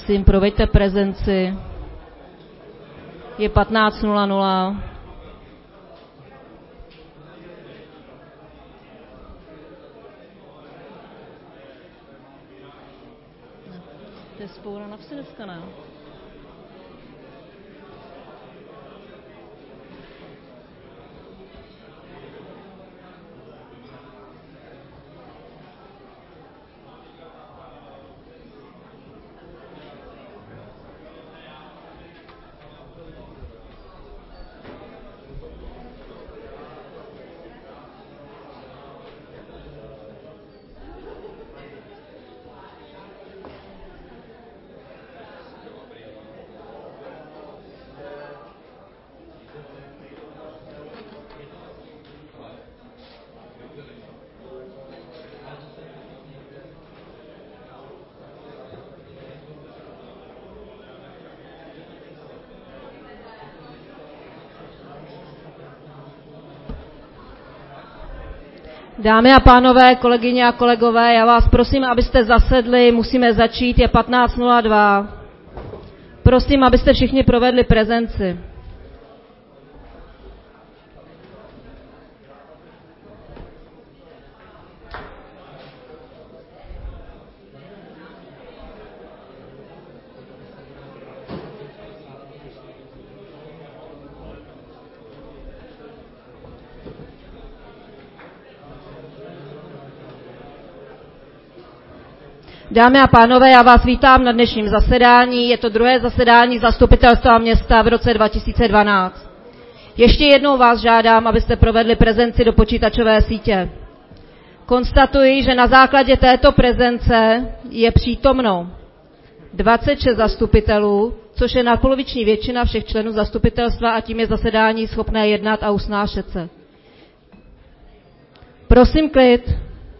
prosím, proveďte prezenci. Je 15:00. To je spoura na vsi dneska, ne? Dámy a pánové, kolegyně a kolegové, já vás prosím, abyste zasedli, musíme začít, je 15:02. Prosím, abyste všichni provedli prezenci. Dámy a pánové, já vás vítám na dnešním zasedání. Je to druhé zasedání zastupitelstva města v roce 2012. Ještě jednou vás žádám, abyste provedli prezenci do počítačové sítě. Konstatuji, že na základě této prezence je přítomno 26 zastupitelů, což je nadpoloviční většina všech členů zastupitelstva a tím je zasedání schopné jednat a usnášet se. Prosím klid.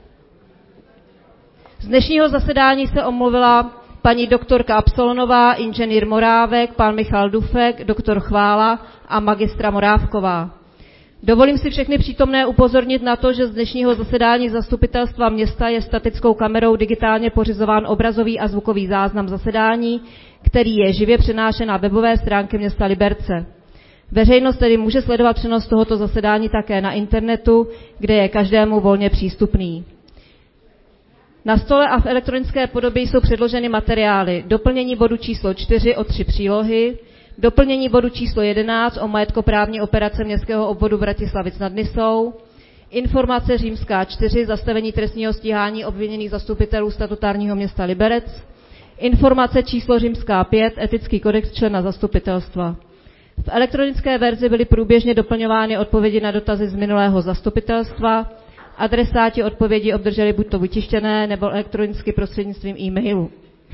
Z dnešního zasedání se omluvila paní doktorka Absolonová, inženýr Morávek, pan Michal Dufek, doktor Chvála a magistra Morávková. Dovolím si všechny přítomné upozornit na to, že z dnešního zasedání zastupitelstva města je statickou kamerou digitálně pořizován obrazový a zvukový záznam zasedání, který je živě přenášen na webové stránky města Liberce. Veřejnost tedy může sledovat přenos tohoto zasedání také na internetu, kde je každému volně přístupný. Na stole a v elektronické podobě jsou předloženy materiály: doplnění bodu číslo 4 o 3 přílohy, doplnění bodu číslo 11 o majetkoprávní operace městského obvodu Vratislavic nad Nisou, informace římská 4 zastavení trestního stíhání obviněných zastupitelů statutárního města Liberec, informace číslo římská 5 etický kodex člena zastupitelstva. V elektronické verzi byly průběžně doplňovány odpovědi na dotazy z minulého zastupitelstva. Adresáti odpovědi obdrželi buď to vytištěné nebo elektronicky prostřednictvím e-mailu.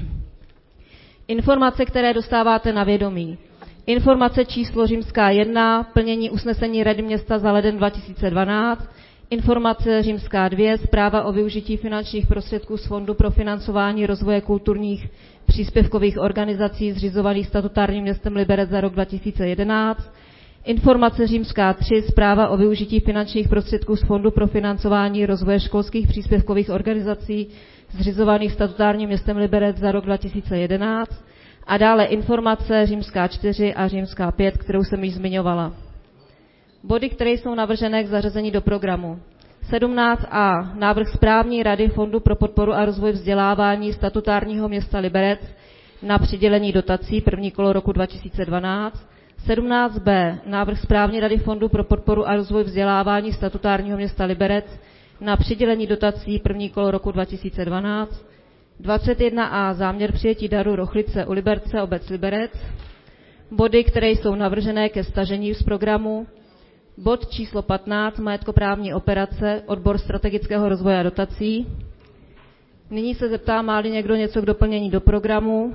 Informace, které dostáváte na vědomí. Informace číslo římská 1, plnění usnesení Rady města za leden 2012. Informace římská 2, zpráva o využití finančních prostředků z Fondu pro financování rozvoje kulturních příspěvkových organizací zřizovaných statutárním městem Liberec za rok 2011. Informace římská 3, zpráva o využití finančních prostředků z Fondu pro financování rozvoje školských příspěvkových organizací zřizovaných statutárním městem Liberec za rok 2011 a dále informace římská 4 a římská 5, kterou jsem již zmiňovala. Body, které jsou navržené k zařazení do programu. 17a. Návrh správní rady Fondu pro podporu a rozvoj vzdělávání statutárního města Liberec na přidělení dotací první kolo roku 2012. 17b. Návrh správní rady Fondu pro podporu a rozvoj vzdělávání statutárního města Liberec na přidělení dotací první kolo roku 2012. 21a. Záměr přijetí daru Rochlice u Liberce, obec Liberec. Body, které jsou navržené ke stažení z programu. Bod číslo 15. Majetkoprávní operace, odbor strategického rozvoje a dotací. Nyní se zeptám, má-li někdo něco k doplnění do programu.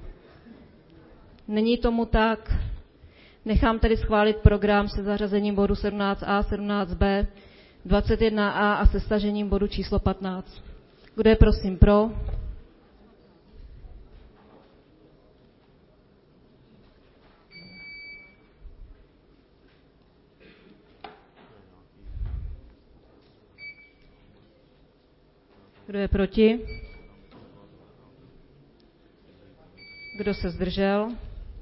Není tomu tak. Nechám tedy schválit program se zařazením bodu 17a, 17b, 21a a se stažením bodu číslo 15. Kdo je prosím pro? Kdo je proti? Kdo se zdržel?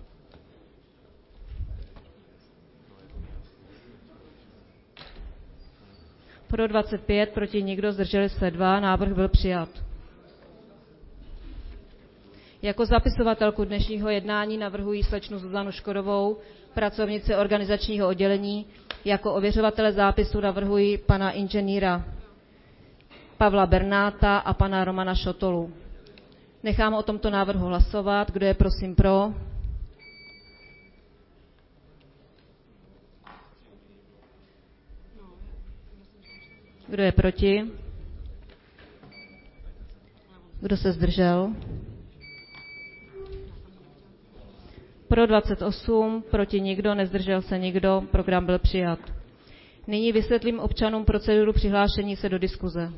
Pro 25, proti nikdo, zdrželi se 2, návrh byl přijat. Jako zapisovatelku dnešního jednání navrhuji slečnu Zuzanu Škodovou, pracovnici organizačního oddělení. Jako ověřovatele zápisu navrhuji pana inženýra Pavla Bernáta a pana Romana Šotolu. Nechám o tomto návrhu hlasovat. Kdo je prosím pro? Kdo je proti? Kdo se zdržel? Pro 28, proti nikdo, nezdržel se nikdo, program byl přijat. Nyní vysvětlím občanům proceduru přihlášení se do diskuze.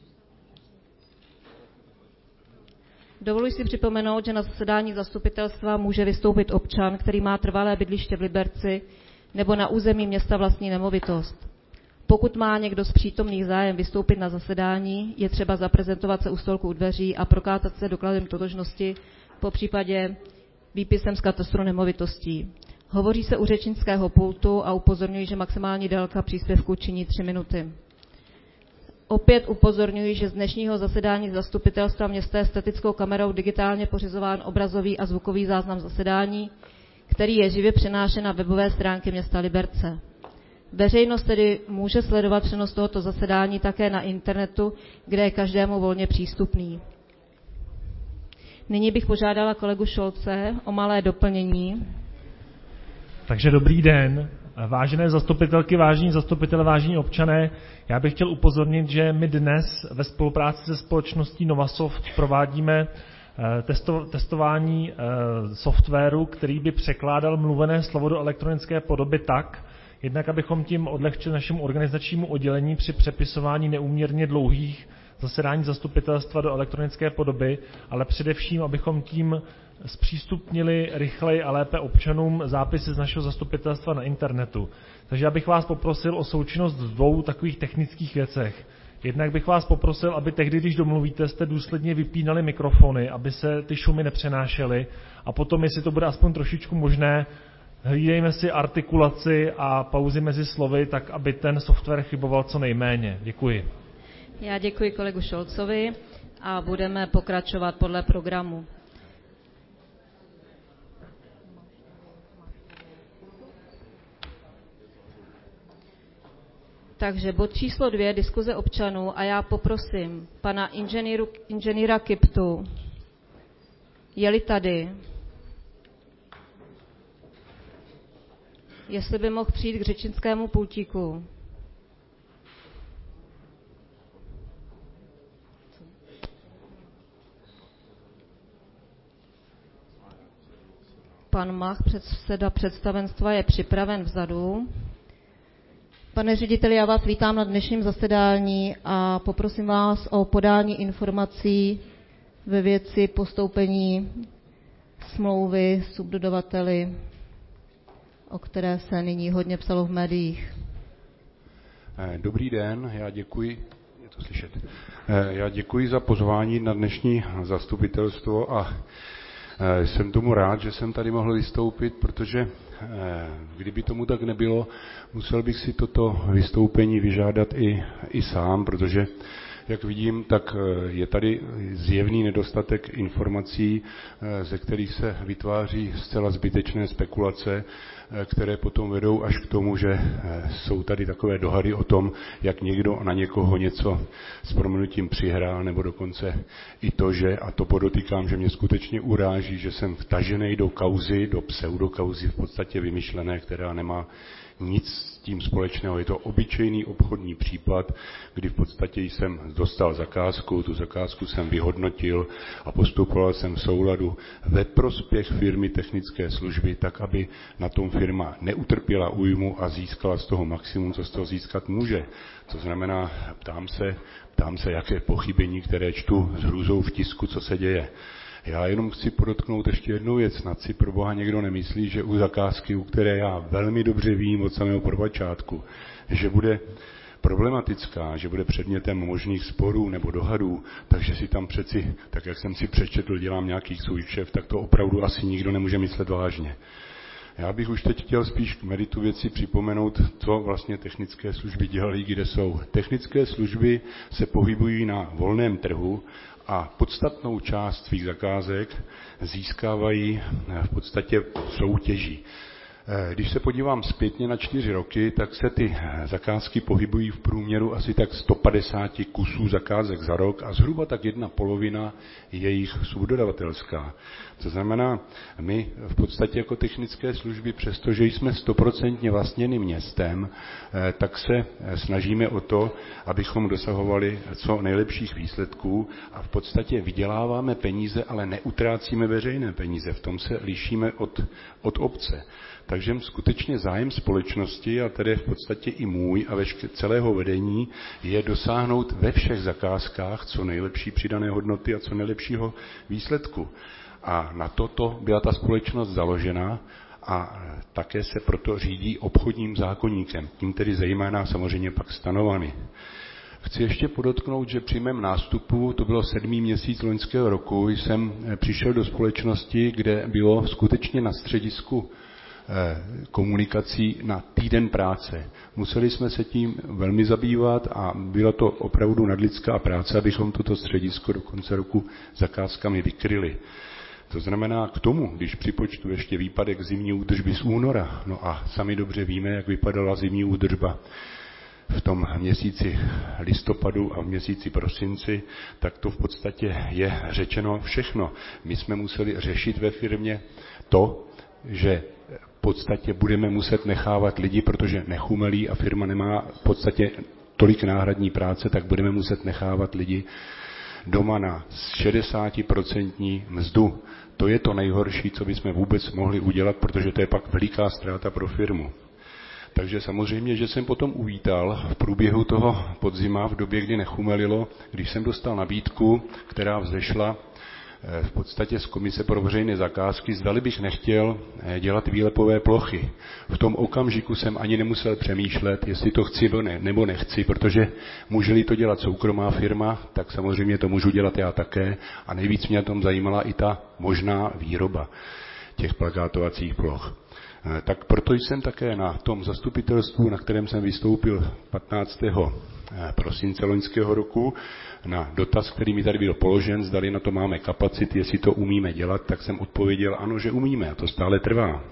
Dovoluji si připomenout, že na zasedání zastupitelstva může vystoupit občan, který má trvalé bydliště v Liberci nebo na území města vlastní nemovitost. Pokud má někdo z přítomných zájem vystoupit na zasedání, je třeba zaprezentovat se u stolku u dveří a prokázat se dokladem totožnosti, popřípadě výpisem z katastru nemovitostí. Hovoří se u řečnického pultu a upozorňuji, že maximální délka příspěvku činí 3 minuty. Opět upozorňuji, že z dnešního zasedání zastupitelstva města je statickou kamerou digitálně pořizován obrazový a zvukový záznam zasedání, který je živě přenášen na webové stránky města Liberce. Veřejnost tedy může sledovat přenos tohoto zasedání také na internetu, kde je každému volně přístupný. Nyní bych požádala kolegu Šolce o malé doplnění. Takže dobrý den, vážené zastupitelky, vážení zastupitelé, vážení občané. Já bych chtěl upozornit, že my dnes ve spolupráci se společností Novasoft provádíme testování softwaru, který by překládal mluvené slovo do elektronické podoby tak, jednak abychom tím odlehčili našemu organizačnímu oddělení při přepisování neúměrně dlouhých zasedání zastupitelstva do elektronické podoby, ale především, abychom tím zpřístupnili rychleji a lépe občanům zápisy z našeho zastupitelstva na internetu. Takže já bych vás poprosil o součinnost v 2 takových technických věcech. Jednak bych vás poprosil, aby tehdy, když domluvíte, jste důsledně vypínali mikrofony, aby se ty šumy nepřenášely, a potom, jestli to bude aspoň trošičku možné, hlídejme si artikulaci a pauzy mezi slovy, tak aby ten software chyboval co nejméně. Děkuji. Já děkuji kolegu Šolcovi a budeme pokračovat podle programu. Takže bod číslo 2, diskuze občanů, a já poprosím pana inženýra Kiptu, je-li tady, jestli by mohl přijít k řečnickému pultíku. Pan Mach, předseda představenstva, je připraven vzadu. Pane řediteli, já vás vítám na dnešním zasedání a poprosím vás o podání informací ve věci postoupení smlouvy subdodavateli, o které se nyní hodně psalo v médiích. Dobrý den, já děkuji. Je to slyšet. Já děkuji za pozvání na dnešní zastupitelstvo a jsem tomu rád, že jsem tady mohl vystoupit, protože kdyby tomu tak nebylo, musel bych si toto vystoupení vyžádat i sám, protože jak vidím, tak je tady zjevný nedostatek informací, ze kterých se vytváří zcela zbytečné spekulace, které potom vedou až k tomu, že jsou tady takové dohady o tom, jak někdo na někoho něco s prominutím přihrál, nebo dokonce i to, že, a to podotýkám, že mě skutečně uráží, že jsem vtažený do kauzy, do pseudokauzy v podstatě vymyšlené, která nemá nic s tím společného. Je to obyčejný obchodní případ, kdy v podstatě jsem dostal zakázku, tu zakázku jsem vyhodnotil a postupoval jsem v souladu ve prospěch firmy technické služby, tak aby na tom firma neutrpěla újmu a získala z toho maximum, co z toho získat může. To znamená, ptám se, jaké pochybení, které čtu s hrůzou v tisku, co se děje. Já jenom chci podotknout ještě jednu věc. Snad si pro Boha někdo nemyslí, že u zakázky, u které já velmi dobře vím od samého prvopočátku, že bude problematická, že bude předmětem možných sporů nebo dohadů, takže si tam přeci, tak jak jsem si přečetl, dělám nějaký svůj šéf, tak to opravdu asi nikdo nemůže myslet vážně. Já bych už teď chtěl spíš k meritu věci připomenout, co vlastně technické služby dělají, kde jsou. Technické služby se pohybují na volném trhu a podstatnou část svých zakázek získávají v podstatě soutěží. Když se podívám zpětně na 4 roky, tak se ty zakázky pohybují v průměru asi tak 150 kusů zakázek za rok a zhruba tak 1/2 je jejich subdodavatelská. To znamená, my v podstatě jako technické služby, přestože jsme 100% vlastněným městem, tak se snažíme o to, abychom dosahovali co nejlepších výsledků a v podstatě vyděláváme peníze, ale neutrácíme veřejné peníze. V tom se lišíme od obce. Takže skutečně zájem společnosti, a tedy v podstatě i můj a celého vedení, je dosáhnout ve všech zakázkách co nejlepší přidané hodnoty a co nejlepšího výsledku. A na toto byla ta společnost založena a také se proto řídí obchodním zákoníkem, tím tedy zejména samozřejmě pak stanovany. Chci ještě podotknout, že při mém nástupu, to bylo 7. měsíc loňského roku, jsem přišel do společnosti, kde bylo skutečně na středisku komunikací na týden práce. Museli jsme se tím velmi zabývat a byla to opravdu nadlidská práce, abychom toto středisko do konce roku zakázkami vykryli. To znamená k tomu, když připočtu ještě výpadek zimní údržby z února, no a sami dobře víme, jak vypadala zimní údržba v tom měsíci listopadu a v měsíci prosinci, tak to v podstatě je řečeno všechno. My jsme museli řešit ve firmě to, že v podstatě budeme muset nechávat lidi, protože nechumelí a firma nemá v podstatě tolik náhradní práce, tak budeme muset nechávat lidi doma na 60% mzdu. To je to nejhorší, co bychom vůbec mohli udělat, protože to je pak veliká ztráta pro firmu. Takže samozřejmě, že jsem potom uvítal v průběhu toho podzima, v době, kdy nechumelilo, když jsem dostal nabídku, která vzešla v podstatě z Komise pro veřejné zakázky, zdali bych nechtěl dělat výlepové plochy. V tom okamžiku jsem ani nemusel přemýšlet, jestli to chci nebo nechci, protože může-li to dělat soukromá firma, tak samozřejmě to můžu dělat já také a nejvíc mě tom zajímala i ta možná výroba těch plakátovacích ploch. Tak proto jsem také na tom zastupitelstvu, na kterém jsem vystoupil 15. prosince loňského roku, na dotaz, který mi tady byl položen, zdali na to máme kapacity, jestli to umíme dělat, tak jsem odpověděl ano, že umíme a to stále trvá.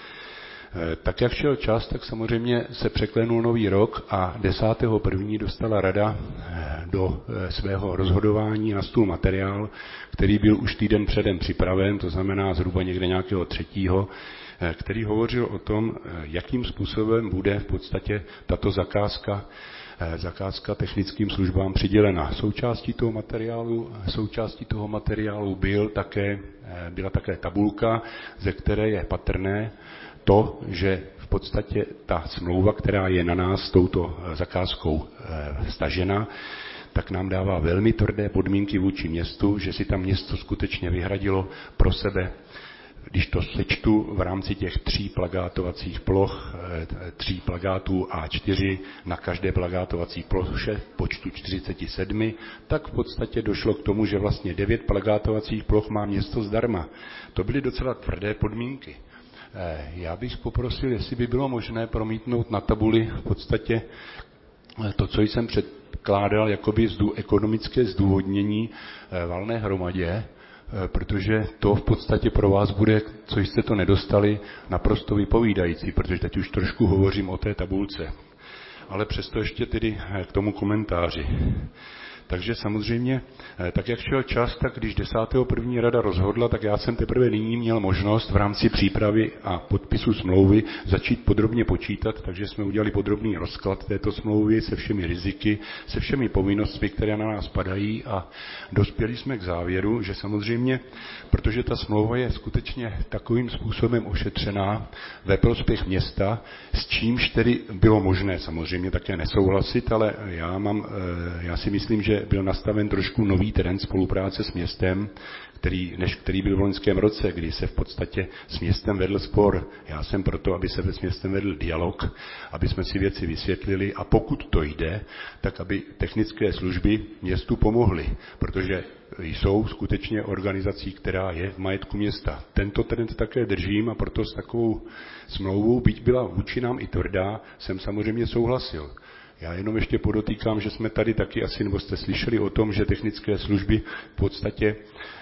Tak jak šel čas, tak samozřejmě se překlenul nový rok a 10.1. dostala rada do svého rozhodování na stůl materiál, který byl už týden předem připraven, to znamená zhruba někde nějakého 3., který hovořil o tom, jakým způsobem bude v podstatě tato zakázka technickým službám přidělena. Součástí toho materiálu byla také tabulka, ze které je patrné to, že v podstatě ta smlouva, která je na nás s touto zakázkou stažena, tak nám dává velmi tvrdé podmínky vůči městu, že si tam město skutečně vyhradilo pro sebe, když to sečtu v rámci těch 3 plakátovacích ploch, 3 plakátů A4 na každé plakátovací ploše počtu 47, tak v podstatě došlo k tomu, že vlastně 9 plakátovacích ploch má město zdarma. To byly docela tvrdé podmínky. Já bych poprosil, jestli by bylo možné promítnout na tabuli v podstatě to, co jsem předkládal, jakoby ekonomické zdůvodnění valné hromadě, protože to v podstatě pro vás bude, co jste to nedostali, naprosto vypovídající, protože teď už trošku hovořím o té tabulce. Ale přesto ještě tedy k tomu komentáři. Takže samozřejmě, tak jak šel čas, tak když 10.1. rada rozhodla, tak já jsem teprve nyní měl možnost v rámci přípravy a podpisu smlouvy začít podrobně počítat, takže jsme udělali podrobný rozklad této smlouvy se všemi riziky, se všemi povinnostmi, které na nás padají a dospěli jsme k závěru, že samozřejmě, protože ta smlouva je skutečně takovým způsobem ošetřená ve prospěch města, s čímž tedy bylo možné samozřejmě také nesouhlasit, ale já si myslím, že že byl nastaven trošku nový trend spolupráce s městem, který byl v loňském roce, kdy se v podstatě s městem vedl spor. Já jsem proto, aby se s městem vedl dialog, aby jsme si věci vysvětlili a pokud to jde, tak aby technické služby městu pomohly, protože jsou skutečně organizací, která je v majetku města. Tento trend také držím a proto s takovou smlouvou, byť byla vůči nám i tvrdá, jsem samozřejmě souhlasil. Já jenom ještě podotýkám, že jsme tady taky asi, nebo jste slyšeli o tom, že technické služby v podstatě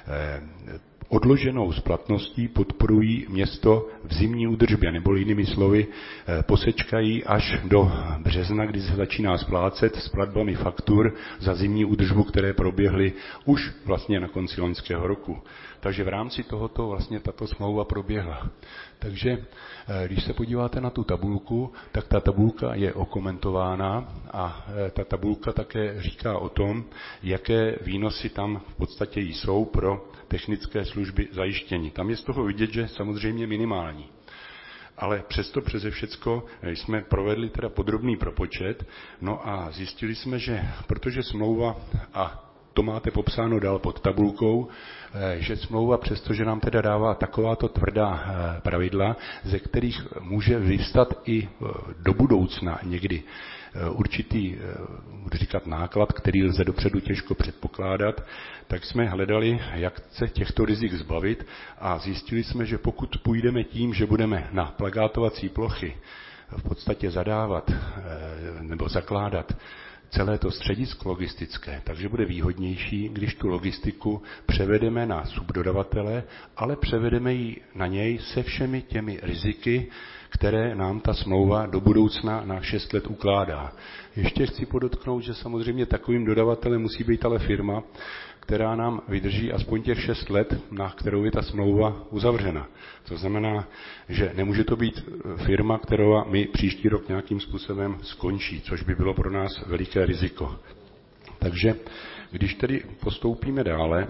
odloženou splatností podporují město v zimní údržbě, nebo jinými slovy posečkají až do března, kdy se začíná splácet s platbami faktur za zimní údržbu, které proběhly už vlastně na konci loňského roku. Takže v rámci tohoto vlastně tato smlouva proběhla. Takže když se podíváte na tu tabulku, tak ta tabulka je okomentována a ta tabulka také říká o tom, jaké výnosy tam v podstatě jsou pro technické služby zajištění. Tam je z toho vidět, že samozřejmě minimální. Ale přesto přeze všecko jsme provedli teda podrobný propočet, no a zjistili jsme, že protože smlouva, a to máte popsáno dál pod tabulkou, že smlouva, přestože nám teda dává takováto tvrdá pravidla, ze kterých může vyvstat i do budoucna někdy určitý, budu říkat, náklad, který lze dopředu těžko předpokládat, tak jsme hledali, jak se těchto rizik zbavit a zjistili jsme, že pokud půjdeme tím, že budeme na plagátovací plochy v podstatě zadávat nebo zakládat celé to středisko logistické, takže bude výhodnější, když tu logistiku převedeme na subdodavatele, ale převedeme ji na něj se všemi těmi riziky, které nám ta smlouva do budoucna na 6 let ukládá. Ještě chci podotknout, že samozřejmě takovým dodavatelem musí být ale firma, která nám vydrží aspoň těch 6 let, na kterou je ta smlouva uzavřena. To znamená, že nemůže to být firma, kterou my příští rok nějakým způsobem skončí, což by bylo pro nás veliké riziko. Takže když tedy postoupíme dále,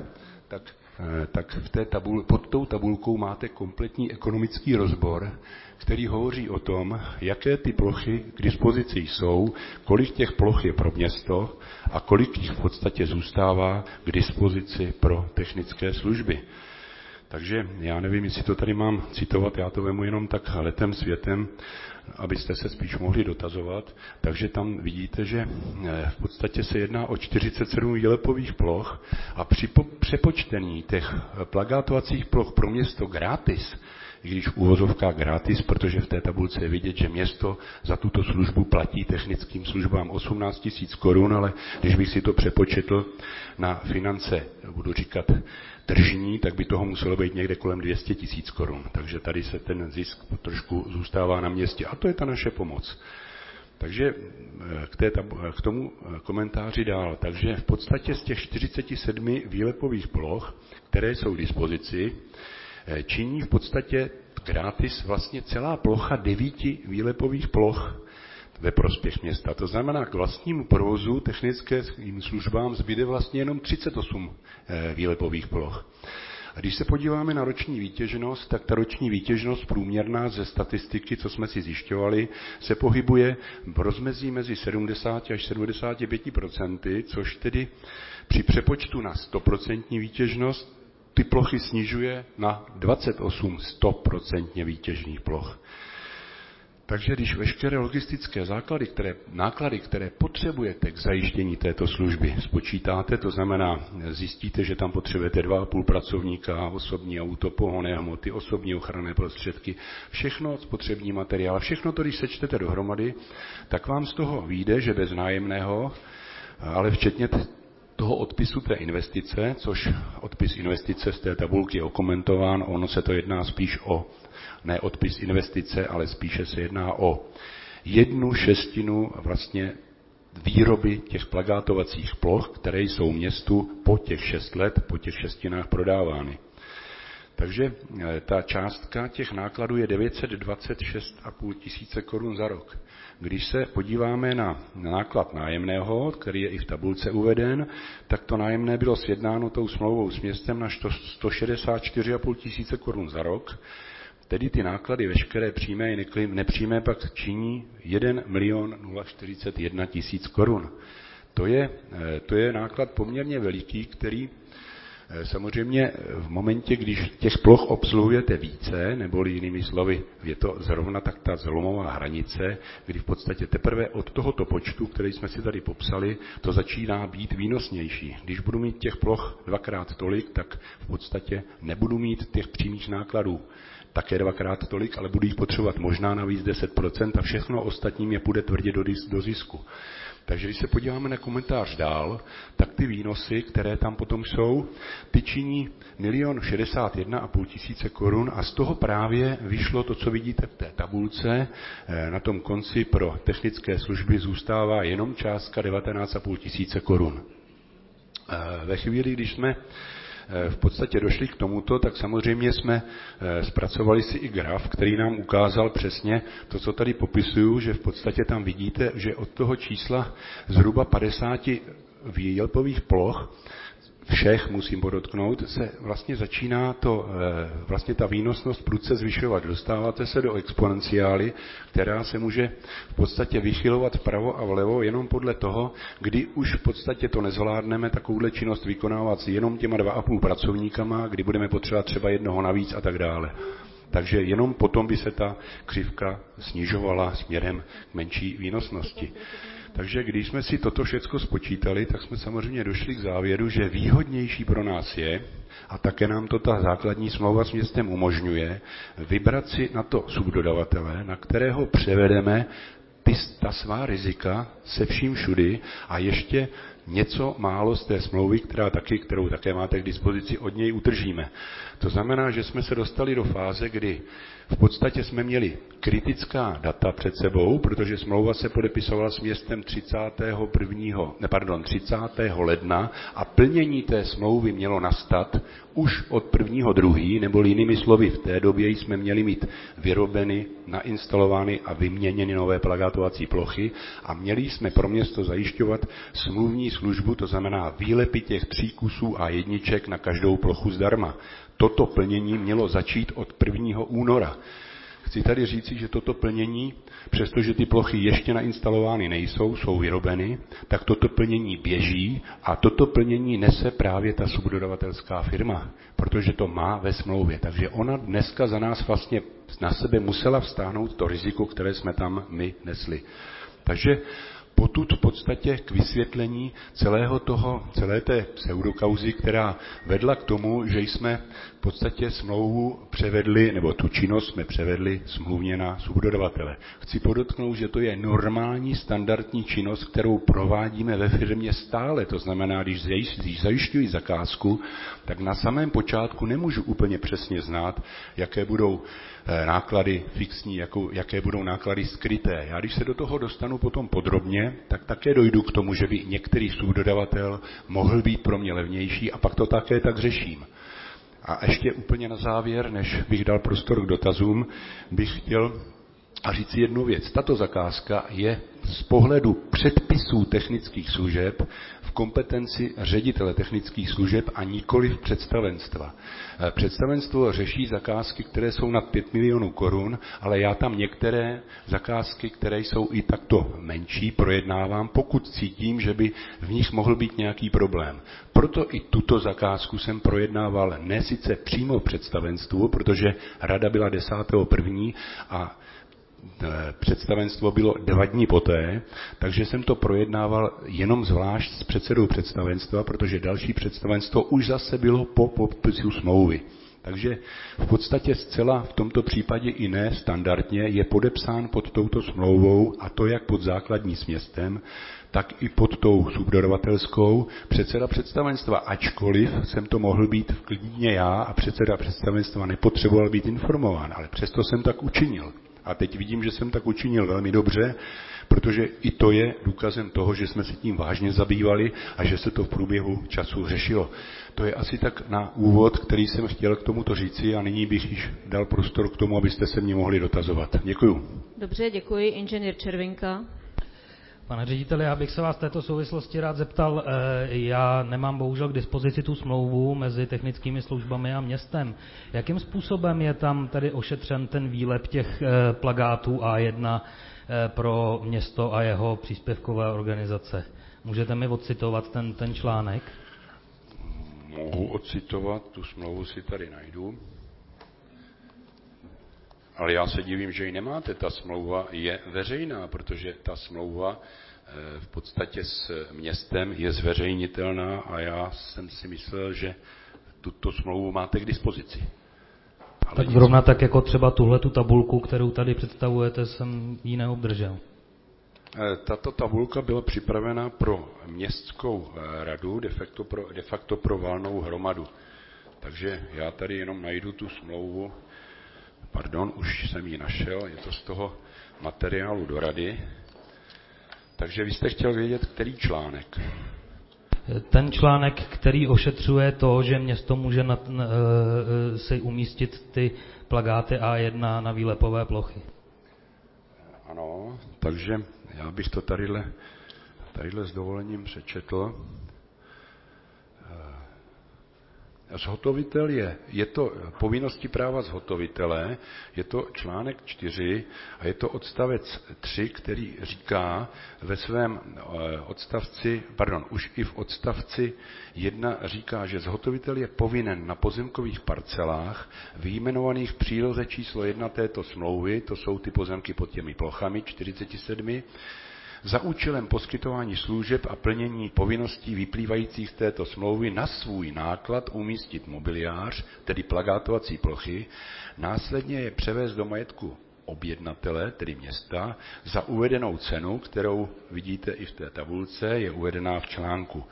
tak pod tou tabulkou máte kompletní ekonomický rozbor, který hovoří o tom, jaké ty plochy k dispozici jsou, kolik těch ploch je pro město a kolik jich v podstatě zůstává k dispozici pro technické služby. Takže já nevím, jestli to tady mám citovat, já to vemu jenom tak letem světem, abyste se spíš mohli dotazovat. Takže tam vidíte, že v podstatě se jedná o 47 výlepových ploch a při přepočtení těch plagátovacích ploch pro město gratis, i když v uvozovkách gratis, protože v té tabulce je vidět, že město za tuto službu platí technickým službám 18 000 korun, ale když bych si to přepočetl na finance, budu říkat tržní, tak by toho muselo být někde kolem 200 000 korun. Takže tady se ten zisk trošku zůstává na městě a to je ta naše pomoc. Takže k tomu komentáři dál. Takže v podstatě z těch 47 výlepových ploch, které jsou k dispozici, činí v podstatě gratis vlastně celá plocha 9 výlepových ploch ve prospěch města. To znamená, k vlastnímu provozu technickým službám zbyde vlastně jenom 38 výlepových ploch. A když se podíváme na roční výtěžnost, tak ta roční výtěžnost průměrná ze statistiky, co jsme si zjišťovali, se pohybuje v rozmezí mezi 70 až 75%, což tedy při přepočtu na 100% výtěžnost ty plochy snižuje na 28 100% výtěžných ploch. Takže když veškeré logistické náklady, které potřebujete k zajištění této služby, spočítáte, to znamená, zjistíte, že tam potřebujete 2,5 pracovníka, osobní auto, pohonné hmoty, osobní ochranné prostředky, všechno spotřební materiál, všechno to, když sečtete dohromady, tak vám z toho vyjde, že bez nájemného, ale včetně toho odpisu té investice, což odpis investice z té tabulky je okomentován, ono se to jedná spíš o ne odpis investice, ale spíše se jedná o 1/6 vlastně výroby těch plagátovacích ploch, které jsou městu po těch 6 let, po těch 6 prodávány. Takže ta částka těch nákladů je 926,5 tisíce korun za rok. Když se podíváme na náklad nájemného, který je i v tabulce uveden, tak to nájemné bylo sjednáno tou smlouvou s městem na 164,5 tisíce korun za rok. Tedy ty náklady veškeré přímé i nepřímé pak činí 1 041 000 korun. To je náklad poměrně veliký, který samozřejmě v momentě, když těch ploch obsluhujete více, neboli jinými slovy, je to zrovna tak ta zlomová hranice, kdy v podstatě teprve od tohoto počtu, který jsme si tady popsali, to začíná být výnosnější. Když budu mít těch ploch dvakrát tolik, tak v podstatě nebudu mít těch přímých nákladů také dvakrát tolik, ale budu jich potřebovat možná navíc 10% a všechno ostatním je půjde tvrdě do zisku. Takže když se podíváme na komentář dál, tak ty výnosy, které tam potom jsou, ty činí 1 061 500 korun a z toho právě vyšlo to, co vidíte v té tabulce. Na tom konci pro technické služby zůstává jenom částka 19 500 korun. Ve chvíli, když jsme v podstatě došli k tomuto, tak samozřejmě jsme zpracovali si i graf, který nám ukázal přesně to, co tady popisuju, že v podstatě tam vidíte, že od toho čísla zhruba 50 výjelpových ploch, všech musím podotknout, se vlastně začíná vlastně ta výnosnost prudce zvyšovat. Dostáváte se do exponenciály, která se může v podstatě vychylovat vpravo a vlevo jenom podle toho, kdy už v podstatě to nezvládneme takovouhle činnost vykonávat jenom těma 2,5 pracovníkama, kdy budeme potřebovat třeba jednoho navíc a tak dále. Takže jenom potom by se ta křivka snižovala směrem k menší výnosnosti. Takže když jsme si toto všecko spočítali, tak jsme samozřejmě došli k závěru, že výhodnější pro nás je, a také nám to ta základní smlouva s městem umožňuje, vybrat si na to subdodavatele, na kterého převedeme ta svá rizika se vším všudy a ještě něco málo z té smlouvy, kterou také máte k dispozici, od něj utržíme. To znamená, že jsme se dostali do fáze, kdy v podstatě jsme měli kritická data před sebou, protože smlouva se podepisovala s městem 30. ledna a plnění té smlouvy mělo nastat už od 1.2., nebo jinými slovy v té době jsme měli mít vyrobeny, nainstalovány a vyměněny nové plagátovací plochy a měli jsme pro město zajišťovat smluvní službu, to znamená výlepy těch 3 kusů a jedniček na každou plochu zdarma. Toto plnění mělo začít od 1. února. Chci tady říci, že toto plnění, přestože ty plochy ještě nainstalovány nejsou, jsou vyrobeny, tak toto plnění běží a toto plnění nese právě ta subdodavatelská firma, protože to má ve smlouvě. Takže ona dneska za nás vlastně na sebe musela vztáhnout to riziko, které jsme tam my nesli. Takže potud v podstatě k vysvětlení celé té pseudokauzy, která vedla k tomu, že jsme v podstatě smlouvu převedli, nebo tu činnost jsme převedli smluvně na subdodavatele. Chci podotknout, že to je normální standardní činnost, kterou provádíme ve firmě stále. To znamená, když zajišťuji zakázku, tak na samém počátku nemůžu úplně přesně znát, jaké budou náklady fixní, jaké budou náklady skryté. Já když se do toho dostanu potom podrobně, tak také dojdu k tomu, že by některý subdodavatel mohl být pro mě levnější a pak to také tak řeším. A ještě úplně na závěr, než bych dal prostor k dotazům, bych chtěl říct jednu věc. Tato zakázka je z pohledu předpisů technických služeb v kompetenci ředitele technických služeb a nikoli představenstva. Představenstvo řeší zakázky, které jsou nad 5 milionů korun, ale já tam některé zakázky, které jsou i takto menší, projednávám, pokud cítím, že by v nich mohl být nějaký problém. Proto i tuto zakázku jsem projednával ne sice přímo v představenstvu, protože rada byla 10.1. a představenstvo bylo 2 dny poté, takže jsem to projednával jenom zvlášť s předsedou představenstva, protože další představenstvo už zase bylo po podpisu smlouvy. Takže v podstatě zcela v tomto případě i ne standardně je podepsán pod touto smlouvou, a to jak pod základní s městem, tak i pod tou subdodavatelskou předseda představenstva, ačkoliv jsem to mohl být klidně já a předseda představenstva nepotřeboval být informován, ale přesto jsem tak učinil. A teď vidím, že jsem tak učinil velmi dobře, protože i to je důkazem toho, že jsme se tím vážně zabývali a že se to v průběhu času řešilo. To je asi tak na úvod, který jsem chtěl k tomuto říci a nyní bych již dal prostor k tomu, abyste se mě mohli dotazovat. Děkuju. Dobře, děkuji. Inženýr Červinka. Pane řediteli, já bych se vás v této souvislosti rád zeptal, já nemám bohužel k dispozici tu smlouvu mezi technickými službami a městem. Jakým způsobem je tam tedy ošetřen ten výlep těch plakátů A1 pro město a jeho příspěvkové organizace? Můžete mi odcitovat ten článek? Mohu odcitovat, tu smlouvu si tady najdu. Ale já se divím, že ji nemáte. Ta smlouva je veřejná, protože ta smlouva v podstatě s městem je zveřejnitelná a já jsem si myslel, že tuto smlouvu máte k dispozici. Ale tak zrovna tak jako třeba tuhletu tabulku, kterou tady představujete, jsem ji neobdržel. Tato tabulka byla připravena pro městskou radu, de facto pro valnou hromadu. Takže já tady jenom najdu tu smlouvu. Pardon, už jsem ji našel, je to z toho materiálu do rady. Takže vy jste chtěl vědět, který článek? Ten článek, který ošetřuje to, že město může si umístit ty plakáty A1 na výlepové plochy. Ano, takže já bych to tadyhle s dovolením přečetl. Zhotovitel je to povinnosti práva zhotovitele, je to článek 4 a je to odstavec 3, který říká ve svém už i v odstavci 1 říká, že zhotovitel je povinen na pozemkových parcelách vyjmenovaných v příloze číslo 1 této smlouvy, to jsou ty pozemky pod těmi plochami 47, za účelem poskytování služeb a plnění povinností vyplývajících z této smlouvy na svůj náklad umístit mobiliář, tedy plakátovací plochy, následně je převést do majetku objednatele, tedy města, za uvedenou cenu, kterou vidíte i v té tabulce, je uvedená v článku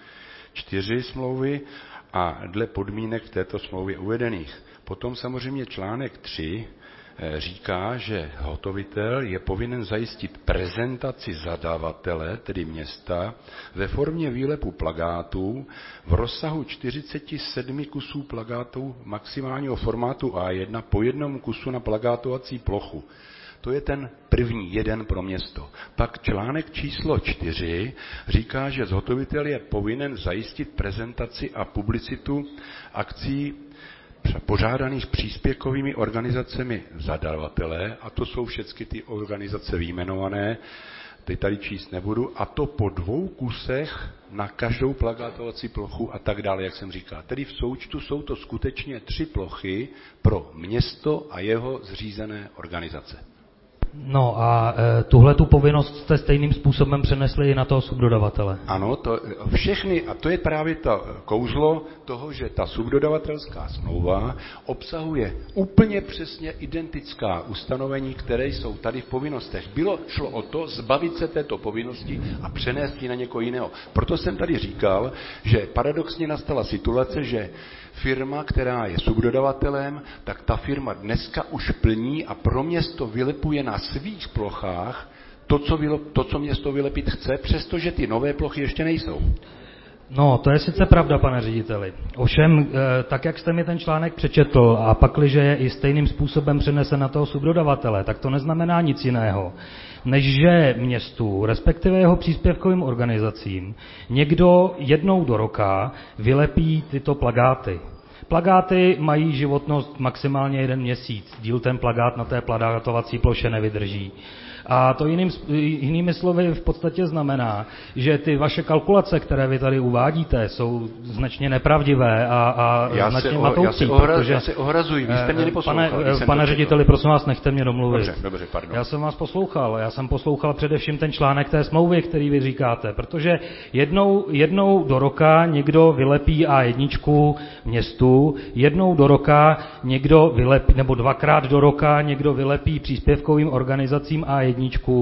4 smlouvy a dle podmínek v této smlouvě uvedených. Potom samozřejmě článek 3 říká, že hotovitel je povinen zajistit prezentaci zadavatele, tedy města, ve formě výlepu plakátů v rozsahu 47 kusů plakátů maximálního formátu A1 po jednom kusu na plakátovací plochu. To je ten první jeden pro město. Pak článek číslo 4 říká, že zhotovitel je povinen zajistit prezentaci a publicitu akcí pořádaných příspěvkovými organizacemi zadavatele, a to jsou všechny ty organizace vyjmenované, teď tady číst nebudu, a to po 2 kusech na každou plakátovací plochu a tak dále, jak jsem říkal. Tedy v součtu jsou to skutečně 3 plochy pro město a jeho zřízené organizace. No a tuhle tu povinnost jste stejným způsobem přenesli i na toho subdodavatele. Ano, to všechny, a to je právě to kouzlo toho, že ta subdodavatelská smlouva obsahuje úplně přesně identická ustanovení, které jsou tady v povinnostech. Šlo o to zbavit se této povinnosti a přenést ji na někoho jiného. Proto jsem tady říkal, že paradoxně nastala situace, že firma, která je subdodavatelem, tak ta firma dneska už plní a pro město vylepuje na svých plochách to, co město vylepit chce, přestože ty nové plochy ještě nejsou. No, to je sice pravda, pane řediteli. Ovšem, tak jak jste mi ten článek přečetl a pakliže je i stejným způsobem přenesen na toho subdodavatele, tak to neznamená nic jiného, než že městu, respektive jeho příspěvkovým organizacím, někdo jednou do roka vylepí tyto plakáty. Plakáty mají životnost maximálně 1 měsíc, díl ten plakát na té plakátovací ploše nevydrží. A to jinými slovy v podstatě znamená, že ty vaše kalkulace, které vy tady uvádíte, jsou značně nepravdivé a značně matoucí. Já se ohrazuji, vy jste mě neposlouchal. Pane řediteli, prosím vás, nechte mě domluvit. Dobře, pardon. Já jsem vás poslouchal. Já jsem poslouchal především ten článek té smlouvy, který vy říkáte, protože jednou do roka někdo vylepí A1 městu, jednou do roka někdo vylepí, nebo 2krát do roka někdo vylepí příspěvkovým organizacím A1.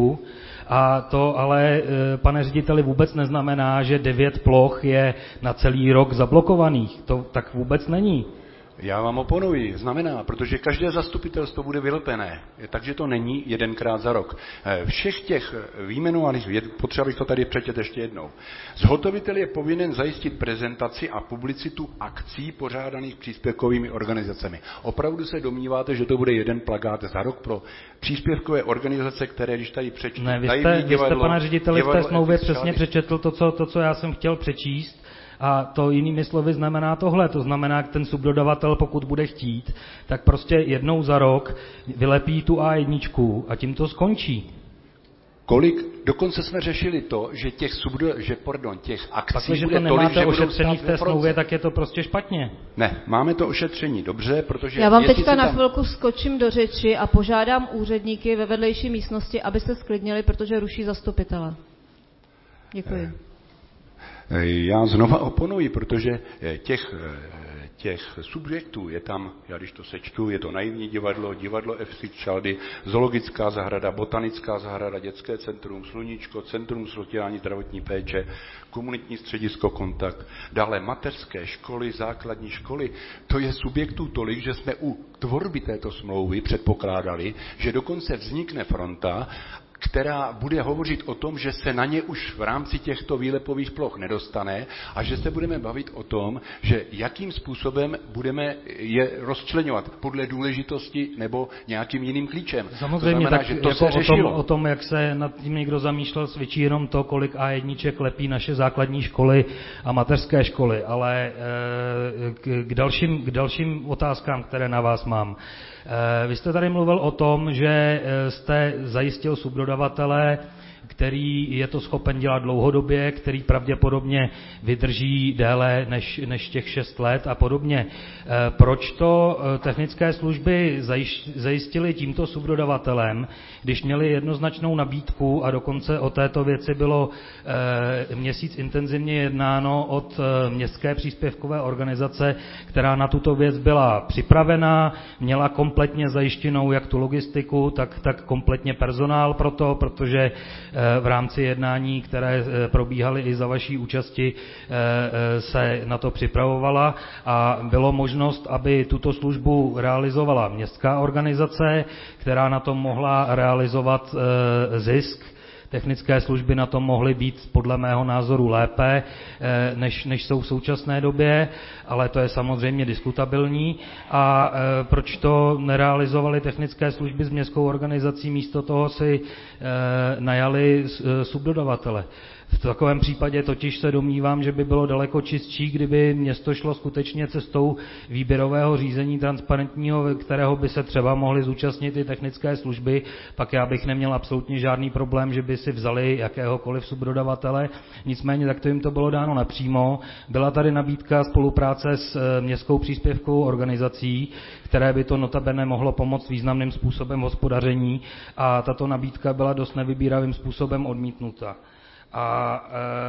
A to ale, pane řediteli, vůbec neznamená, že 9 ploch je na celý rok zablokovaných. To tak vůbec není. Já vám oponuji, znamená, protože každé zastupitelstvo bude vylepené, takže to není 1krát za rok. Všech těch výjmenovaných, potřeba bych to tady přečet ještě jednou. Zhotovitel je povinen zajistit prezentaci a publicitu akcí pořádaných příspěvkovými organizacemi. Opravdu se domníváte, že to bude 1 plakát za rok pro příspěvkové organizace, které když tady přečtu... Ne, vy jste, pane řediteli, v té smlouvě přesně přečetl to, co já jsem chtěl přečíst. A to jinými slovy znamená tohle. To znamená, že ten subdodavatel, pokud bude chtít, tak prostě jednou za rok vylepí tu A1 a tím to skončí. Dokonce jsme řešili to, že těch akcí Pakliže bude to tolik, nemáte že budou ošetřený stát v té smlouvě, tak je to prostě špatně. Ne, máme to ošetření dobře, protože... Já vám teďka na chvilku skočím do řeči a požádám úředníky ve vedlejší místnosti, aby se sklidnili, protože ruší zastupitele. Děkuji. Já znova oponuji, protože těch subjektů je tam, já když to sečtu, je to naivní divadlo FC Čaldy, zoologická zahrada, botanická zahrada, dětské centrum, Sluníčko, centrum sociální zdravotní péče, komunitní středisko Kontakt, dále mateřské školy, základní školy. To je subjektů tolik, že jsme u tvorby této smlouvy předpokládali, že dokonce vznikne fronta, která bude hovořit o tom, že se na ně už v rámci těchto výlepových ploch nedostane a že se budeme bavit o tom, že jakým způsobem budeme je rozčleňovat podle důležitosti nebo nějakým jiným klíčem. Samozřejmě, to znamená, tak že to jako se o tom, jak se nad tím někdo zamýšlel, svědčí jenom to, kolik A1 lepí naše základní školy a mateřské školy. Ale k dalším otázkám, které na vás mám. Vy jste tady mluvil o tom, že jste zajistil subdodavatele, který je to schopen dělat dlouhodobě, který pravděpodobně vydrží déle než těch 6 let a podobně. Proč to technické služby zajistili tímto subdodavatelem, když měli jednoznačnou nabídku a dokonce o této věci bylo měsíc intenzivně jednáno od městské příspěvkové organizace, která na tuto věc byla připravená, měla kompletně zajištěnou jak tu logistiku, tak kompletně personál pro to, protože v rámci jednání, které probíhaly i za vaší účasti, se na to připravovala a bylo možnost, aby tuto službu realizovala městská organizace, která na tom mohla realizovat zisk. Technické služby na tom mohly být podle mého názoru lépe, než jsou v současné době, ale to je samozřejmě diskutabilní. A proč to nerealizovaly technické služby s městskou organizací, místo toho si najali subdodavatele? V takovém případě totiž se domnívám, že by bylo daleko čistší, kdyby město šlo skutečně cestou výběrového řízení transparentního, kterého by se třeba mohly zúčastnit i technické služby, pak já bych neměl absolutně žádný problém, že by si vzali jakéhokoliv subdodavatele. Nicméně takto jim to bylo dáno napřímo. Byla tady nabídka spolupráce s městskou příspěvkovou organizací, které by to notabene mohlo pomoct významným způsobem hospodaření, a tato nabídka byla dost nevybíravým způsobem odmítnuta. A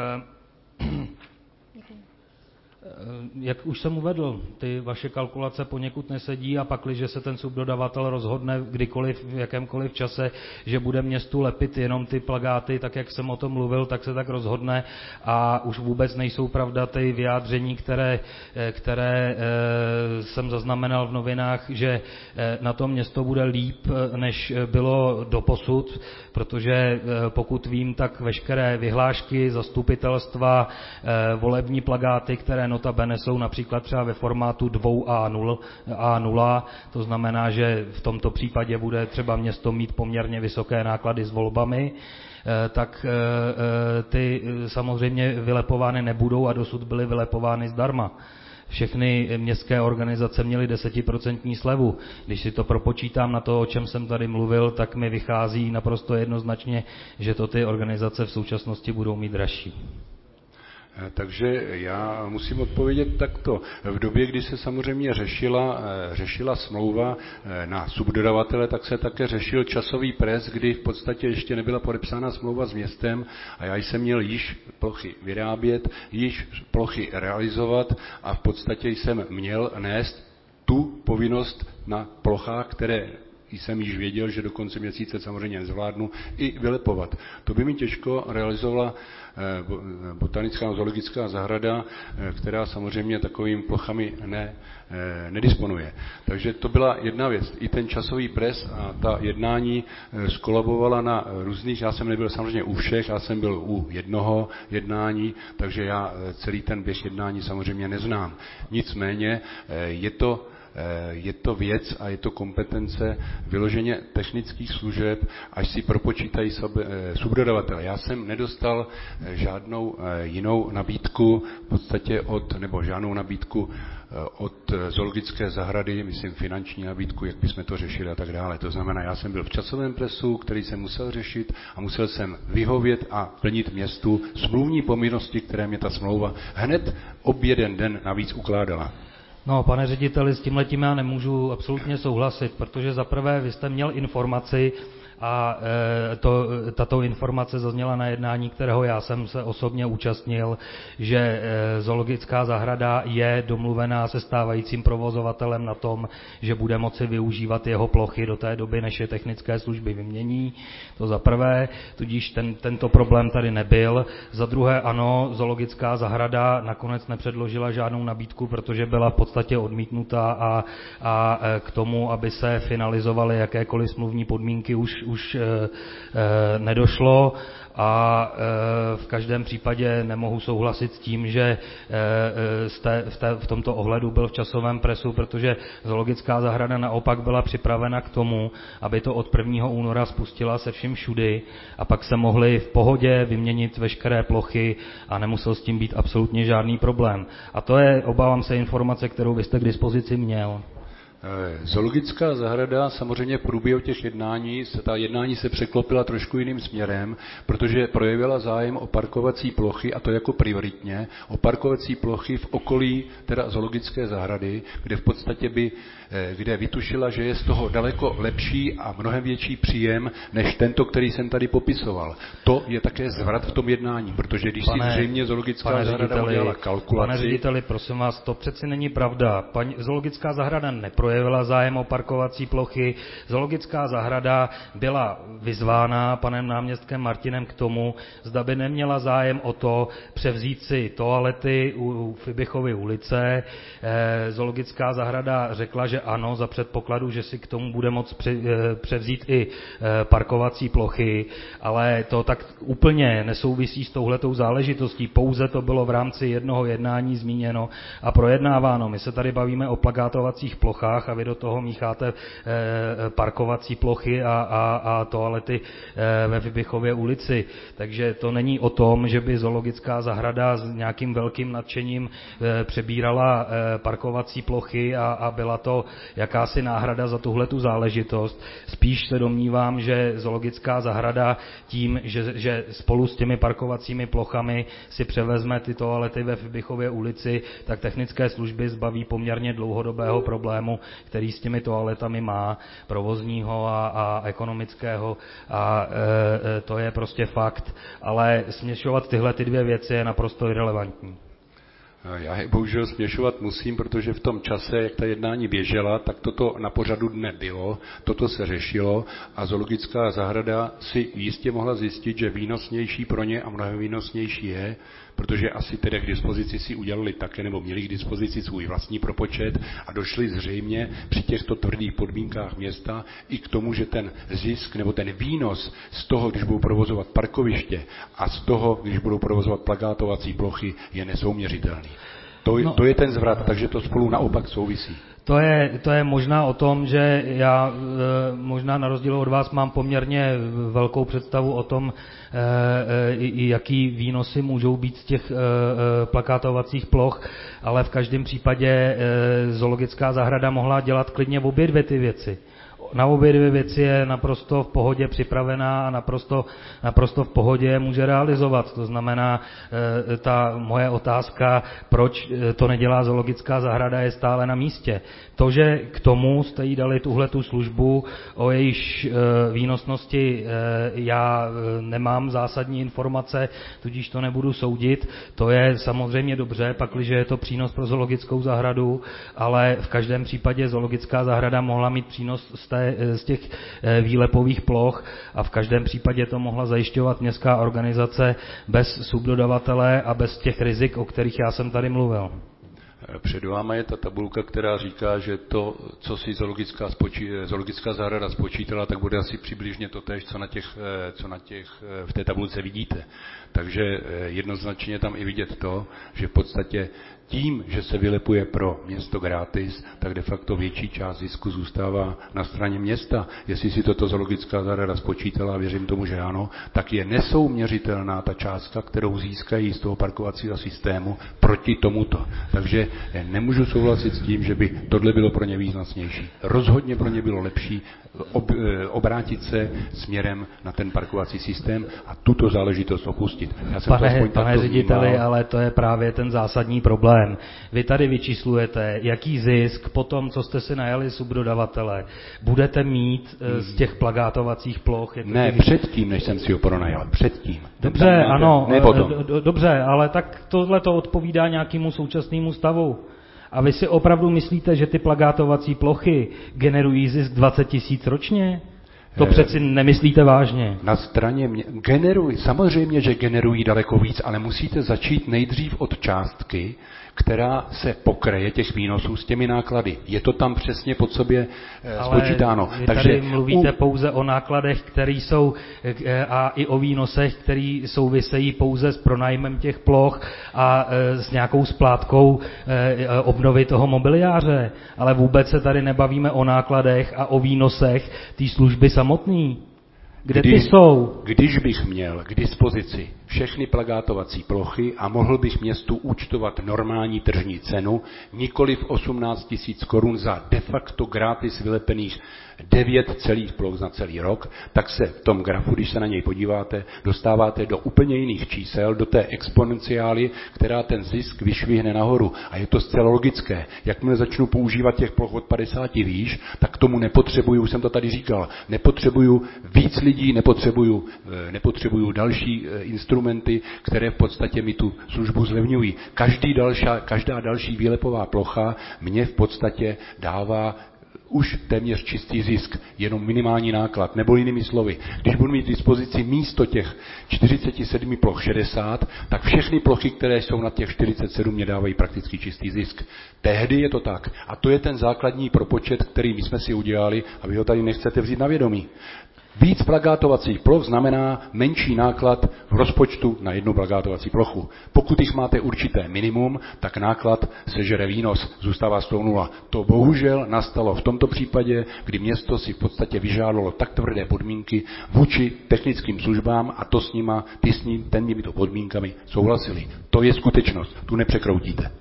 jak už jsem uvedl, ty vaše kalkulace poněkud nesedí a pakliže se ten subdodavatel rozhodne kdykoliv, v jakémkoliv čase, že bude městu lepit jenom ty plakáty, tak jak jsem o tom mluvil, tak se tak rozhodne a už vůbec nejsou pravda ty vyjádření, které jsem zaznamenal v novinách, že na tom město bude líp, než bylo doposud, protože pokud vím, tak veškeré vyhlášky, zastupitelstva, volební plakáty, které notabene jsou například třeba ve formátu 2A0, to znamená, že v tomto případě bude třeba město mít poměrně vysoké náklady s volbami, tak ty samozřejmě vylepovány nebudou a dosud byly vylepovány zdarma. Všechny městské organizace měly 10% slevu. Když si to propočítám na to, o čem jsem tady mluvil, tak mi vychází naprosto jednoznačně, že to ty organizace v současnosti budou mít dražší. Takže já musím odpovědět takto. V době, kdy se samozřejmě řešila smlouva na subdodavatele, tak se také řešil časový pres, kdy v podstatě ještě nebyla podepsána smlouva s městem a já jsem měl již plochy vyrábět, již plochy realizovat a v podstatě jsem měl nést tu povinnost na plochách, které jsem již věděl, že do konce měsíce samozřejmě nezvládnu, i vylepovat. To by mi těžko realizovala botanická zoologická zahrada, která samozřejmě takovými plochami nedisponuje. Takže to byla jedna věc. I ten časový pres a ta jednání skolabovala na různých, já jsem nebyl samozřejmě u všech, já jsem byl u jednoho jednání, takže já celý ten běh jednání samozřejmě neznám. Nicméně je to je to věc a je to kompetence vyloženě technických služeb, až si propočítají subdodavatele. Já jsem nedostal žádnou jinou nabídku, v podstatě nebo žádnou nabídku od zoologické zahrady, myslím finanční nabídku, jak bychom to řešili a tak dále. To znamená, já jsem byl v časovém presu, který jsem musel řešit a musel jsem vyhovět a plnit městu smluvní povinnosti, které mě ta smlouva hned jeden den navíc ukládala. No, pane řediteli, s tímhletím já nemůžu absolutně souhlasit, protože zaprvé vy jste měl informaci a tato informace zazněla na jednání, kterého já jsem se osobně účastnil, že zoologická zahrada je domluvená se stávajícím provozovatelem na tom, že bude moci využívat jeho plochy do té doby, než je technické služby vymění. To za prvé, tudíž tento problém tady nebyl. Za druhé, ano, zoologická zahrada nakonec nepředložila žádnou nabídku, protože byla v podstatě odmítnuta a k tomu, aby se finalizovaly jakékoliv smluvní podmínky, už nedošlo a v každém případě nemohu souhlasit s tím, že jste v tomto ohledu byl v časovém presu, protože zoologická zahrada naopak byla připravena k tomu, aby to od 1. února spustila se vším všudy a pak se mohly v pohodě vyměnit veškeré plochy a nemusel s tím být absolutně žádný problém. A to je, obávám se, informace, kterou vy jste k dispozici měl. Zoologická zahrada samozřejmě v průběhu těch jednání, ta jednání se překlopila trošku jiným směrem, protože projevila zájem o parkovací plochy, a to jako prioritně, o parkovací plochy v okolí teda zoologické zahrady, kde v podstatě kde vytušila, že je z toho daleko lepší a mnohem větší příjem, než tento, který jsem tady popisoval. To je také zvrat v tom jednání, protože když si zřejmě zoologická zahrada udělala kalkulaci... Pane řediteli, prosím vás, to přeci není pravda. Zoologická zahrada neprojevila zájem o parkovací plochy. Zoologická zahrada byla vyzvána panem náměstkem Martinem k tomu, zda by neměla zájem o to převzít si toalety u Fibichovy ulice. Zoologická zahrada řekla, že ano, za předpokladu, že si k tomu bude moct převzít i parkovací plochy, ale to tak úplně nesouvisí s touhletou záležitostí. Pouze to bylo v rámci jednoho jednání zmíněno a projednáváno. My se tady bavíme o plakátovacích plochách a vy do toho mícháte parkovací plochy a toalety ve Vybichově ulici. Takže to není o tom, že by zoologická zahrada s nějakým velkým nadšením přebírala parkovací plochy a byla to jakási náhrada za tuhletu záležitost. Spíš se domnívám, že zoologická zahrada tím, že spolu s těmi parkovacími plochami si převezme ty toalety ve Vybichově ulici, tak technické služby zbaví poměrně dlouhodobého problému, který s těmi toaletami má, provozního a ekonomického a to je prostě fakt. Ale směšovat tyhle ty dvě věci je naprosto irelevantní. Já je bohužel směšovat musím, protože v tom čase, jak ta jednání běžela, tak toto na pořadu dne bylo, toto se řešilo a zoologická zahrada si jistě mohla zjistit, že výnosnější pro ně a mnohem výnosnější je, protože asi tedy k dispozici si udělali také, nebo měli k dispozici svůj vlastní propočet a došli zřejmě při těchto tvrdých podmínkách města i k tomu, že ten zisk nebo ten výnos z toho, když budou provozovat parkoviště a z toho, když budou provozovat plakátovací plochy, je nesouměřitelný. To je ten zvrat, takže to spolu naopak souvisí. To je možná o tom, že já možná na rozdíl od vás mám poměrně velkou představu o tom, jaký výnosy můžou být z těch plakátovacích ploch, ale v každém případě zoologická zahrada mohla dělat klidně obě dvě ty věci. Na obě dvě věci je naprosto v pohodě připravená a naprosto v pohodě může realizovat. To znamená, ta moje otázka, proč to nedělá zoologická zahrada, je stále na místě. To, že k tomu jste jí dali tuhletu službu, o jejíž výnosnosti já nemám zásadní informace, tudíž to nebudu soudit, to je samozřejmě dobře, pakliže je to přínos pro zoologickou zahradu, ale v každém případě zoologická zahrada mohla mít přínos z těch výlepových ploch a v každém případě to mohla zajišťovat městská organizace bez subdodavatele a bez těch rizik, o kterých já jsem tady mluvil. Před vámi je ta tabulka, která říká, že to, co si zoologická zahrada spočítala, tak bude asi přibližně totéž, co v té tabulce vidíte. Takže jednoznačně tam i vidět to, že v podstatě tím, že se vylepuje pro město gratis, tak de facto větší část zisku zůstává na straně města. Jestli si toto zoologická zahrada spočítala, věřím tomu, že ano, tak je nesouměřitelná ta částka, kterou získají z toho parkovacího systému proti tomuto. Takže nemůžu souhlasit s tím, že by tohle bylo pro ně významnější. Rozhodně pro ně bylo lepší obrátit se směrem na ten parkovací systém a tuto záležitost opustit. Pane řediteli, ale to je právě ten zásadní problém. Vy tady vyčíslujete, jaký zisk po tom, co jste si najali subdodavatele, budete mít z těch plagátovacích ploch. Ne, předtím, než jsem si ho pronajal. Předtím. Dobře, ano, dobře, ale tak tohle to odpovídá nějakému současnému stavu. A vy si opravdu myslíte, že ty plagátovací plochy generují zisk 20 000 ročně? To přeci nemyslíte vážně. Na straně generují, samozřejmě, že generují daleko víc, ale musíte začít nejdřív od částky, která se pokryje těch výnosů s těmi náklady. Je to tam přesně pod sobě spočítáno. Vy tady mluvíte pouze o nákladech, které jsou a i o výnosech, které souvisejí pouze s pronájmem těch ploch a s nějakou splátkou obnovy toho mobiliáře. Ale vůbec se tady nebavíme o nákladech a o výnosech té služby samotné. Kde ty jsou? Když bych měl k dispozici všechny plagátovací plochy a mohl bych městu účtovat normální tržní cenu, nikoliv 18 000 korun za de facto gratis vylepených 9 celých ploch za celý rok, tak se v tom grafu, když se na něj podíváte, dostáváte do úplně jiných čísel, do té exponenciály, která ten zisk vyšvihne nahoru. A je to zcela logické. Jakmile začnu používat těch ploch od 50 výš, tak k tomu nepotřebuju, už jsem to tady říkal, nepotřebuju víc lidí, nepotřebuju další instrumenty, které v podstatě mi tu službu zlevňují. Každá další výlepová plocha mě v podstatě dává už téměř čistý zisk, jenom minimální náklad, nebo jinými slovy. Když budu mít k dispozici místo těch 47 ploch 60, tak všechny plochy, které jsou na těch 47, mě dávají prakticky čistý zisk. Tehdy je to tak. A to je ten základní propočet, který my jsme si udělali a vy ho tady nechcete vzít na vědomí. Víc plagátovacích ploch znamená menší náklad v rozpočtu na jednu plagátovací plochu. Pokud jich máte určité minimum, tak náklad sežere výnos, zůstává z toho nula. To bohužel nastalo v tomto případě, kdy město si v podstatě vyžádalo tak tvrdé podmínky vůči technickým službám a to s nima, těmito podmínkami souhlasili. To je skutečnost, tu nepřekroutíte.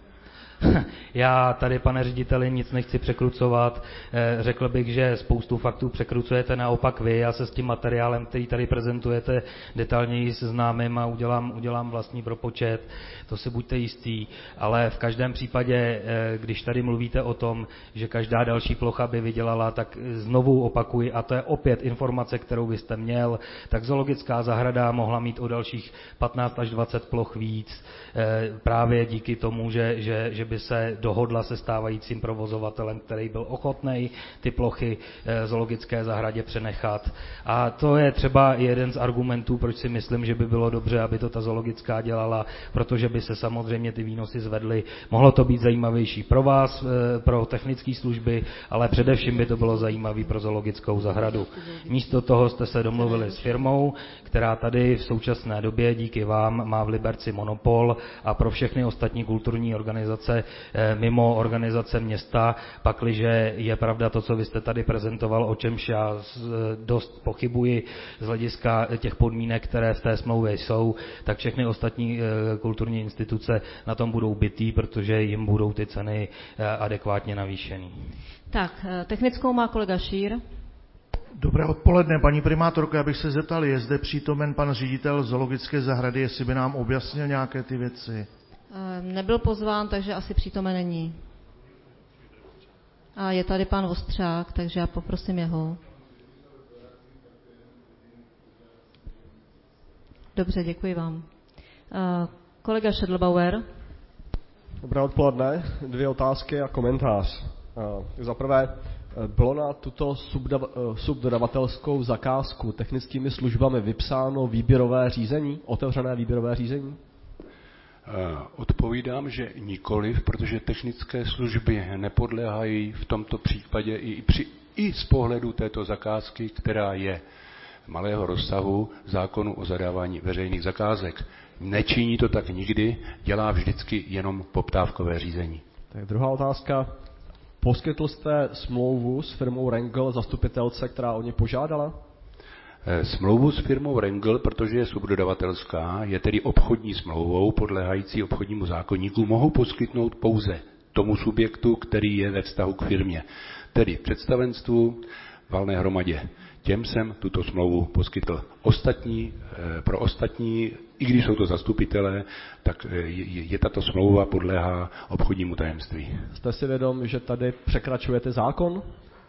Já tady, pane řediteli, nic nechci překrucovat. Řekl bych, že spoustu faktů překrucujete naopak vy. Já se s tím materiálem, který tady prezentujete, detailněji seznámím a udělám vlastní propočet. To si buďte jistý. Ale v každém případě, když tady mluvíte o tom, že každá další plocha by vydělala, tak znovu opakuji, a to je opět informace, kterou byste měl, tak zoologická zahrada mohla mít o dalších 15 až 20 ploch víc. Právě díky tomu, že by se dohodla se stávajícím provozovatelem, který byl ochotný ty plochy zoologické zahradě přenechat. A to je třeba jeden z argumentů, proč si myslím, že by bylo dobře, aby to ta zoologická dělala, protože by se samozřejmě ty výnosy zvedly. Mohlo to být zajímavější pro vás, pro technické služby, ale především by to bylo zajímavé pro zoologickou zahradu. Místo toho jste se domluvili s firmou, která tady v současné době díky vám má v Liberci monopol a pro všechny ostatní kulturní organizace mimo organizace města, pakliže je pravda to, co vy jste tady prezentoval, o čemž já dost pochybuji z hlediska těch podmínek, které v té smlouvě jsou, tak všechny ostatní kulturní instituce na tom budou bitý, protože jim budou ty ceny adekvátně navýšený. Tak, technickou má kolega Šír. Dobré odpoledne, paní primátorko, já bych se zeptal, je zde přítomen pan ředitel zoologické zahrady, jestli by nám objasnil nějaké ty věci? Nebyl pozván, takže asi přítomen není. A je tady pan Vostřák, takže já poprosím jeho. Dobře, děkuji vám. Kolega Schedlbauer. Dobré odpoledne, 2 otázky a komentář. Za prvé, bylo na tuto subdodavatelskou zakázku technickými službami vypsáno výběrové řízení, otevřené výběrové řízení? Odpovídám, že nikoliv, protože technické služby nepodléhají v tomto případě i z pohledu této zakázky, která je malého rozsahu, zákonu o zadávání veřejných zakázek. Nečiní to tak nikdy, dělá vždycky jenom poptávkové řízení. Tak druhá otázka. Poskytl jste smlouvu s firmou Rengel zastupitelce, která o ně požádala? Smlouvu s firmou Rengel, protože je subdodavatelská, je tedy obchodní smlouvou podléhající obchodnímu zákoníku, mohou poskytnout pouze tomu subjektu, který je ve vztahu k firmě, tedy představenstvu, valné hromadě. Těm jsem tuto smlouvu poskytl. Pro ostatní, i když jsou to zastupitelé, tak je tato smlouva podléhá obchodnímu tajemství. Jste si vědom, že tady překračujete zákon?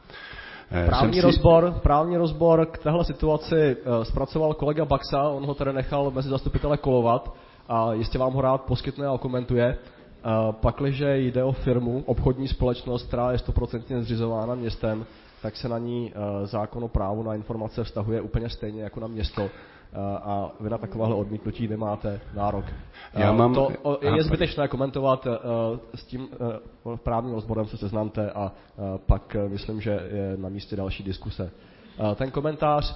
Právní rozbor k téhle situaci zpracoval kolega Baxa, on ho tady nechal mezi zastupitele kolovat a jistě vám ho rád poskytne a komentuje. Pakliže jde o firmu, obchodní společnost, která je 100% zřizována městem, tak se na ní zákon o právu na informace vztahuje úplně stejně jako na město a vy na takovéhle odmítnutí nemáte nárok. Je zbytečné komentovat, s tím právním rozborem se seznamte a pak myslím, že je na místě další diskuse. Ten komentář,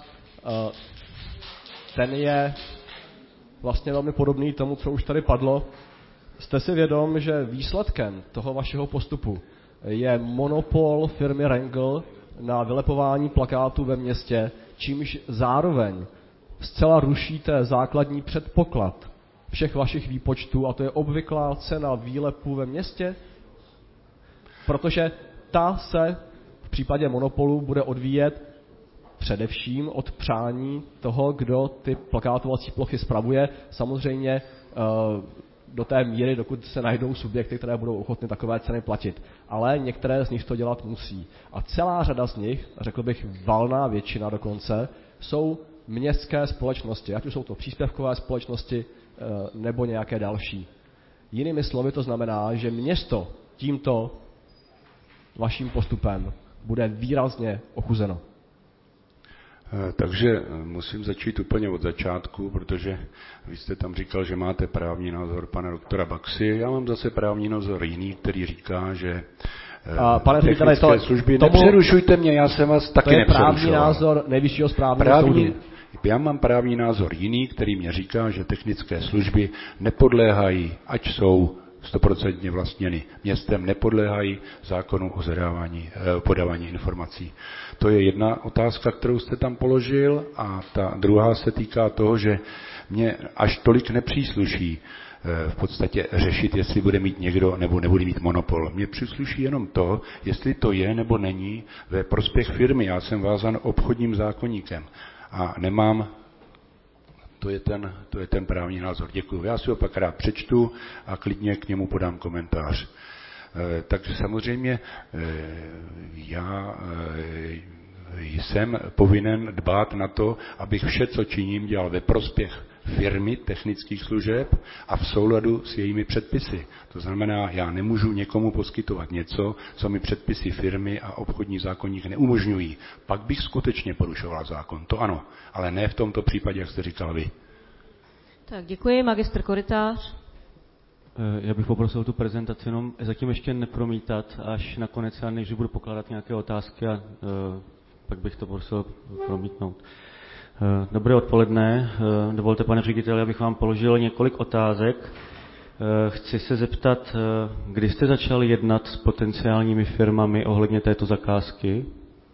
ten je vlastně velmi podobný tomu, co už tady padlo. Jste si vědom, že výsledkem toho vašeho postupu je monopol firmy Rengel na vylepování plakátů ve městě, čímž zároveň zcela rušíte základní předpoklad všech vašich výpočtů, a to je obvyklá cena výlepu ve městě? Protože ta se v případě monopolu bude odvíjet především od přání toho, kdo ty plakátovací plochy spravuje. Samozřejmě do té míry, dokud se najdou subjekty, které budou ochotny takové ceny platit. Ale některé z nich to dělat musí. A celá řada z nich, řekl bych valná většina dokonce, jsou městské společnosti, ať už jsou to příspěvkové společnosti nebo nějaké další. Jinými slovy to znamená, že město tímto vaším postupem bude výrazně ochuzeno. Takže musím začít úplně od začátku, protože vy jste tam říkal, že máte právní názor pana doktora Baxy. Já mám zase právní názor jiný, který říká, že technické služby... Nepřerušujte mě, já jsem vás taky nepřerušoval. To je právní názor Nejvyššího správního soudu. Já mám právní názor jiný, který mě říká, že technické služby nepodléhají, ať jsou 100% vlastněny městem, nepodléhají zákonu o podávání informací. To je jedna otázka, kterou jste tam položil, a ta druhá se týká toho, že mě až tolik nepřísluší v podstatě řešit, jestli bude mít někdo nebo nebude mít monopol. Mně přísluší jenom to, jestli to je nebo není ve prospěch firmy. Já jsem vázan obchodním zákoníkem a nemám... To je ten právní názor. Děkuji. Já si ho pak rád přečtu a klidně k němu podám komentář. Takže samozřejmě já jsem povinen dbát na to, abych vše, co činím, dělal ve prospěch firmy technických služeb a v souladu s jejími předpisy. To znamená, já nemůžu někomu poskytovat něco, co mi předpisy firmy a obchodní zákoník neumožňují. Pak bych skutečně porušoval zákon. To ano, ale ne v tomto případě, jak jste říkal vy. Tak děkuji, magistr Korytář. Já bych poprosil tu prezentaci jenom zatím ještě nepromítat, až nakonec, než budu pokládat nějaké otázky a pak bych to prosil promítnout. Dobré odpoledne. Dovolte, pane řediteli, abych vám položil několik otázek. Chci se zeptat, kdy jste začal jednat s potenciálními firmami ohledně této zakázky?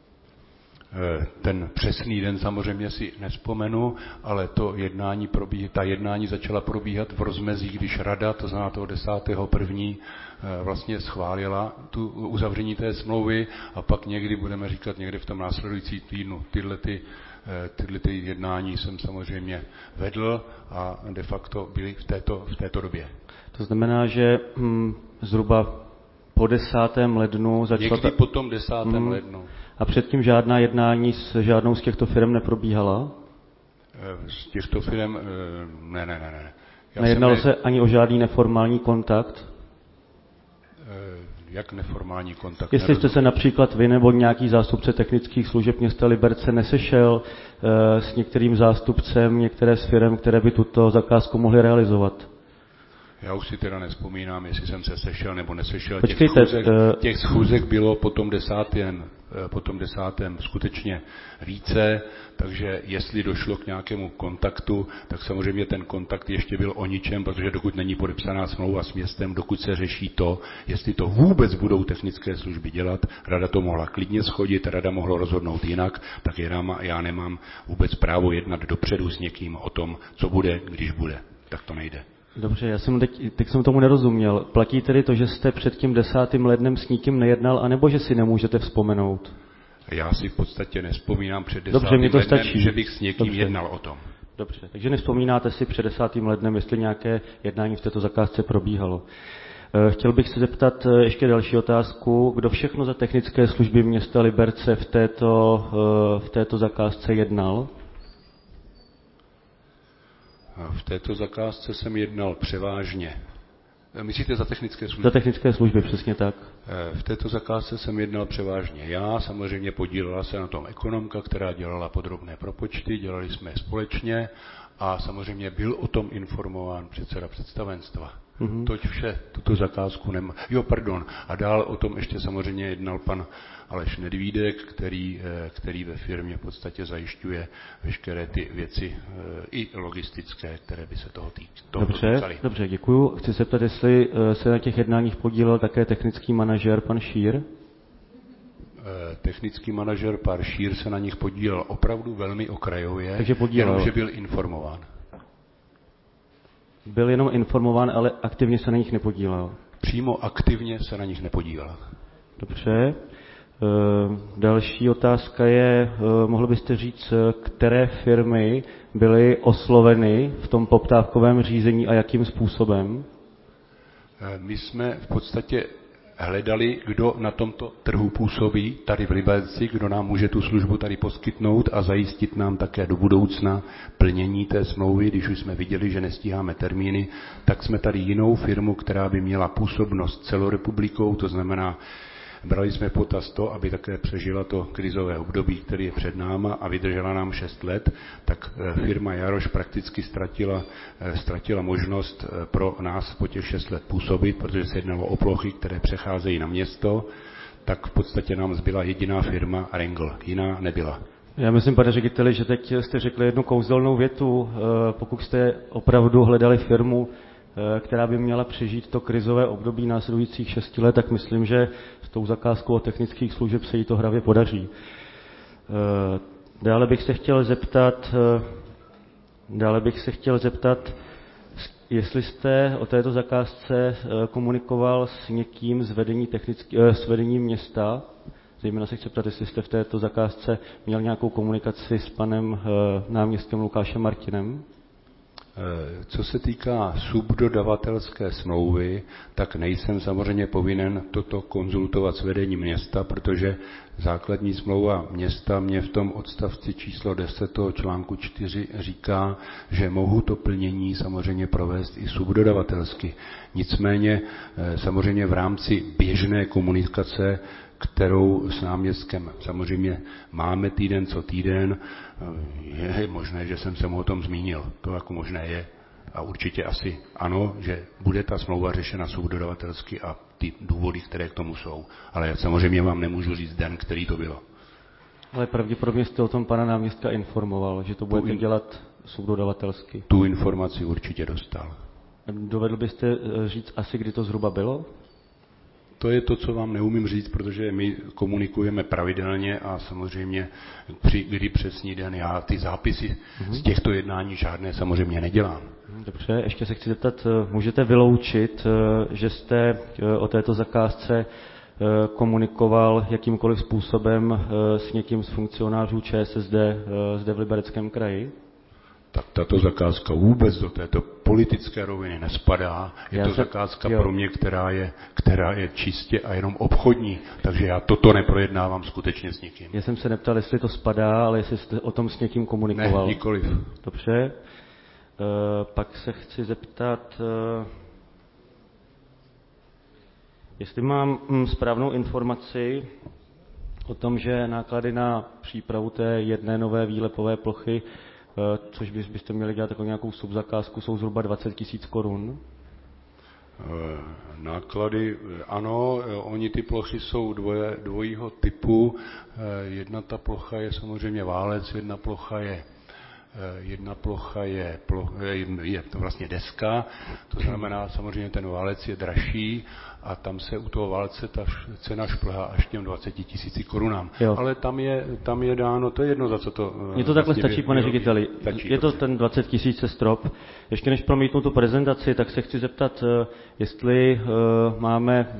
Ten přesný den samozřejmě si nevzpomenu, ale ta jednání začala probíhat v rozmezí, když rada, to znamená toho 10.1. vlastně schválila tu uzavření té smlouvy, a pak někdy budeme říkat někdy v tom následující týdnu. Tyhle jednání jsem samozřejmě vedl a de facto byly v této době. To znamená, že zhruba po 10. lednu začala... Někdy po tom 10. lednu. A předtím žádná jednání s žádnou z těchto firm neprobíhala? Z těchto firm ne. Nejednalo se ani o žádný neformální kontakt? Jak neformální kontakt? Jestli jste se například vy nebo nějaký zástupce technických služeb města Liberce nesešel s některým zástupcem některé z firm, které by tuto zakázku mohly realizovat? Já už si teda nespomínám, jestli jsem se sešel nebo nesešel. Počkejte, Těch schůzek bylo po tom desátém skutečně více, takže jestli došlo k nějakému kontaktu, tak samozřejmě ten kontakt ještě byl o ničem, protože dokud není podepsaná smlouva s městem, dokud se řeší to, jestli to vůbec budou technické služby dělat, rada to mohla klidně shodit, rada mohla rozhodnout jinak, tak já nemám vůbec právo jednat dopředu s někým o tom, co bude, když bude. Tak to nejde. Dobře, já jsem teď jsem tomu nerozuměl. Platí tedy to, že jste před tím 10. lednem s nikým nejednal, anebo že si nemůžete vzpomenout? Já si v podstatě nespomínám před 10. Dobře, mi to lednem, stačí. že bych s někým jednal o tom. Dobře, takže nevzpomínáte si před 10. lednem, jestli nějaké jednání v této zakázce probíhalo. Chtěl bych se zeptat ještě další otázku. Kdo všechno za technické služby města Liberce v této zakázce jednal? V této zakázce jsem jednal převážně. Myslíte za technické služby? Za technické služby, přesně tak. V této zakázce jsem jednal převážně já, samozřejmě podílela se na tom ekonomka, která dělala podrobné propočty, dělali jsme je společně a samozřejmě byl o tom informován předseda představenstva. Toť vše, tuto zakázku nemá. A dál o tom ještě samozřejmě jednal pan Aleš Nedvídek, který ve firmě v podstatě zajišťuje veškeré ty věci i logistické, které by se toho týkaly. Dobře, děkuju. Chci se ptat, jestli se na těch jednáních podílel také technický manažer pan Šír? Technický manažer pan Šír se na nich podílel opravdu velmi okrajově, jenomže byl informován. Byl jenom informován, ale aktivně se na nich nepodílel. Přímo aktivně se na nich nepodílel. Dobře. Další otázka je, mohl byste říct, které firmy byly osloveny v tom poptávkovém řízení a jakým způsobem? My jsme v podstatě hledali, kdo na tomto trhu působí, tady v Liberci, kdo nám může tu službu tady poskytnout a zajistit nám také do budoucna plnění té smlouvy. Když už jsme viděli, že nestíháme termíny, tak jsme tady jinou firmu, která by měla působnost celorepublikou, to znamená, brali jsme potaz to, aby také přežila to krizové období, které je před náma a vydržela nám 6 let, tak firma Jaroš prakticky ztratila možnost pro nás po těch 6 let působit, protože se jednalo o plochy, které přecházejí na město, tak v podstatě nám zbyla jediná firma Rengl, jiná nebyla. Já myslím, pane řediteli, že teď jste řekli jednu kouzelnou větu. Pokud jste opravdu hledali firmu, která by měla přežít to krizové období následujících 6 let, tak myslím, že s tou zakázkou od technických služeb se jí to hravě podaří. Dále bych se chtěl zeptat, jestli jste o této zakázce komunikoval s někým s vedením města. Zejména se chci ptat, jestli jste v této zakázce měl nějakou komunikaci s panem náměstkem Lukášem Martinem. Co se týká subdodavatelské smlouvy, tak nejsem samozřejmě povinen toto konzultovat s vedením města, protože základní smlouva města mě v tom odstavci číslo 10 článku 4 říká, že mohu to plnění samozřejmě provést i subdodavatelsky. Nicméně samozřejmě v rámci běžné komunikace, kterou s náměstkem samozřejmě máme týden co týden, je možné, že jsem se mu o tom zmínil. To jako možné je. A určitě asi ano, že bude ta smlouva řešena subdodavatelsky a ty důvody, které k tomu jsou. Ale já samozřejmě vám nemůžu říct den, který to bylo. Ale pravděpodobně jste o tom pana náměstka informoval, že to budete dělat subdodavatelsky. Tu informaci určitě dostal. Dovedl byste říct asi, kdy to zhruba bylo? To je to, co vám neumím říct, protože my komunikujeme pravidelně a samozřejmě kdy přesný den, já ty zápisy z těchto jednání žádné samozřejmě nedělám. Dobře, ještě se chci zeptat, můžete vyloučit, že jste o této zakázce komunikoval jakýmkoliv způsobem s někým z funkcionářů ČSSD zde v Libereckém kraji? Tak tato zakázka vůbec do této politické roviny nespadá. Je to zakázka pro mě, která je čistě a jenom obchodní, takže já toto neprojednávám skutečně s nikým. Já jsem se neptal, jestli to spadá, ale jestli jste o tom s někým komunikoval. Ne, nikoliv. Dobře. Pak se chci zeptat, jestli mám správnou informaci o tom, že náklady na přípravu té jedné nové výlepové plochy, což byste měli dělat jako nějakou subzakázku, jsou zhruba 20 000 korun. Náklady, ano, oni ty plochy jsou dvojího typu. Jedna ta plocha je samozřejmě válec, jedna plocha je vlastně deska, to znamená samozřejmě ten válec je dražší a tam se u toho válce ta cena šplhá až těm 20 000 korunám. Jo. Ale tam je dáno, to je jedno, za co to... Mně to takhle stačí, pane řediteli. Je to ten 20 000 strop. Ještě než promítnu tu prezentaci, tak se chci zeptat, jestli máme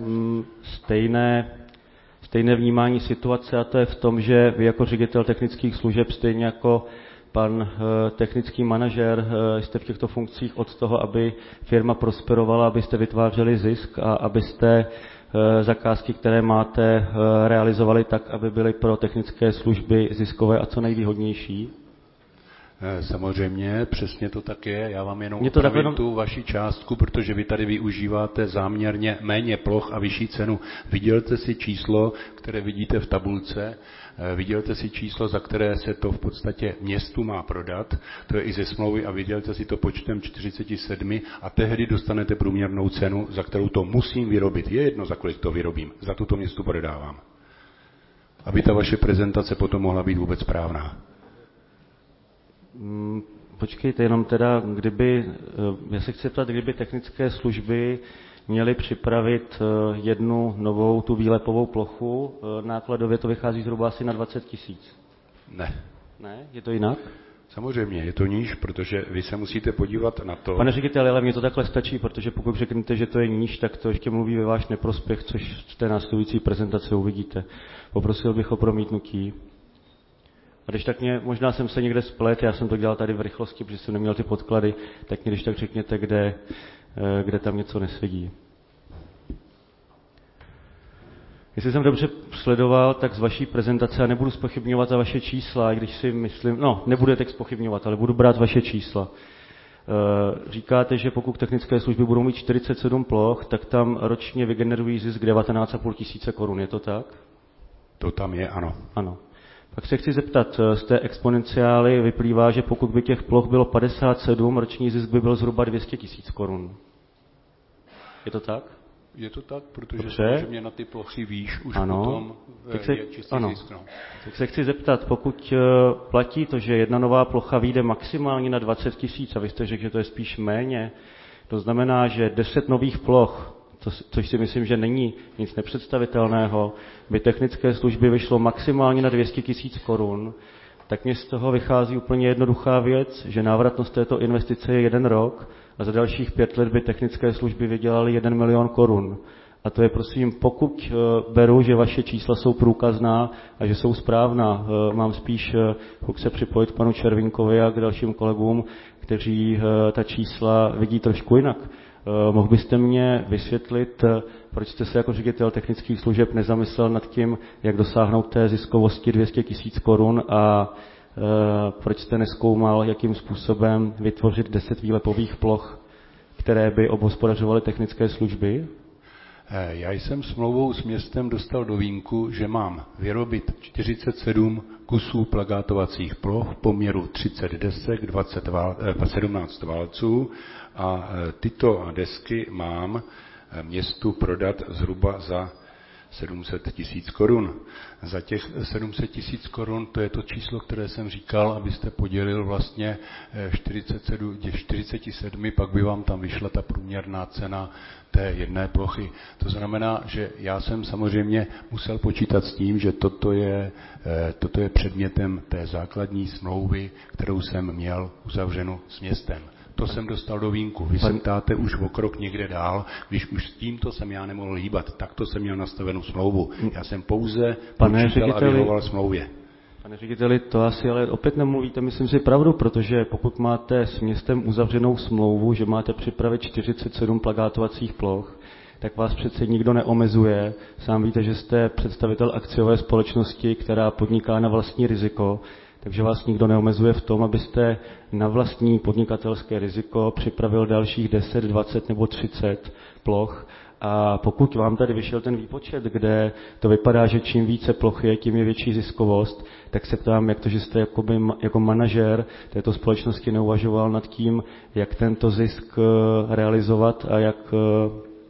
stejné vnímání situace, a to je v tom, že vy jako ředitel technických služeb, stejně jako pan technický manažer, jste v těchto funkcích od toho, aby firma prosperovala, abyste vytvářeli zisk a abyste zakázky, které máte, realizovali tak, aby byly pro technické služby ziskové a co nejvýhodnější? Samozřejmě, přesně to tak je. Já vám jenom opravím tu vaši částku, protože vy tady využíváte záměrně méně ploch a vyšší cenu. Vydělte si číslo, které vidíte v tabulce, vydělte si číslo, za které se to v podstatě městu má prodat, to je i ze smlouvy, a vydělte si to počtem 47 a tehdy dostanete průměrnou cenu, za kterou to musím vyrobit. Je jedno, za kolik to vyrobím, za tuto městu prodávám. Aby ta vaše prezentace potom mohla být vůbec správná. Počkejte, jenom teda, já se chci ptat, kdyby technické služby měly připravit jednu novou tu výlepovou plochu, nákladově to vychází zhruba asi na 20 000. Ne. Ne? Je to jinak? Samozřejmě, je to níž, protože vy se musíte podívat na to... Pane řediteli, ale mně to takhle stačí, protože pokud řeknete, že to je níž, tak to ještě mluví ve váš neprospěch, což v té následující prezentaci uvidíte. Poprosil bych o promítnutí. A když tak možná jsem se někde splet, já jsem to dělal tady v rychlosti, protože jsem neměl ty podklady, tak mě když tak řekněte, kde tam něco nesedí. Jestli jsem dobře sledoval, tak z vaší prezentace, a nebudu zpochybňovat ta vaše čísla, když si myslím, nebudu je teď zpochybňovat, ale budu brát vaše čísla. Říkáte, že pokud technické služby budou mít 47 ploch, tak tam ročně vygenerují zisk 19 500 korun, je to tak? To tam je, ano. Ano. Pak se chci zeptat, z té exponenciály vyplývá, že pokud by těch ploch bylo 57, roční zisk by byl zhruba 200 000 korun. Je to tak? Je to tak, protože samozřejmě na ty plochy výš už potom je čistý zisk. Tak se chci zeptat, pokud platí to, že jedna nová plocha vyjde maximálně na 20 000, a vy jste řekl, že to je spíš méně, to znamená, že 10 nových ploch, což si myslím, že není nic nepředstavitelného, by technické služby vyšlo maximálně na 200 000 korun, tak mi z toho vychází úplně jednoduchá věc, že návratnost této investice je 1 rok a za dalších 5 let by technické služby vydělaly 1 milion korun. A to je, prosím, pokud beru, že vaše čísla jsou průkazná a že jsou správná, mám spíš pokud se připojit k panu Červinkovi a k dalším kolegům, kteří ta čísla vidí trošku jinak. Mohl byste mě vysvětlit, proč jste se jako ředitel technických služeb nezamyslel nad tím, jak dosáhnout té ziskovosti 200 000 korun a proč jste nezkoumal, jakým způsobem vytvořit 10 výlepových ploch, které by obhospodařovaly technické služby? Já jsem smlouvou s městem dostal do vínku, že mám vyrobit 47 kusů plagátovacích ploch v poměru 30 desek, 17 válců a tyto desky mám městu prodat zhruba za 700 000 korun. Za těch 700 000 korun, to je to číslo, které jsem říkal, abyste podělil vlastně 47, pak by vám tam vyšla ta průměrná cena té jedné plochy. To znamená, že já jsem samozřejmě musel počítat s tím, že toto je předmětem té základní smlouvy, kterou jsem měl uzavřenou s městem. To jsem dostal do vínku. Vy se ptáte už o krok někde dál, když už s tímto jsem já nemohl hýbat. Takto jsem měl nastavenou smlouvu. Já jsem pouze počítal a vyhovoval smlouvě. Pane řediteli, to asi ale opět nemluvíte, myslím si, pravdu, protože pokud máte s městem uzavřenou smlouvu, že máte připravit 47 plagátovacích ploch, tak vás přece nikdo neomezuje. Sám víte, že jste představitel akciové společnosti, která podniká na vlastní riziko, takže vás nikdo neomezuje v tom, abyste na vlastní podnikatelské riziko připravil dalších 10, 20 nebo 30 ploch. A pokud vám tady vyšel ten výpočet, kde to vypadá, že čím více ploch je, tím je větší ziskovost, tak se ptám, jak to, že jste jako manažer této společnosti neuvažoval nad tím, jak tento zisk realizovat a jak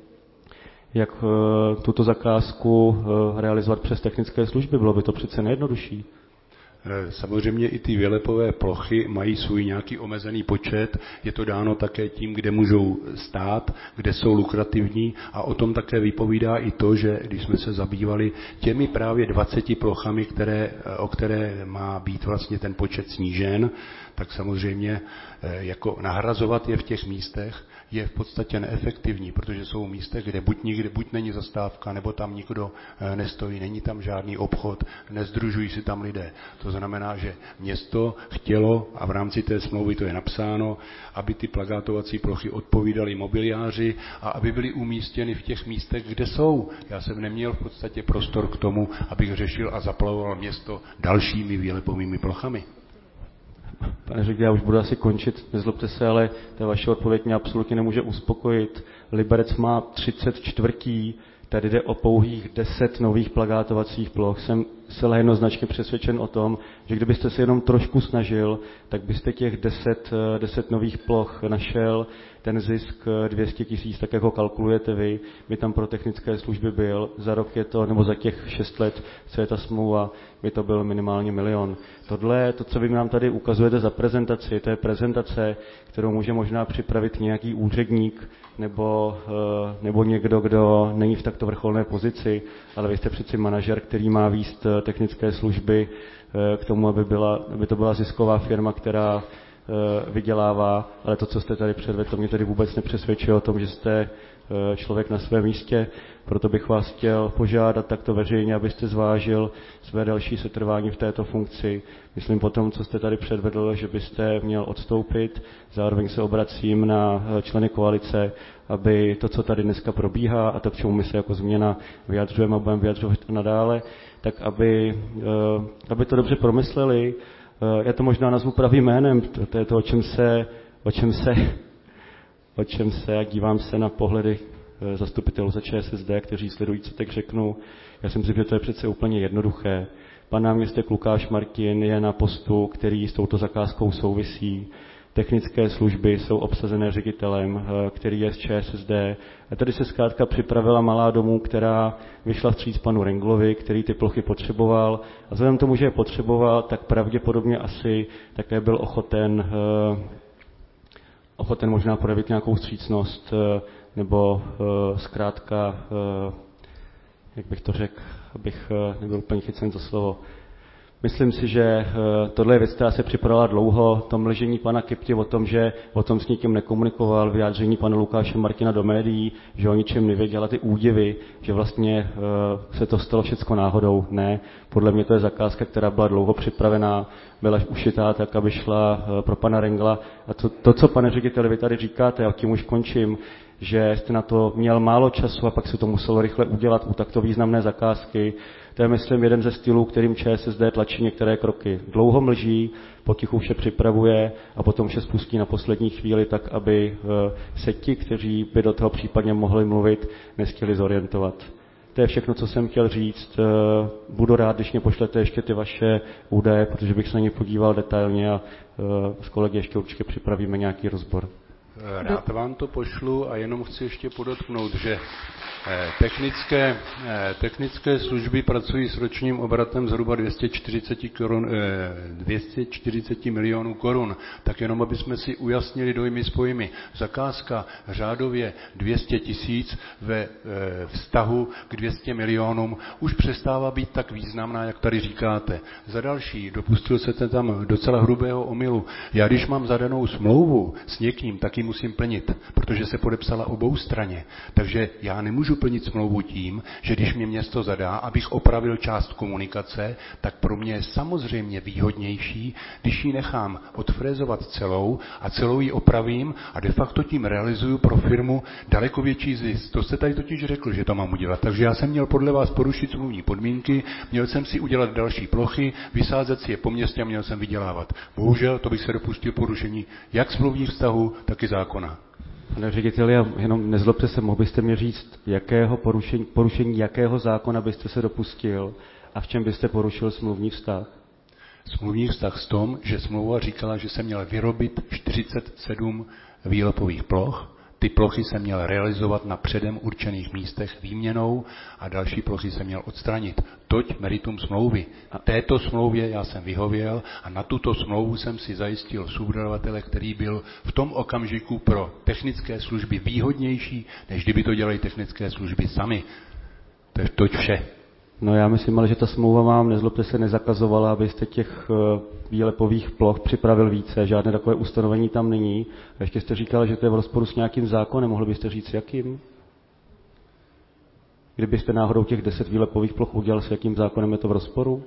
jak tuto zakázku realizovat přes technické služby. Bylo by to přece nejjednodušší. Samozřejmě i ty výlepové plochy mají svůj nějaký omezený počet, je to dáno také tím, kde můžou stát, kde jsou lukrativní a o tom také vypovídá i to, že když jsme se zabývali těmi právě 20 plochami, o které má být vlastně ten počet snížen, tak samozřejmě jako nahrazovat je v těch místech je v podstatě neefektivní, protože jsou místech, kde buď není zastávka, nebo tam nikdo nestojí, není tam žádný obchod, nezdružují si tam lidé. To znamená, že město chtělo, a v rámci té smlouvy to je napsáno, aby ty plakátovací plochy odpovídaly mobiliáři a aby byly umístěny v těch místech, kde jsou. Já jsem neměl v podstatě prostor k tomu, abych řešil a zaplavoval město dalšími výlepovými plochami. Pane řediteli, já už budu asi končit, nezlobte se, ale ta vaše odpověď mě absolutně nemůže uspokojit. Liberec má 30 čtvrtí, tady jde o pouhých 10 nových plakátovacích ploch. Jsem zcela jednoznačně přesvědčen o tom, že kdybyste se jenom trošku snažil, tak byste těch 10 nových ploch našel. Ten zisk 200 000, tak jako kalkulujete vy, by tam pro technické služby byl. Za rok je to, nebo za těch 6 let, co je ta smlouva, by to byl minimálně 1 000 000. Tohle, to, co vy nám tady ukazujete za prezentaci, to je prezentace, kterou může možná připravit nějaký úředník nebo někdo, kdo není v takto vrcholné pozici, ale vy jste přeci manažer, který má vést technické služby k tomu, aby to byla zisková firma, která vydělává, ale to, co jste tady předvedl, to mě tady vůbec nepřesvědčilo o tom, že jste člověk na svém místě. Proto bych vás chtěl požádat takto veřejně, abyste zvážil své další setrvání v této funkci. Myslím po tom, co jste tady předvedl, že byste měl odstoupit. Zároveň se obracím na členy koalice, aby to, co tady dneska probíhá a to, k čemu my se jako změna vyjadřujeme a budeme vyjadřovat nadále, tak aby to dobře promysleli. Já to možná nazvu pravým jménem, to je to, o čem se, a dívám se na pohledy zastupitelů za ČSSD, kteří sledují, co tak řeknu. Já si myslím, že to je přece úplně jednoduché. Pan náměstek Lukáš Martin je na postu, který s touto zakázkou souvisí. Technické služby jsou obsazené ředitelem, který je z ČSSD. A tady se zkrátka připravila malá domů, která vyšla vstříc panu Renglovi, který ty plochy potřeboval. A vzhledem tomu, že je potřeboval, tak pravděpodobně asi také byl ochoten možná projevit nějakou vstřícnost, nebo zkrátka, jak bych to řekl, abych nebyl úplně chycen za slovo. Myslím si, že tohle je věc, která se připravila dlouho. To mlžení pana Kypty o tom, že o tom s nikým nekomunikoval, vyjádření pana Lukáše Martina do médií, že o ničem nevěděl, a ty údivy, že vlastně se to stalo všecko náhodou. Ne, podle mě to je zakázka, která byla dlouho připravená, byla ušitá tak, aby šla pro pana Rengla. A to co, pane řediteli, vy tady říkáte, a tím už končím, že jste na to měl málo času a pak se to muselo rychle udělat u takto významné zakázky. To je, myslím, jeden ze stylů, kterým ČSSD tlačí některé kroky. Dlouho mlží, potichu vše připravuje a potom vše spustí na poslední chvíli tak, aby se ti, kteří by do toho případně mohli mluvit, nechtěli zorientovat. To je všechno, co jsem chtěl říct. Budu rád, když mě pošlete ještě ty vaše údaje, protože bych se na ně podíval detailně a s kolegy ještě určitě připravíme nějaký rozbor. Rád vám to pošlu a jenom chci ještě podotknout, že technické služby pracují s ročním obratem zhruba 240 milionů korun. Tak jenom, aby jsme si ujasnili dojmy s pojmy. Zakázka řádově 200 000 ve vztahu k 200 milionům už přestává být tak významná, jak tady říkáte. Za další, dopustil se tam docela hrubého omylu. Já když mám zadanou smlouvu s někým, tak ji musím plnit, protože se podepsala obou straně. Takže já nemůžu plnit smlouvu tím, že když mě město zadá, abych opravil část komunikace, tak pro mě je samozřejmě výhodnější, když ji nechám odfrézovat celou a celou ji opravím a de facto tím realizuju pro firmu daleko větší zisk. To jste tady totiž řekl, že to mám udělat. Takže já jsem měl podle vás porušit smluvní podmínky, měl jsem si udělat další plochy, vysázet si je po městě a měl jsem vydělávat. Bohužel to bych se dopustil porušení jak smluvních vztahů, tak i zákona. Pane řediteli, jenom nezlobte se, mohl byste mě říct, porušení jakého zákona byste se dopustil a v čem byste porušil smluvní vztah? Smluvní vztah s tom, že smlouva říkala, že jsem měl vyrobit 47 výlepových ploch, Ty plochy jsem měl realizovat na předem určených místech výměnou a další plochy jsem měl odstranit. Toť meritum smlouvy. A této smlouvě já jsem vyhověl a na tuto smlouvu jsem si zajistil subdodavatele, který byl v tom okamžiku pro technické služby výhodnější, než kdyby to dělali technické služby sami. To je toť vše. No já myslím, ale že ta smlouva vám, nezlobte se, nezakazovala, abyste těch výlepových ploch připravil více. Žádné takové ustanovení tam není. A ještě jste říkal, že to je v rozporu s nějakým zákonem. Mohli byste říct, jakým? Kdybyste náhodou těch 10 výlepových ploch udělal, s jakým zákonem je to v rozporu?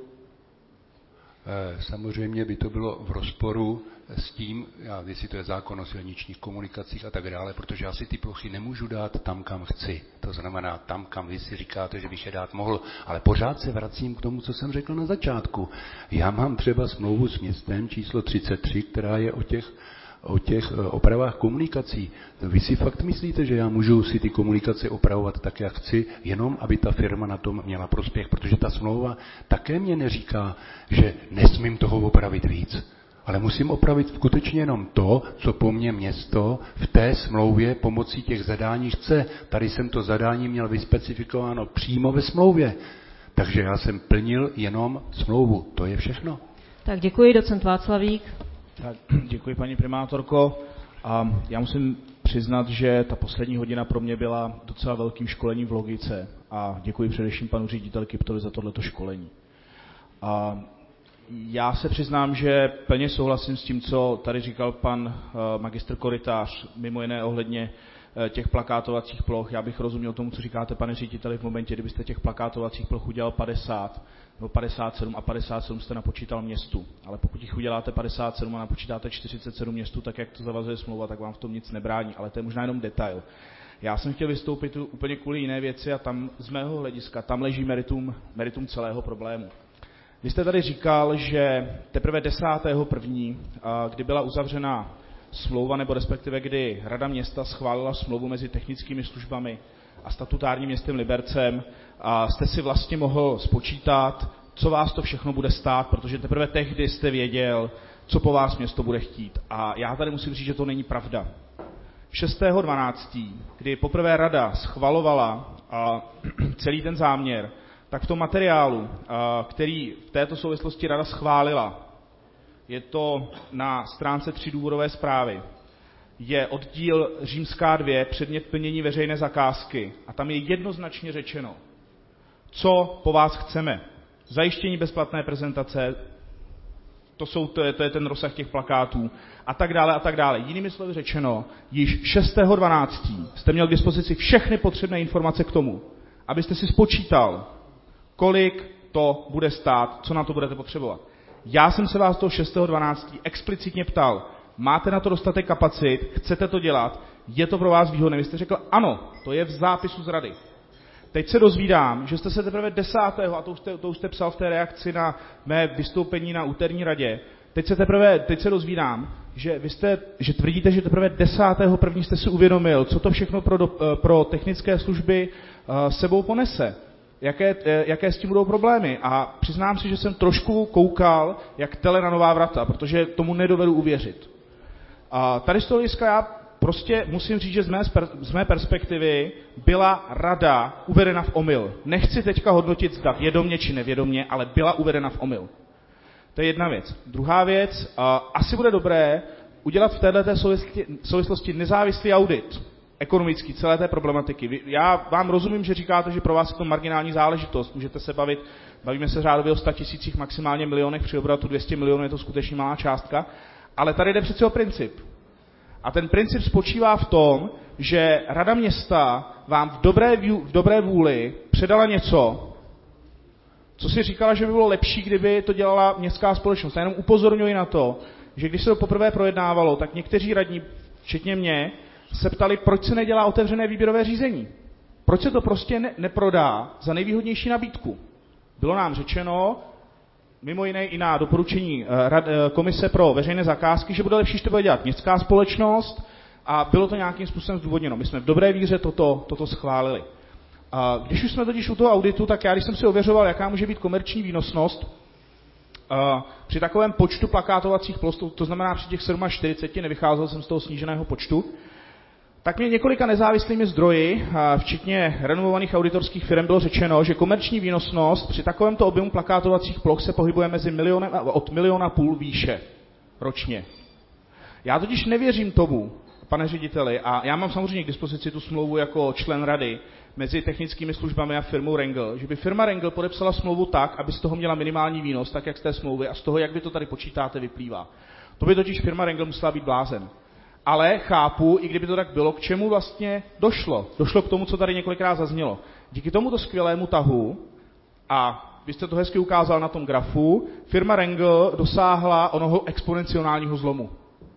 Samozřejmě by to bylo v rozporu s tím, jestli to je zákon o silničních komunikacích a tak dále, protože já si ty plochy nemůžu dát tam, kam chci. To znamená tam, kam vy si říkáte, že bych je dát mohl. Ale pořád se vracím k tomu, co jsem řekl na začátku. Já mám třeba smlouvu s městem číslo 33, která je o těch opravách komunikací. Vy si fakt myslíte, že já můžu si ty komunikace opravovat tak, jak chci, jenom aby ta firma na tom měla prospěch, protože ta smlouva také mě neříká, že nesmím toho opravit víc. Ale musím opravit skutečně jenom to, co po mně město v té smlouvě pomocí těch zadání chce. Tady jsem to zadání měl vyspecifikováno přímo ve smlouvě. Takže já jsem plnil jenom smlouvu. To je všechno. Tak děkuji, docent Václavík. Tak, děkuji, paní primátorko. A já musím přiznat, že ta poslední hodina pro mě byla docela velkým školením v logice. A děkuji především panu řediteli Kiptovi za tohleto školení. A já se přiznám, že plně souhlasím s tím, co tady říkal pan magistr Korytář, mimo jiné ohledně těch plakátovacích ploch. Já bych rozuměl tomu, co říkáte, pane řediteli, v momentě, kdybyste těch plakátovacích ploch udělal 50 nebo 57 a 57 jste napočítal městu. Ale pokud jich uděláte 57 a napočítáte 47 městu, tak jak to zavazuje smlouva, tak vám v tom nic nebrání. Ale to je možná jenom detail. Já jsem chtěl vystoupit úplně kvůli jiné věci a tam z mého hlediska, tam leží meritum celého problému. Vy jste tady říkal, že teprve 10.1., kdy byla uzavřena smlouva, nebo respektive kdy Rada města schválila smlouvu mezi technickými službami a statutárním městem Libercem, jste si vlastně mohl spočítat, co vás to všechno bude stát, protože teprve tehdy jste věděl, co po vás město bude chtít. A já tady musím říct, že to není pravda. 6.12., kdy poprvé Rada schvalovala celý ten záměr, tak v tom materiálu, který v této souvislosti Rada schválila, je to na stránce 3 důvodové zprávy, je oddíl římská 2, předmět plnění veřejné zakázky. A tam je jednoznačně řečeno, co po vás chceme. Zajištění bezplatné prezentace, to je ten rozsah těch plakátů, a tak dále, a tak dále. Jinými slovy řečeno, již 6.12. jste měl k dispozici všechny potřebné informace k tomu, abyste si spočítal, kolik to bude stát, co na to budete potřebovat. Já jsem se vás toho 6.12. explicitně ptal, máte na to dostatek kapacit, chcete to dělat, je to pro vás výhodné? Vy jste řekl, ano, to je v zápisu z Rady. Teď se dozvídám, že jste se teprve 10. a to už jste psal v té reakci na mé vystoupení na úterní radě, teď se dozvídám, že tvrdíte, že teprve 10.1. jste si uvědomil, co to všechno pro technické služby sebou ponese. Jaké s tím budou problémy. A přiznám si, že jsem trošku koukal jak tele na nová vrata, protože tomu nedovedu uvěřit. A tady z toho hlediska já prostě musím říct, že z mé perspektivy byla Rada uvedena v omyl. Nechci teďka hodnotit, zda vědomě či nevědomě, ale byla uvedena v omyl. To je jedna věc. Druhá věc, asi bude dobré udělat v této souvislosti nezávislý audit ekonomický celé té problematiky. Já vám rozumím, že říkáte, že pro vás je to marginální záležitost. Můžete se bavíme se řádově o 100 000, maximálně milionech, při obratu 200 milionů je to skutečně malá částka, ale tady jde přece o princip. A ten princip spočívá v tom, že Rada města vám v dobré vůli předala něco, co si říkala, že by bylo lepší, kdyby to dělala městská společnost. Já jenom upozorňuji na to, že když se to poprvé projednávalo, tak někteří radní, včetně mě, se ptali, proč se nedělá otevřené výběrové řízení. Proč se to prostě neprodá za nejvýhodnější nabídku. Bylo nám řečeno, mimo jiné i na doporučení Komise pro veřejné zakázky, že bude lepší, že to bude dělat městská společnost a bylo to nějakým způsobem zdůvodněno. My jsme v dobré víře toto schválili. Když už jsme totiž u toho auditu, tak já, když jsem si ověřoval, jaká může být komerční výnosnost, při takovém počtu plakátovacích ploch, to znamená při těch 47, nevycházel jsem z toho sníženého počtu, tak mě několika nezávislými zdroji, včetně renomovaných auditorských firm, bylo řečeno, že komerční výnosnost při takovémto objemu plakátovacích ploch se pohybuje od 1,5 milionu výše ročně. Já totiž nevěřím tomu, pane řediteli, a já mám samozřejmě k dispozici tu smlouvu jako člen rady mezi technickými službami a firmou Rengel, že by firma Rengel podepsala smlouvu tak, aby z toho měla minimální výnos, tak jak z té smlouvy a z toho, jak vy to tady počítáte, vyplývá. To by totiž firma Rengel musela být blázen. Ale chápu, i kdyby to tak bylo, k čemu vlastně došlo. Došlo k tomu, co tady několikrát zaznělo. Díky tomuto skvělému tahu, a vy jste to hezky ukázal na tom grafu, firma Rengel dosáhla onoho exponenciálního zlomu.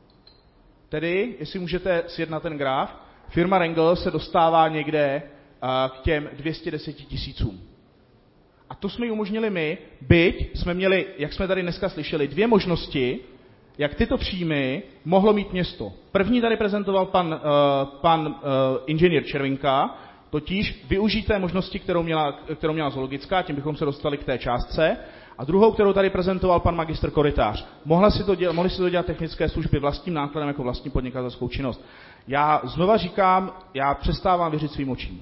Tedy, jestli můžete sjednat ten graf, firma Rengel se dostává někde k těm 210 000. A to jsme ji umožnili my, byť jsme měli, jak jsme tady dneska slyšeli, 2 možnosti, jak tyto příjmy mohlo mít město. První tady prezentoval pan inženýr Červinka, totiž využít té možnosti, kterou měla zoologická, tím bychom se dostali k té částce. A druhou, kterou tady prezentoval pan magistr Korytář. Mohli si to dělat technické služby vlastním nákladem jako vlastní podnikatelskou činnost. Já znova říkám, já přestávám věřit svým očím.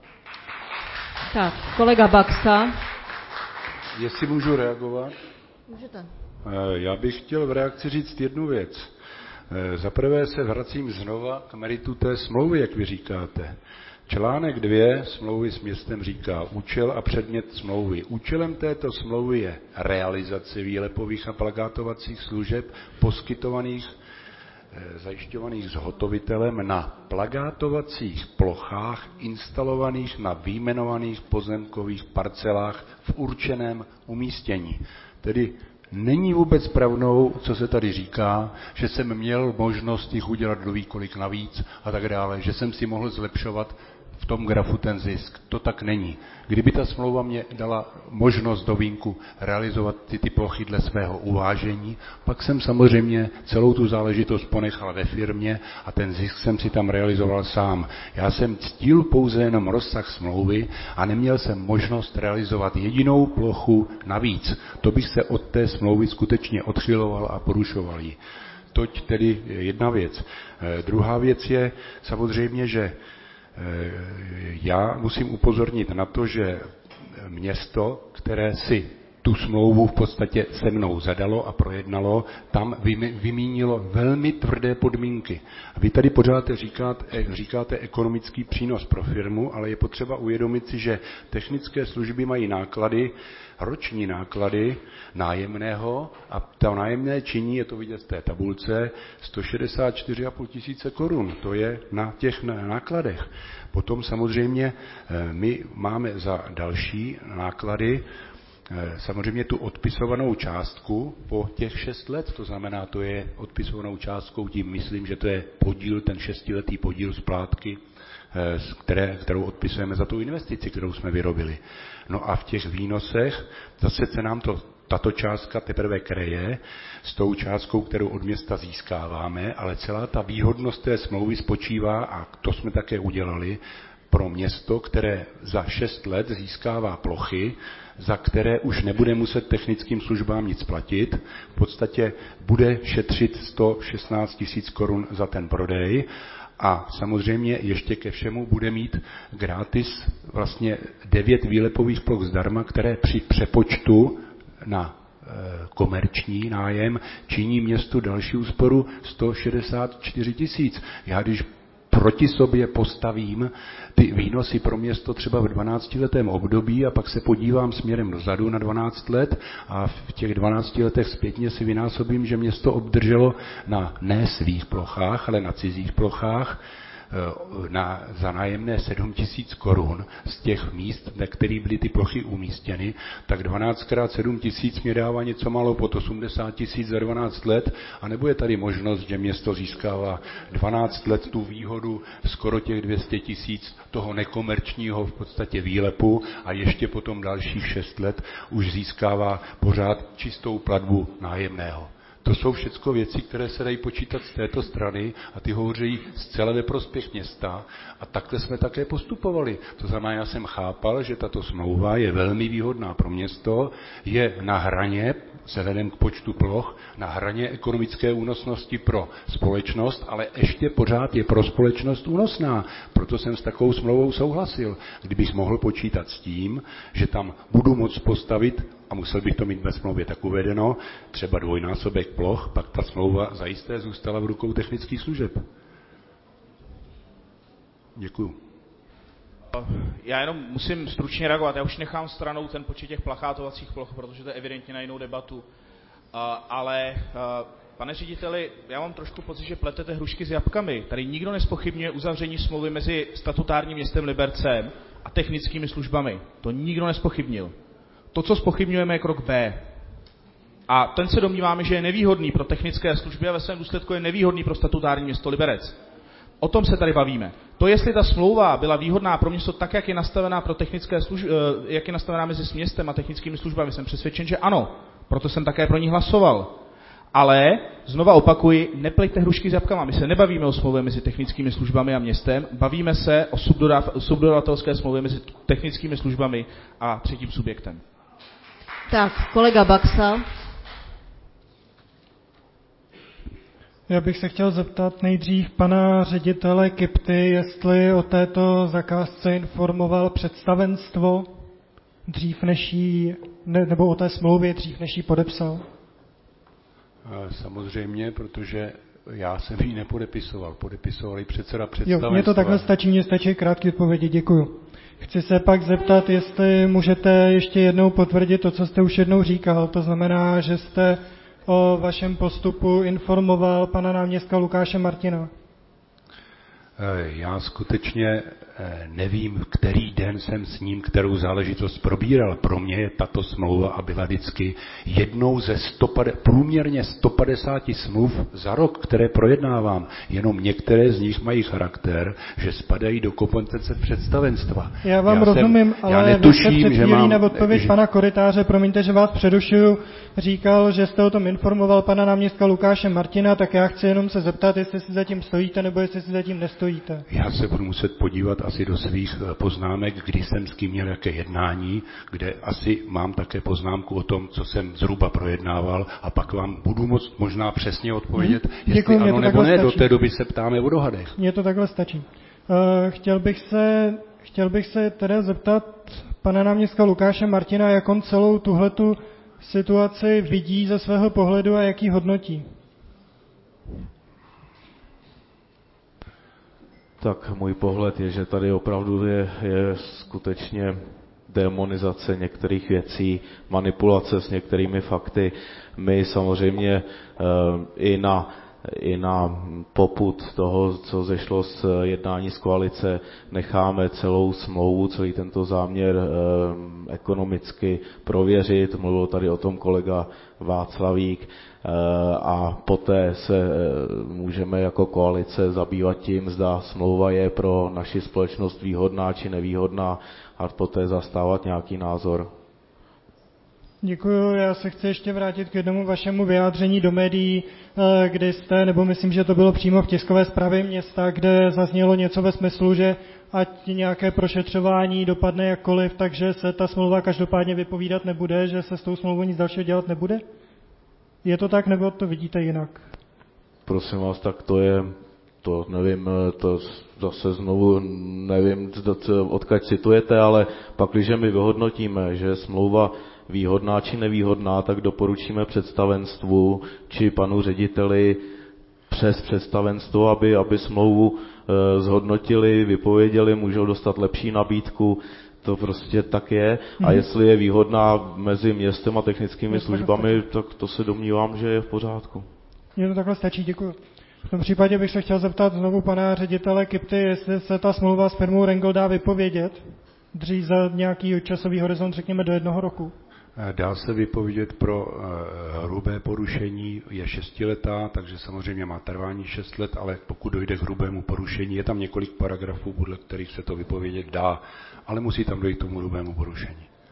Tak, kolega Baxa. Jestli můžu reagovat? Můžete. Já bych chtěl v reakci říct jednu věc. Za prvé se vracím znova k meritu té smlouvy, jak vy říkáte. Článek 2 smlouvy s městem říká účel a předmět smlouvy. Účelem této smlouvy je realizace výlepových a plakátovacích služeb poskytovaných, zajišťovaných zhotovitelem na plakátovacích plochách instalovaných na vyjmenovaných pozemkových parcelách v určeném umístění. Tedy není vůbec pravdou, co se tady říká, že jsem měl možnost jich udělat kdo kolik navíc a tak dále, že jsem si mohl zlepšovat v tom grafu ten zisk. To tak není. Kdyby ta smlouva mě dala možnost do vínku realizovat ty plochy dle svého uvážení, pak jsem samozřejmě celou tu záležitost ponechal ve firmě a ten zisk jsem si tam realizoval sám. Já jsem ctil pouze jenom rozsah smlouvy a neměl jsem možnost realizovat jedinou plochu navíc. To bych se od té smlouvy skutečně odchyloval a porušoval ji. Toť tedy jedna věc. Druhá věc je samozřejmě, že já musím upozornit na to, že město, které si tu smlouvu v podstatě se mnou zadalo a projednalo, tam vymínilo velmi tvrdé podmínky. Vy tady pořád říkáte ekonomický přínos pro firmu, ale je potřeba uvědomit si, že technické služby mají náklady, roční náklady nájemného a ta nájemné činí, je to vidět v té tabulce, 164,5 tisíce korun. To je na těch nákladech. Potom samozřejmě my máme za další náklady samozřejmě tu odpisovanou částku po těch 6 let, to znamená, to je odpisovanou částkou, tím myslím, že to je podíl, ten 6letý podíl splátky, kterou odpisujeme za tu investici, kterou jsme vyrobili. No a v těch výnosech zase se nám tato částka teprve kreje s tou částkou, kterou od města získáváme, ale celá ta výhodnost té smlouvy spočívá, a to jsme také udělali, pro město, které za 6 let získává plochy, za které už nebude muset technickým službám nic platit, v podstatě bude šetřit 116 tisíc korun za ten prodej a samozřejmě ještě ke všemu bude mít gratis vlastně 9 výlepových ploch zdarma, které při přepočtu na komerční nájem činí městu další úsporu 164 tisíc. Já když proti sobě postavím ty výnosy pro město třeba v 12letém období a pak se podívám směrem dozadu na 12 let a v těch 12 letech zpětně si vynásobím, že město obdrželo na ne svých plochách, ale na cizích plochách za nájemné 7 tisíc korun z těch míst, na kterých byly ty plochy umístěny, tak 12x 7 tisíc mě dává něco málo pod 80 tisíc za 12 let a nebo je tady možnost, že město získává 12 let tu výhodu skoro těch 200 tisíc toho nekomerčního v podstatě výlepu a ještě potom dalších 6 let už získává pořád čistou platbu nájemného. To jsou všechno věci, které se dají počítat z této strany a ty hovoří zcela ve prospěch města a takhle jsme také postupovali. To znamená, já jsem chápal, že tato smlouva je velmi výhodná pro město, je na hraně, vzhledem k počtu ploch, na hraně ekonomické únosnosti pro společnost, ale ještě pořád je pro společnost únosná. Proto jsem s takovou smlouvou souhlasil. Kdybych mohl počítat s tím, že tam budu moct postavit, a musel bych to mít ve smlouvě tak uvedeno, třeba dvojnásobek ploch, pak ta smlouva zajisté zůstala v rukou technických služeb. Děkuju. Já jenom musím stručně reagovat. Já už nechám stranou ten počet těch plachátovacích ploch, protože to je evidentně na jinou debatu. Ale pane řediteli, já mám trošku pocit, že pletete hrušky s jabkami. Tady nikdo nezpochybňuje uzavření smlouvy mezi statutárním městem Libercem a technickými službami. To nikdo nezpochybnil. To, co zpochybňujeme, je krok B. A ten se domníváme, že je nevýhodný pro technické služby a ve svém důsledku je nevýhodný pro statutární město Liberec. O tom se tady bavíme. To, jestli ta smlouva byla výhodná pro město tak, jak je nastavená pro technické služby, jak je nastavená mezi městem a technickými službami, jsem přesvědčen, že ano. Proto jsem také pro ní hlasoval. Ale, znova opakuji, neplejte hrušky s jabkama. My se nebavíme o smlouvě mezi technickými službami a městem, bavíme se o subdodavatelské smlouvě mezi technickými službami a třetím subjektem. Tak, kolega Baxa. Já bych se chtěl zeptat nejdřív pana ředitele Kipty, jestli o této zakázce informoval představenstvo dřív než jí, nebo o té smlouvě dřív než ji podepsal. Samozřejmě, protože já jsem ji nepodepisoval. Podepisoval ji předseda představenstva. Jo, mně to takhle stačí, mně stačí krátké odpovědi, děkuju. Chci se pak zeptat, jestli můžete ještě jednou potvrdit to, co jste už jednou říkal. To znamená, že jste o vašem postupu informoval pana náměstka Lukáše Martina. Já skutečně nevím, který den jsem s ním kterou záležitost probíral. Pro mě je tato smlouva a byla vždycky jednou ze průměrně 150 smluv za rok, které projednávám. Jenom některé z nich mají charakter, že spadají do kompetence představenstva. Já vám rozumím, ale vy jste před chvílí na odpověď pana Korytáře, promiňte, že vás přerušuju, říkal, že jste o tom informoval pana náměstka Lukáše Martina, tak já chci jenom se zeptat, jestli si zatím stojíte, nebo jestli si zatím nestojíte. Já se budu muset podívat asi do svých poznámek, kdy jsem s kým měl jaké jednání, kde asi mám také poznámku o tom, co jsem zhruba projednával a pak vám budu moct možná přesně odpovědět, jestli děkuji, ano nebo ne, do té doby se ptáme o dohadech. Mně to takhle stačí. Chtěl bych se teda zeptat pana náměstka Lukáše Martina, jak on celou tuhletu situaci vidí ze svého pohledu a jak ji hodnotí. Tak můj pohled je, že tady opravdu je skutečně demonizace některých věcí, manipulace s některými fakty. My samozřejmě i na popud toho, co zešlo z jednání z koalice, necháme celou smlouvu, celý tento záměr ekonomicky prověřit. Mluvil tady o tom kolega Václavík. A poté se můžeme jako koalice zabývat tím, zda smlouva je pro naši společnost výhodná či nevýhodná a poté zastávat nějaký názor. Děkuji. Já se chci ještě vrátit k jednomu vašemu vyjádření do médií, kdy jste, nebo myslím, že to bylo přímo v tiskové zprávě města, kde zaznělo něco ve smyslu, že ať nějaké prošetřování dopadne jakkoliv, takže se ta smlouva každopádně vypovídat nebude, že se s tou smlouvou nic dalšího dělat nebude? Je to tak, nebo to vidíte jinak? Prosím vás, tak to nevím, to zase znovu nevím, odkud citujete, ale pak, když my vyhodnotíme, že je smlouva výhodná či nevýhodná, tak doporučíme představenstvu či panu řediteli přes představenstvo, aby smlouvu zhodnotili, vypověděli, můžou dostat lepší nabídku. To prostě tak je. A jestli je výhodná mezi městem a technickými službami, tak to se domnívám, že je v pořádku. Mně to takhle stačí, děkuji. V tom případě bych se chtěl zeptat znovu pana ředitele Kipty, jestli se ta smlouva s firmou Rengel dá vypovědět dřív za nějaký časový horizont, řekněme do 1 roku. Dá se vypovědět pro hrubé porušení, je 6letá, takže samozřejmě má trvání 6 let, ale pokud dojde k hrubému porušení, je tam několik paragrafů, podle kterých se to vypovědět dá, ale musí tam dojít k tomu hrubému porušení.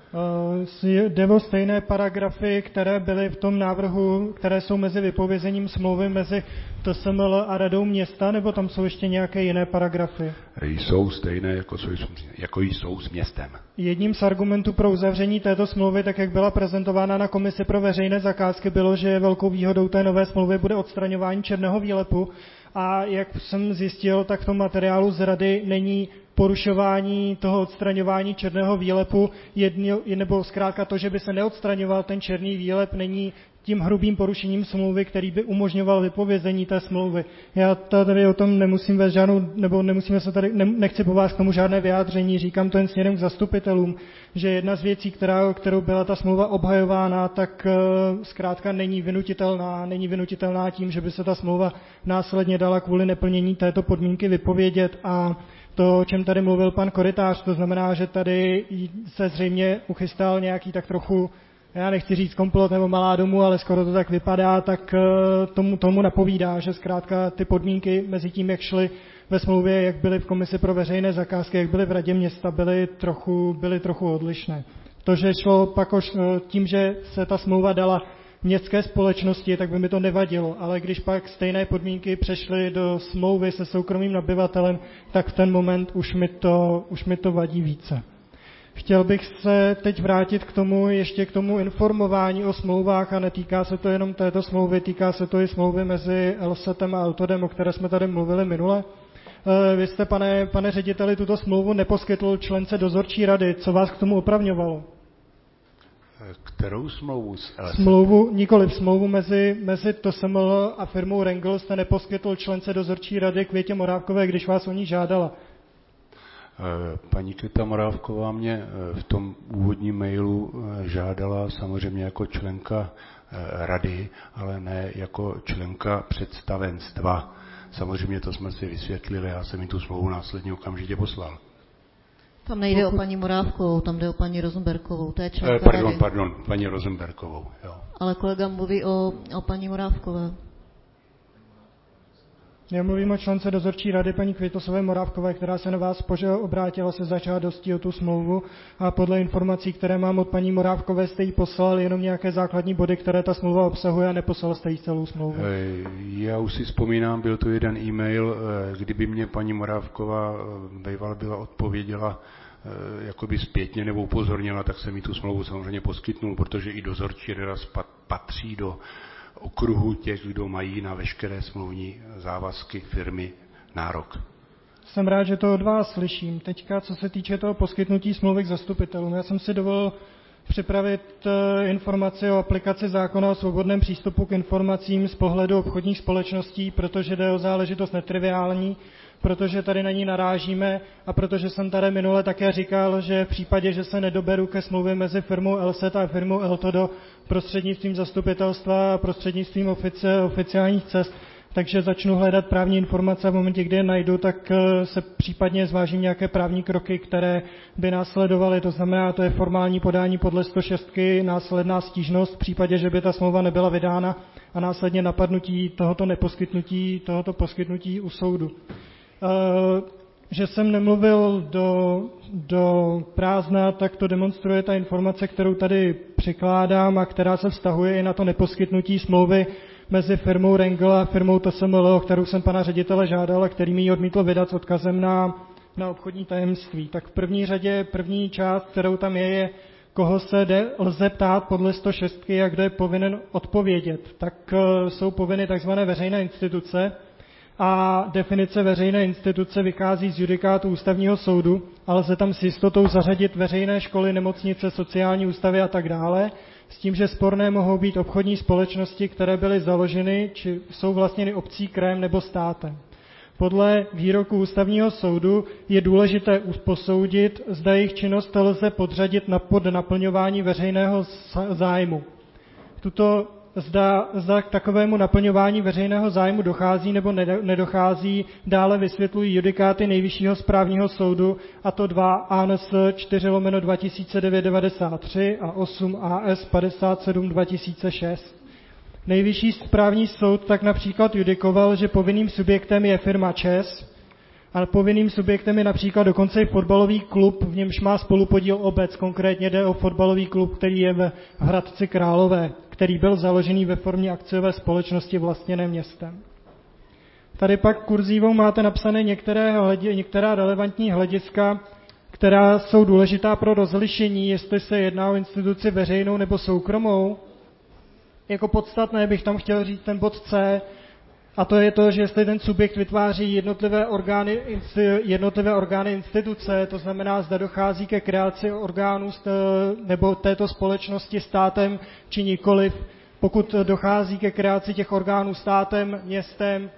Jde o stejné paragrafy, které byly v tom návrhu, které jsou mezi vypovězením smlouvy mezi TSML a radou města, nebo tam jsou ještě nějaké jiné paragrafy? Jsou stejné, jako jsou s městem. Jedním z argumentů pro uzavření této smlouvy, tak jak byla prezentována na Komisi pro veřejné zakázky, bylo, že velkou výhodou té nové smlouvy bude odstraňování černého výlepu. A jak jsem zjistil, tak v tom materiálu z rady není porušování toho odstraňování černého výlepu, nebo zkrátka to, že by se neodstraňoval ten černý výlep, není tím hrubým porušením smlouvy, který by umožňoval vypovězení té smlouvy. Já tady o tom nemusím vést žádnou, nebo nechci po vás k tomu žádné vyjádření, říkám to jen směrem k zastupitelům, že jedna z věcí, kterou byla ta smlouva obhajována, tak zkrátka není vynutitelná tím, že by se ta smlouva následně dala kvůli neplnění této podmínky vypovědět. A to, o čem tady mluvil pan Korytář, to znamená, že tady se zřejmě uchystal nějaký tak trochu, já nechci říct komplot nebo malá domů, ale skoro to tak vypadá, tak tomu napovídá, že zkrátka ty podmínky mezi tím, jak šly ve smlouvě, jak byly v Komisi pro veřejné zakázky, jak byly v radě města, byly trochu odlišné. To, že šlo pak tím, že se ta smlouva dala městské společnosti, tak by mi to nevadilo, ale když pak stejné podmínky přešly do smlouvy se soukromým nabyvatelem, tak v ten moment už mi to vadí více. Chtěl bych se teď vrátit ještě k tomu informování o smlouvách a netýká se to jenom této smlouvy, týká se to i smlouvy mezi LSETem a Eltodem, o které jsme tady mluvili minule. Vy jste, pane řediteli, tuto smlouvu neposkytl člence dozorčí rady. Co vás k tomu opravňovalo? Kterou smlouvu? Smlouvu mezi TSML a firmou Rengel jste neposkytl člence dozorčí rady Květě Morávkové, když vás o ní žádala. Paní Květa Morávková mě v tom úvodním mailu žádala samozřejmě jako členka rady, ale ne jako členka představenstva. Samozřejmě to jsme si vysvětlili, já jsem mi tu smlouvu následně okamžitě poslal. Tam nejde o paní Morávkovou, tam jde o paní Rosenberkovou, to je členka rady. Pardon, paní Rosenberkovou, jo. Ale kolega mluví o paní Morávkové. Já mluvím o člence dozorčí rady paní Květosové Morávkové, která se na vás obrátila se za žádostí o tu smlouvu a podle informací, které mám od paní Morávkové, jste jí poslal jenom nějaké základní body, které ta smlouva obsahuje a neposlal jste jí celou smlouvu. Já už si vzpomínám, byl to jeden e-mail, kdyby mě paní Morávková bývala byla odpověděla jakoby zpětně nebo upozornila, tak jsem jí tu smlouvu samozřejmě poskytnul, protože i dozorčí rada patří do okruhu těch, kdo mají na veškeré smluvní závazky firmy nárok. Jsem rád, že to od vás slyším. Teďka, co se týče toho poskytnutí smlouvy k zastupitelům, já jsem si dovolil připravit informaci o aplikaci zákona o svobodném přístupu k informacím z pohledu obchodních společností, protože jde o záležitost netriviální, protože tady na ní narážíme a protože jsem tady minule také říkal, že v případě, že se nedoberu ke smlouvě mezi firmou LSET a firmou Eltodo prostřednictvím zastupitelstva a prostřednictvím oficiálních cest, takže začnu hledat právní informace a v momentě, kdy je najdu, tak se případně zvážím nějaké právní kroky, které by následovaly. To znamená, to je formální podání podle 106, následná stížnost v případě, že by ta smlouva nebyla vydána a následně napadnutí tohoto poskytnutí u soudu. Že jsem nemluvil do prázdna, tak to demonstruje ta informace, kterou tady přikládám a která se vztahuje i na to neposkytnutí smlouvy mezi firmou Rengel a firmou TSML, o kterou jsem pana ředitele žádal a který mi ji odmítl vydat s odkazem na obchodní tajemství. Tak v první řadě, první část, kterou tam je koho se lze ptát podle 106 a kdo je povinen odpovědět. Tak jsou povinny tzv. Veřejné instituce a definice veřejné instituce vychází z judikátu ústavního soudu, ale lze tam s jistotou zařadit veřejné školy, nemocnice, sociální ústavy a tak dále, s tím, že sporné mohou být obchodní společnosti, které byly založeny či jsou vlastněny obcí, krajem nebo státem. Podle výroku ústavního soudu je důležité posoudit, zda jejich činnost lze podřadit pod naplňování veřejného zájmu. Zda k takovému naplňování veřejného zájmu dochází nebo nedochází, dále vysvětlují judikáty Nejvyššího správního soudu, a to 2 ANS 4/2009-93 a 8 AS 57/2006. Nejvyšší správní soud tak například judikoval, že povinným subjektem je firma ČEZ A povinným subjektem je například dokonce i fotbalový klub, v němž má spolupodíl obec. Konkrétně jde o fotbalový klub, který je v Hradci Králové, který byl založený ve formě akciové společnosti vlastněné městem. Tady pak kurzívou máte napsané některá relevantní hlediska, která jsou důležitá pro rozlišení, jestli se jedná o instituci veřejnou nebo soukromou. Jako podstatné bych tam chtěl říct ten bod C, a to je to, že jestli ten subjekt vytváří jednotlivé orgány instituce, to znamená, zda dochází ke kreaci orgánů nebo této společnosti státem či nikoliv. Pokud dochází ke kreaci těch orgánů státem, městem,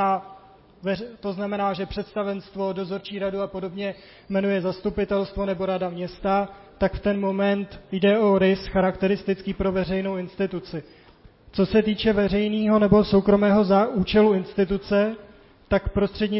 to znamená, že představenstvo, dozorčí radu a podobně jmenuje zastupitelstvo nebo rada města, tak v ten moment jde o rys charakteristický pro veřejnou instituci. Co se týče veřejného nebo soukromého účelu instituce, tak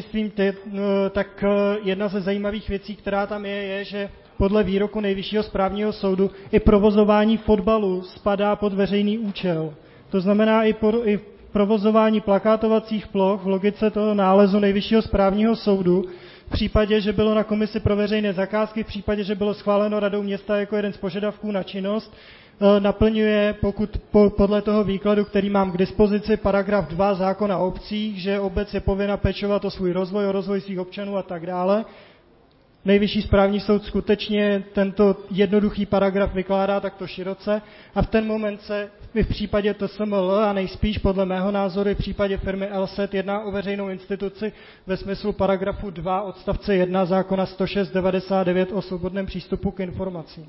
tak jedna ze zajímavých věcí, která tam je, že podle výroku Nejvyššího správního soudu i provozování fotbalu spadá pod veřejný účel. To znamená i provozování plakátovacích ploch v logice toho nálezu Nejvyššího správního soudu, v případě, že bylo na komisi pro veřejné zakázky, v případě, že bylo schváleno radou města jako jeden z požadavků na činnost, naplňuje, pokud podle toho výkladu, který mám k dispozici, paragraf 2 zákona o obcích, že obec je povinna pečovat o svůj rozvoj, o rozvoj svých občanů a tak dále. Nejvyšší správní soud skutečně tento jednoduchý paragraf vykládá takto široce a v ten moment se v případě TSML a nejspíš podle mého názoru v případě firmy LSET jedná o veřejnou instituci ve smyslu paragrafu 2 odstavce 1 zákona 106/99 o svobodném přístupu k informacím.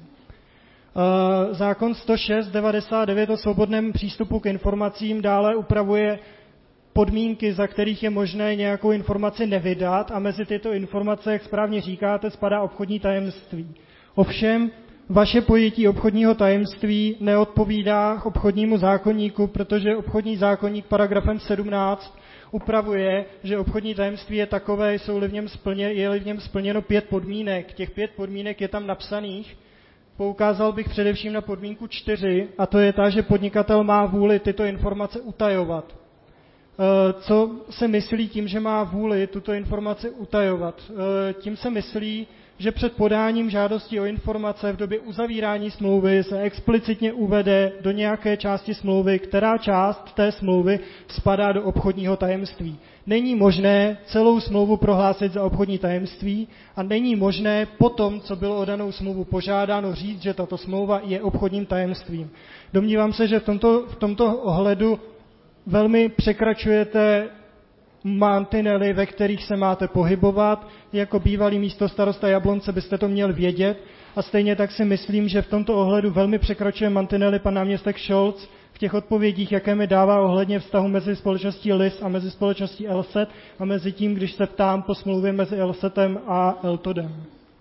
Zákon 106/99 o svobodném přístupu k informacím dále upravuje podmínky, za kterých je možné nějakou informaci nevydat a mezi tyto informace, jak správně říkáte, spadá obchodní tajemství. Ovšem, vaše pojetí obchodního tajemství neodpovídá obchodnímu zákoníku, protože obchodní zákoník paragrafem 17 upravuje, že obchodní tajemství je takové, je-li v něm splněno 5 podmínek. Těch 5 podmínek je tam napsaných. Poukázal bych především na podmínku 4, a to je ta, že podnikatel má vůli tyto informace utajovat. Co se myslí tím, že má vůli tuto informaci utajovat? Tím se myslí, že před podáním žádosti o informace v době uzavírání smlouvy se explicitně uvede do nějaké části smlouvy, která část té smlouvy spadá do obchodního tajemství. Není možné celou smlouvu prohlásit za obchodní tajemství a není možné potom, co bylo o danou smlouvu požádáno, říct, že tato smlouva je obchodním tajemstvím. Domnívám se, že v tomto ohledu velmi překračujete mantinely, ve kterých se máte pohybovat. Jako bývalý místostarosta Jablonce byste to měl vědět a stejně tak si myslím, že v tomto ohledu velmi překračuje mantinely pan náměstek Scholz v těch odpovědích, jaké mi dává ohledně vztahu mezi společností LIS a mezi společností LSET a mezi tím, když se ptám po smlouvě mezi LSETem a Eltodem.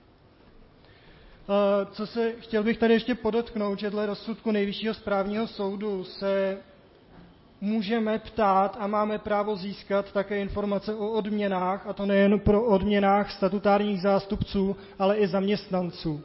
Chtěl bych tady ještě podotknout, že dle rozsudku Nejvyššího správního soudu se můžeme ptát a máme právo získat také informace o odměnách, a to nejen pro odměnách statutárních zástupců, ale i zaměstnanců.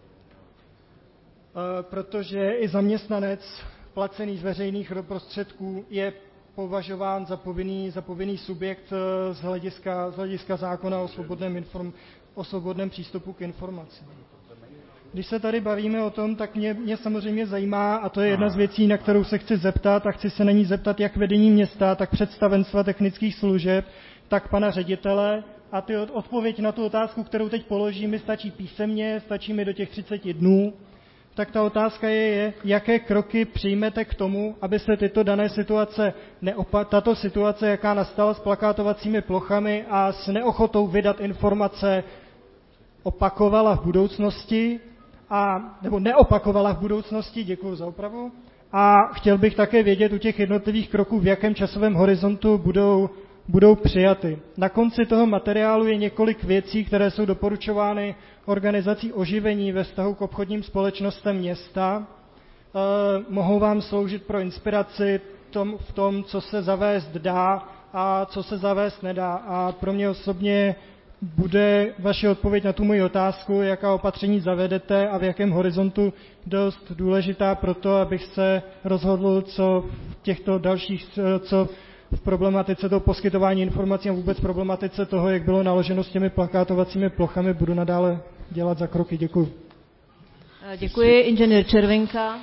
Protože i zaměstnanec placený z veřejných prostředků je považován za povinný subjekt z hlediska zákona o svobodném přístupu k informacím. Když se tady bavíme o tom, tak mě samozřejmě zajímá, a to je jedna z věcí, na kterou se chci zeptat, a chci se na ní zeptat jak vedení města, tak představenstva technických služeb, tak pana ředitele. A odpověď na tu otázku, kterou teď položím, mi stačí písemně, stačí mi do těch 30 dnů. Tak ta otázka je, jaké kroky přijmete k tomu, aby se tato situace, jaká nastala s plakátovacími plochami a s neochotou vydat informace, opakovala v budoucnosti, nebo neopakovala v budoucnosti, děkuji za opravu. A chtěl bych také vědět u těch jednotlivých kroků, v jakém časovém horizontu budou přijaty. Na konci toho materiálu je několik věcí, které jsou doporučovány organizací oživení ve vztahu k obchodním společnostem města. Mohou vám sloužit pro inspiraci v tom, co se zavést dá a co se zavést nedá. A pro mě osobně bude vaše odpověď na tu moji otázku, jaká opatření zavedete a v jakém horizontu, dost důležitá pro to, abych se rozhodl, co v problematice toho poskytování informací a vůbec problematice toho, jak bylo naloženo s těmi plakátovacími plochami, budu nadále dělat za kroky. Děkuji. Děkuji. Inženýr Červenka.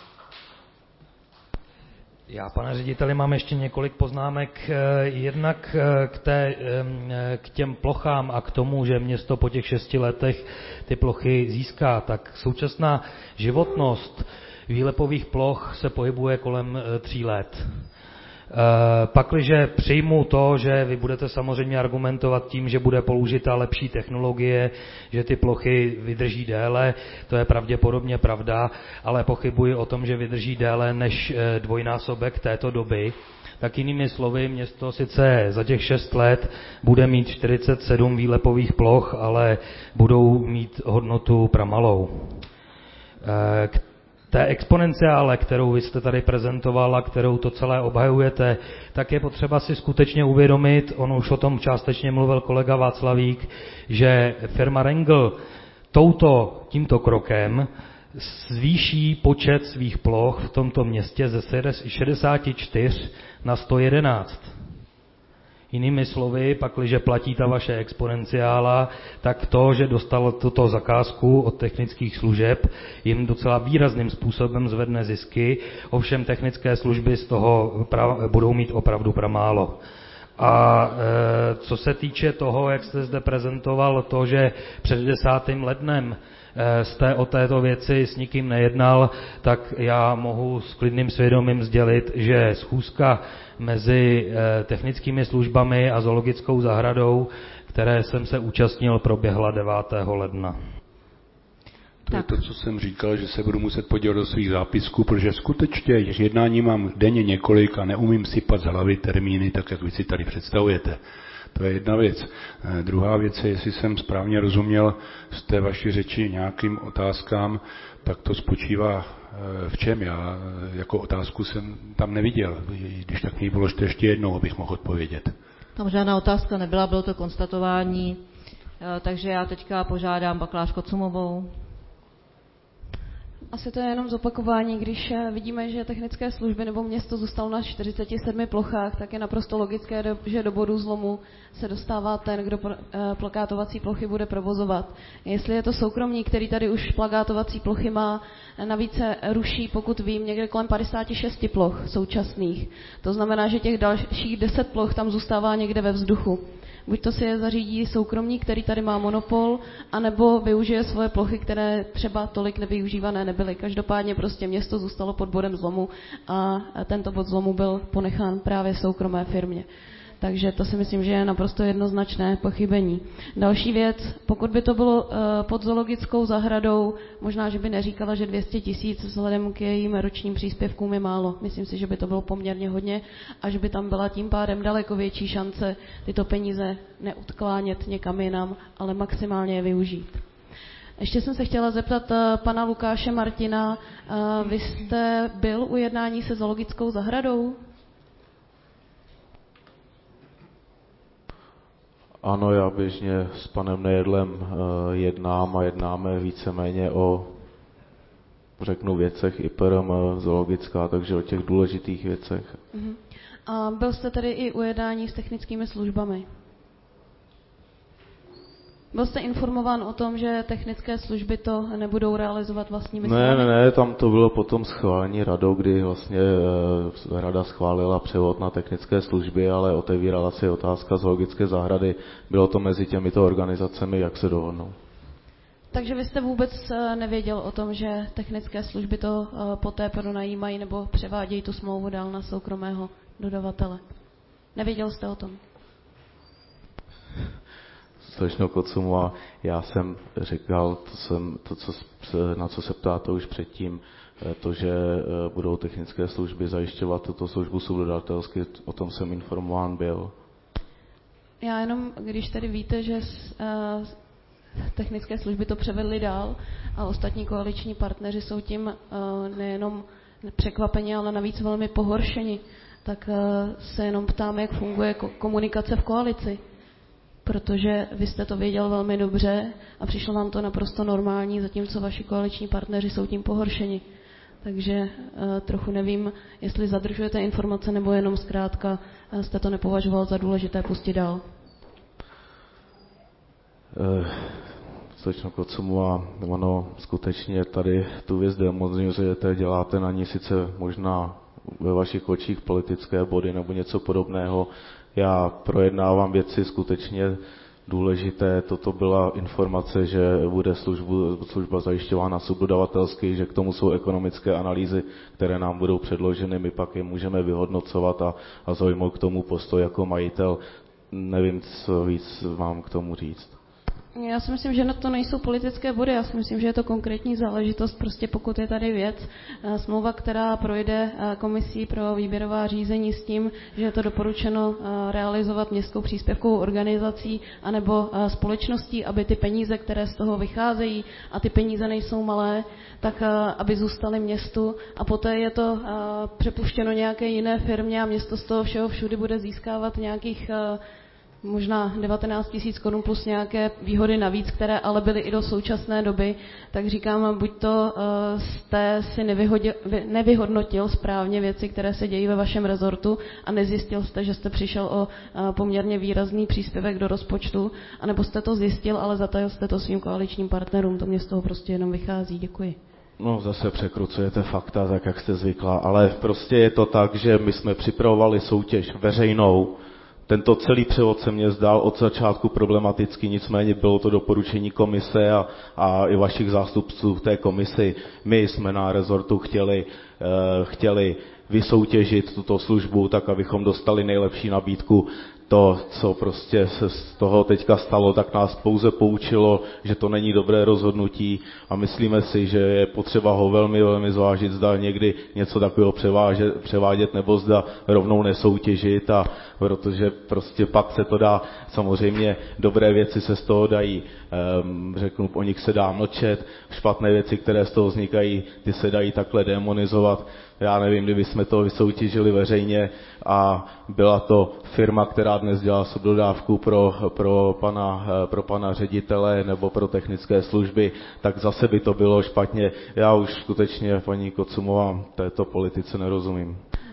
Já, pane řediteli, mám ještě několik poznámek. Jednak k těm plochám a k tomu, že město po těch 6 letech ty plochy získá, tak současná životnost výlepových ploch se pohybuje kolem 3 let. Pakliže přijmu to, že vy budete samozřejmě argumentovat tím, že bude použita lepší technologie, že ty plochy vydrží déle, to je pravděpodobně pravda, ale pochybuji o tom, že vydrží déle než dvojnásobek této doby. Tak jinými slovy, město sice za těch 6 let bude mít 47 výlepových ploch, ale budou mít hodnotu pramalou. Té exponenciále, kterou vy jste tady prezentoval a kterou to celé obhajujete, tak je potřeba si skutečně uvědomit, on už o tom částečně mluvil kolega Václavík, že firma Rengel tímto krokem zvýší počet svých ploch v tomto městě ze 64 na 111. Jinými slovy, pakliže platí ta vaše exponenciála, tak to, že dostal tuto zakázku od technických služeb, jim docela výrazným způsobem zvedne zisky, ovšem technické služby z toho budou mít opravdu pramálo. A co se týče toho, jak jste zde prezentoval to, že před 10. lednem jste o této věci s nikým nejednal, tak já mohu s klidným svědomím sdělit, že schůzka mezi technickými službami a zoologickou zahradou, které jsem se účastnil, proběhla 9. ledna. To je to, co jsem říkal, že se budu muset podívat do svých zápisků, protože skutečně jednání mám denně několik a neumím sypat z hlavy termíny, tak jak vy si tady představujete. To je jedna věc. Druhá věc je, jestli jsem správně rozuměl z té vaší řeči nějakým otázkám, tak to spočívá v čem. Já jako otázku jsem tam neviděl. Když tak mi položte ještě jednou, abych mohl odpovědět. Tam žádná otázka nebyla, bylo to konstatování, takže já teďka požádám bakalář Kocumovou. Asi to je jenom zopakování, když vidíme, že technické služby nebo město zůstalo na 47 plochách, tak je naprosto logické, že do bodu zlomu se dostává ten, kdo plakátovací plochy bude provozovat. Jestli je to soukromník, který tady už plakátovací plochy má, navíc se ruší, pokud vím, někde kolem 56 ploch současných. To znamená, že těch dalších 10 ploch tam zůstává někde ve vzduchu. Buď to si je zařídí soukromník, který tady má monopol, anebo využije svoje plochy, které třeba tolik nevyužívané nebyly. Každopádně prostě město zůstalo pod bodem zlomu a tento bod zlomu byl ponechán právě soukromé firmě. Takže to si myslím, že je naprosto jednoznačné pochybení. Další věc, pokud by to bylo pod zoologickou zahradou, možná, že by neříkala, že 200 000 vzhledem k jejím ročním příspěvkům je málo. Myslím si, že by to bylo poměrně hodně a že by tam byla tím pádem daleko větší šance tyto peníze neodklánět někam jinam, ale maximálně je využít. Ještě jsem se chtěla zeptat pana Lukáše Martina, vy jste byl u jednání se zoologickou zahradou? Ano, já běžně s panem Nejedlem jednám a jednáme víceméně o, řeknu, věcech IPRM zoologická, takže o těch důležitých věcech. Uh-huh. A byl jste tedy i u jednání s technickými službami? Byl jste informován o tom, že technické služby to nebudou realizovat vlastními silami? Ne, tam to bylo potom schválení radou, kdy vlastně rada schválila převod na technické služby, ale otevírala se otázka zoologické zahrady. Bylo to mezi těmito organizacemi, jak se dohodnou. Takže vy jste vůbec nevěděl o tom, že technické služby to poté pronajímají nebo převádějí tu smlouvu dál na soukromého dodavatele? Nevěděl jste o tom? Slečno Kocuma, já jsem říkal, na co se ptáte už předtím, to, že budou technické služby zajišťovat tuto službu subdodavatelsky, o tom jsem informován byl. Já jenom, když tady víte, že technické služby to převedly dál a ostatní koaliční partneři jsou tím nejenom překvapeni, ale navíc velmi pohoršeni, tak se jenom ptám, jak funguje komunikace v koalici. Protože vy jste to věděl velmi dobře a přišlo vám to naprosto normální, zatímco vaši koaliční partneři jsou tím pohoršeni. takže trochu nevím, jestli zadržujete informace, nebo jenom zkrátka jste to nepovažoval za důležité pustit dál. Slečno Kocumová, ono skutečně tady tu věc demonizujete, děláte na ní sice možná ve vašich očích politické body nebo něco podobného. Já projednávám věci skutečně důležité. Toto byla informace, že bude služba zajišťována subdodavatelsky, že k tomu jsou ekonomické analýzy, které nám budou předloženy, my pak je můžeme vyhodnocovat a zaujmout k tomu postoj jako majitel. Nevím, co víc mám k tomu říct. Já si myslím, že to nejsou politické body, já si myslím, že je to konkrétní záležitost, prostě pokud je tady věc, smlouva, která projde komisí pro výběrová řízení s tím, že je to doporučeno realizovat městskou příspěvkovou organizací anebo společností, aby ty peníze, které z toho vycházejí, a ty peníze nejsou malé, tak aby zůstaly městu a poté je to přepuštěno nějaké jiné firmě a město z toho všeho všudy bude získávat nějakých možná 19 000 korun plus nějaké výhody navíc, které ale byly i do současné doby, tak říkám, buď to jste si nevyhodnotil správně věci, které se dějí ve vašem rezortu a nezjistil jste, že jste přišel o poměrně výrazný příspěvek do rozpočtu, anebo jste to zjistil, ale zatajil jste to svým koaličním partnerům, to mě z toho prostě jenom vychází. Děkuji. No, zase překrucujete fakta, tak jak jste zvykla, ale prostě je to tak, že my jsme připravovali soutěž veřejnou. Tento celý převod se mně zdál od začátku problematický, nicméně bylo to doporučení komise a i vašich zástupců v té komisi. My jsme na rezortu chtěli vysoutěžit tuto službu tak, abychom dostali nejlepší nabídku. To, co prostě se z toho teďka stalo, tak nás pouze poučilo, že to není dobré rozhodnutí a myslíme si, že je potřeba ho velmi, velmi zvážit, zda někdy něco takového převádět nebo zda rovnou nesoutěžit, a protože prostě pak se to dá, samozřejmě dobré věci se z toho dají, řeknu, o nich se dá mlčet, špatné věci, které z toho vznikají, ty se dají takhle demonizovat. Já nevím, kdyby jsme to vysoutěžili veřejně a byla to firma, která dnes dělá subdodávku pro pana ředitele nebo pro technické služby, tak zase by to bylo špatně. Já už skutečně, paní Kocumová, této politice nerozumím.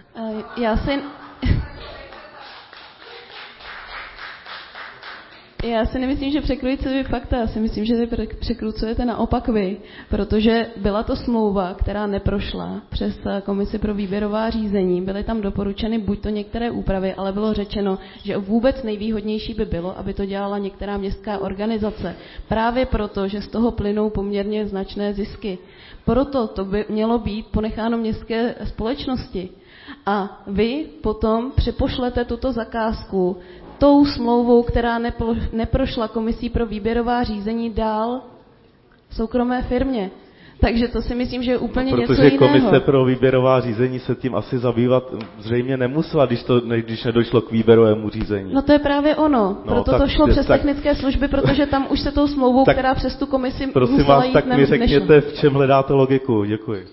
Já si nemyslím, že překrucujete fakta, já si myslím, že překrucujete naopak vy, protože byla to smlouva, která neprošla přes komisi pro výběrová řízení, byly tam doporučeny buď to některé úpravy, ale bylo řečeno, že vůbec nejvýhodnější by bylo, aby to dělala některá městská organizace, právě proto, že z toho plynou poměrně značné zisky. Proto to by mělo být ponecháno městské společnosti. A vy potom přepošlete tuto zakázku tou smlouvou, která neprošla komisí pro výběrová řízení, dál soukromé firmě. Takže to si myslím, že je úplně něco jiného. Protože komise pro výběrová řízení se tím asi zabývat zřejmě nemusela, když nedošlo k výběrovému řízení. No to je právě ono. Proto to šlo přes technické služby, protože tam už se tou smlouvou, která přes tu komisi musela jít, tak mi řekněte, v čem hledáte logiku. Děkuji.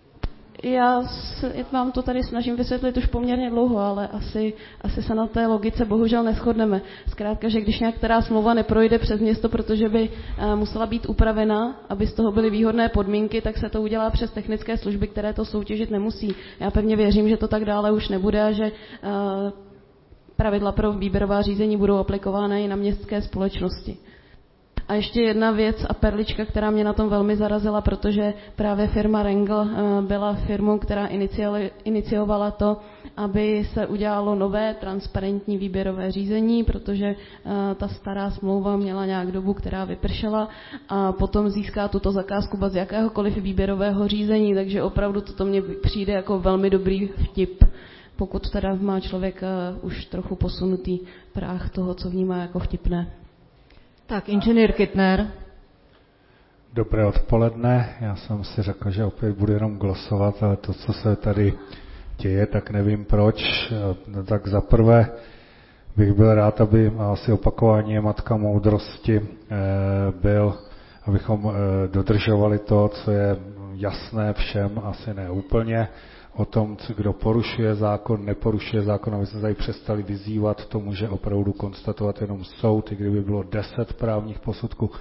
Já vám to tady snažím vysvětlit už poměrně dlouho, ale asi se na té logice bohužel neshodneme. Zkrátka, že když některá smlouva neprojde přes město, protože by musela být upravena, aby z toho byly výhodné podmínky, tak se to udělá přes technické služby, které to soutěžit nemusí. Já pevně věřím, že to tak dále už nebude a že pravidla pro výběrová řízení budou aplikována i na městské společnosti. A ještě jedna věc a perlička, která mě na tom velmi zarazila, protože právě firma Rengl byla firmou, která iniciovala to, aby se udělalo nové transparentní výběrové řízení, protože ta stará smlouva měla nějak dobu, která vypršela, a potom získá tuto zakázku bez jakéhokoliv výběrového řízení, takže opravdu toto mně přijde jako velmi dobrý vtip, pokud teda má člověk už trochu posunutý práh toho, co vnímá jako vtipné. Tak, inženýr Kittner. Dobré odpoledne. Já jsem si řekl, že opět budu jenom glosovat, ale to, co se tady děje, tak nevím proč. Tak zaprvé bych byl rád, aby asi opakování je matka moudrosti byl, abychom dodržovali to, co je jasné všem, asi ne úplně, o tom, kdo porušuje zákon, neporušuje zákon, aby se tady přestali vyzývat, to může opravdu konstatovat jenom soud, i kdyby bylo 10 právních posudků.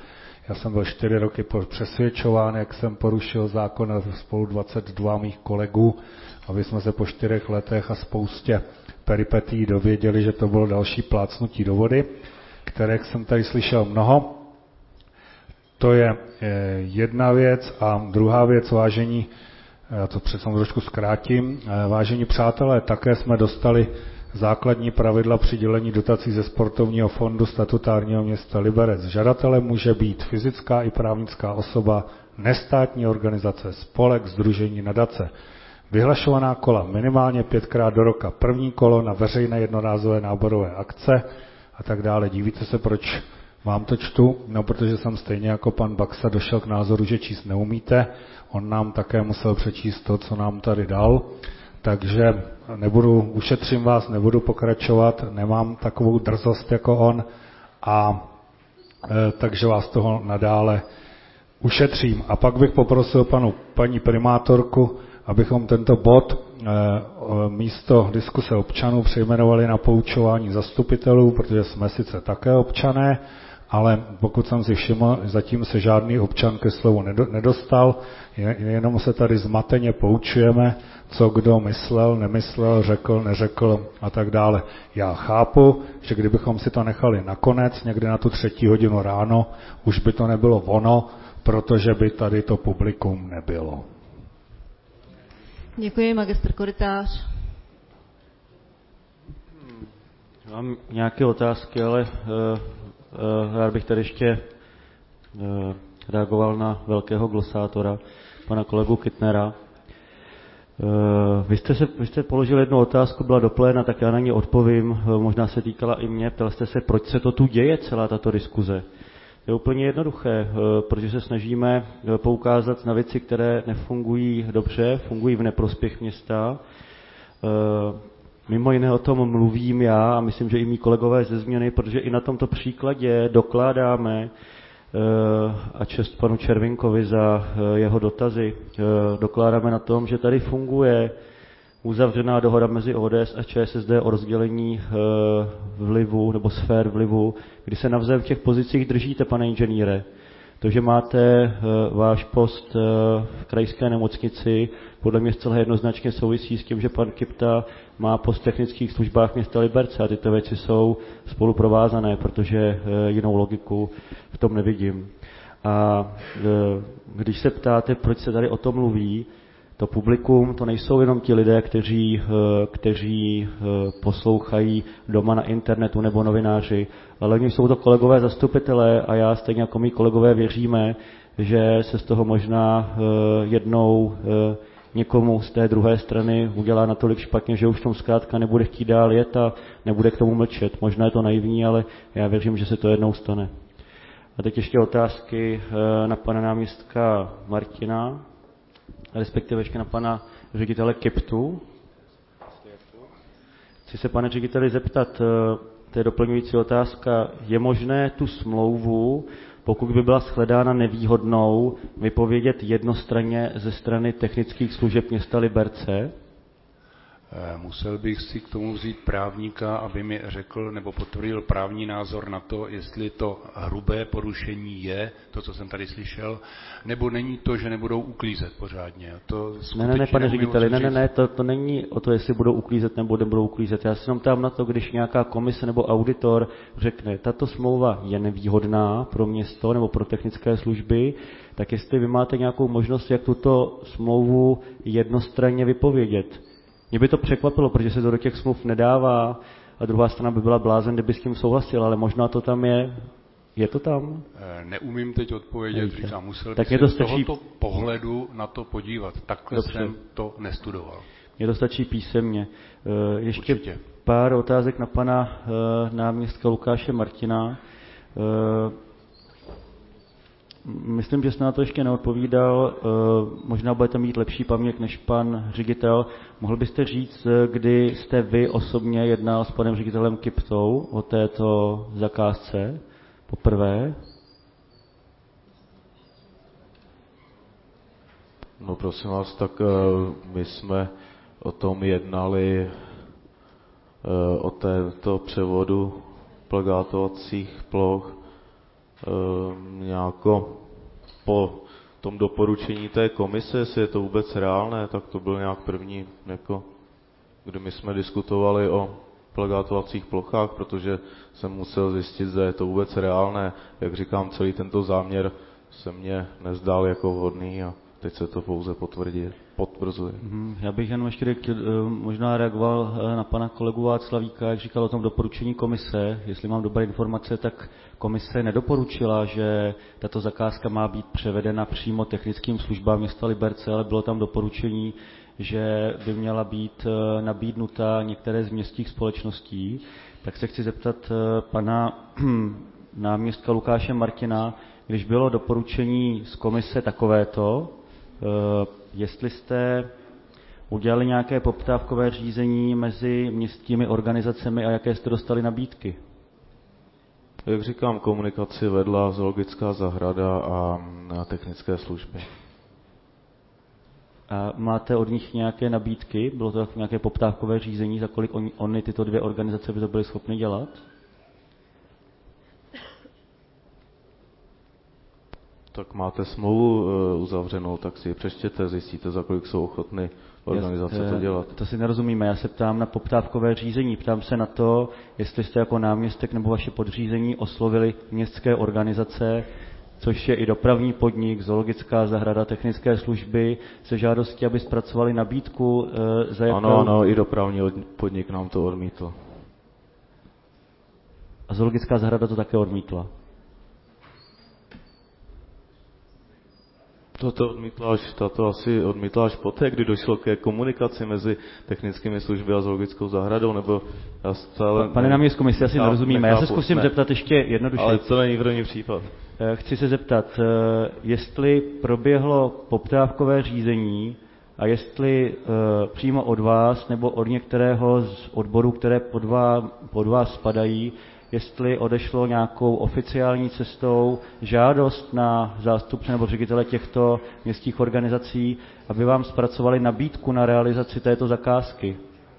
Já jsem byl 4 roky přesvědčován, jak jsem porušil zákon, a spolu 22 mých kolegů, aby jsme se po 4 letech a spoustě peripetí dověděli, že to bylo další plácnutí do vody, kterých jsem tady slyšel mnoho. To je jedna věc. A druhá věc, vážení, já to přece trošku zkrátím, vážení přátelé, také jsme dostali základní pravidla přidělení dotací ze sportovního fondu statutárního města Liberec. Žadatelem může být fyzická i právnická osoba, nestátní organizace, spolek, sdružení, nadace. Vyhlašovaná kola minimálně 5krát do roka. První kolo na veřejné jednorázové náborové akce a tak dále. Divíte se, proč vám to čtu? No, protože jsem stejně jako pan Baxa došel k názoru, že číst neumíte. On nám také musel přečíst to, co nám tady dal. Takže ušetřím vás, nebudu pokračovat, nemám takovou drzost jako on, a takže vás toho nadále ušetřím. A pak bych poprosil paní primátorku, abychom tento bod místo diskuse občanů přejmenovali na poučování zastupitelů, protože jsme sice také občané, ale pokud jsem si všiml, zatím se žádný občan ke slovu nedostal, jenom se tady zmateně poučujeme, co kdo myslel, nemyslel, řekl, neřekl a tak dále. Já chápu, že kdybychom si to nechali nakonec, někdy na tu 3. hodinu ráno, už by to nebylo ono, protože by tady to publikum nebylo. Děkuji, magistr Korytář. Mám nějaké otázky, ale rád bych tady ještě reagoval na velkého glosátora, pana kolegu Kittnera. Vy jste položil jednu otázku, byla do pléna, tak já na ní odpovím, možná se týkala i mě. Ptal jste se, proč se to tu děje, celá tato diskuze. Je úplně jednoduché, protože se snažíme poukázat na věci, které nefungují dobře, fungují v neprospěch města. Mimo jiné o tom mluvím já a myslím, že i mý kolegové ze změny, protože i na tomto příkladě dokládáme, a čest panu Červinkovi za jeho dotazy, dokládáme na tom, že tady funguje uzavřená dohoda mezi ODS a ČSSD o rozdělení vlivu nebo sfér vlivu, kdy se navzájem v těch pozicích držíte, pane inženýre. To, že máte váš post v krajské nemocnici, podle mě zcela jednoznačně souvisí s tím, že pan Kipta má post v technických službách města Liberce a tyto věci jsou spolu provázané, protože jinou logiku v tom nevidím. A když se ptáte, proč se tady o tom mluví, to publikum, to nejsou jenom ti lidé, kteří poslouchají doma na internetu nebo novináři, ale oni jsou to kolegové zastupitelé a já stejně jako mý kolegové věříme, že se z toho možná jednou někomu z té druhé strany udělá natolik špatně, že už v tom zkrátka nebude chtít dál jet a nebude k tomu mlčet. Možná je to naivní, ale já věřím, že se to jednou stane. A teď ještě otázky na pana náměstka Martina, respektive ještě na pana ředitele Kiptu. Chci se, pane řediteli, zeptat, to je doplňující otázka, je možné tu smlouvu, pokud by byla shledána nevýhodnou, vypovědět jednostranně ze strany technických služeb města Liberce? Musel bych si k tomu vzít právníka, aby mi řekl nebo potvrdil právní názor na to, jestli to hrubé porušení je, to, co jsem tady slyšel, nebo není to, že nebudou uklízet pořádně. To ne, pane řediteli, to není o to, jestli budou uklízet nebo nebudou uklízet. Já se jenom ptám na to, když nějaká komise nebo auditor řekne, tato smlouva je nevýhodná pro město nebo pro technické služby, tak jestli vy máte nějakou možnost, jak tuto smlouvu jednostranně vypovědět. Mě by to překvapilo, protože se to do těch smluv nedává a druhá strana by byla blázen, kdyby s tím souhlasila, ale možná to tam je. Je to tam? Neumím teď odpovědět, říkám, musel tak bych se z tohoto pohledu na to podívat. Takhle dobře. Jsem to nestudoval. Mně to stačí písemně. Ještě určitě. Pár otázek na pana náměstka Lukáše Martina. Myslím, že jste na to ještě neodpovídal, možná budete mít lepší paměť než pan ředitel. Mohl byste říct, kdy jste vy osobně jednal s panem ředitelem Kiptou o této zakázce poprvé? No prosím vás, tak my jsme o tom jednali o této převodu plagátovacích ploch nějako po tom doporučení té komise, jestli je to vůbec reálné, tak to byl nějak první, jako, kdy my jsme diskutovali o plakátovacích plochách, protože jsem musel zjistit, zda je to vůbec reálné. Jak říkám, celý tento záměr se mně nezdál jako vhodný a teď se to pouze potvrzuje. Já bych jenom ještě možná reagoval na pana kolegu Václavíka, jak říkal o tom doporučení komise. Jestli mám dobré informace, tak komise nedoporučila, že tato zakázka má být převedena přímo technickým službám města Liberce, ale bylo tam doporučení, že by měla být nabídnuta některé z městských společností. Tak se chci zeptat pana náměstka Lukáše Martina, když bylo doporučení z komise takovéto, jestli jste udělali nějaké poptávkové řízení mezi městskými organizacemi a jaké jste dostali nabídky? Jak říkám, komunikaci vedla zoologická zahrada a technické služby. A máte od nich nějaké nabídky? Bylo to nějaké poptávkové řízení, za kolik oni tyto dvě organizace by to byly schopny dělat? Tak máte smlouvu uzavřenou, tak si ji přečtěte, zjistíte, za kolik jsou ochotny organizace to dělat. To si nerozumíme, já se ptám na poptávkové řízení, ptám se na to, jestli jste jako náměstek nebo vaše podřízení oslovili městské organizace, což je i dopravní podnik, zoologická zahrada, technické služby, se žádostí, aby zpracovali nabídku za jakou... Ano, i dopravní podnik nám to odmítl. A zoologická zahrada to také odmítla? Tato asi odmítla až poté, kdy došlo ke komunikaci mezi technickými služby a zoologickou zahradou, nebo já stále... Pane náměstku, my si asi nerozumíme. Já se zkusím zeptat ještě jednoduše. Ale to není první případ. Chci se zeptat, jestli proběhlo poptávkové řízení a jestli přímo od vás nebo od některého z odborů, které pod vás spadají, jestli odešlo nějakou oficiální cestou žádost na zástupce nebo ředitele těchto městských organizací, aby vám zpracovali nabídku na realizaci této zakázky.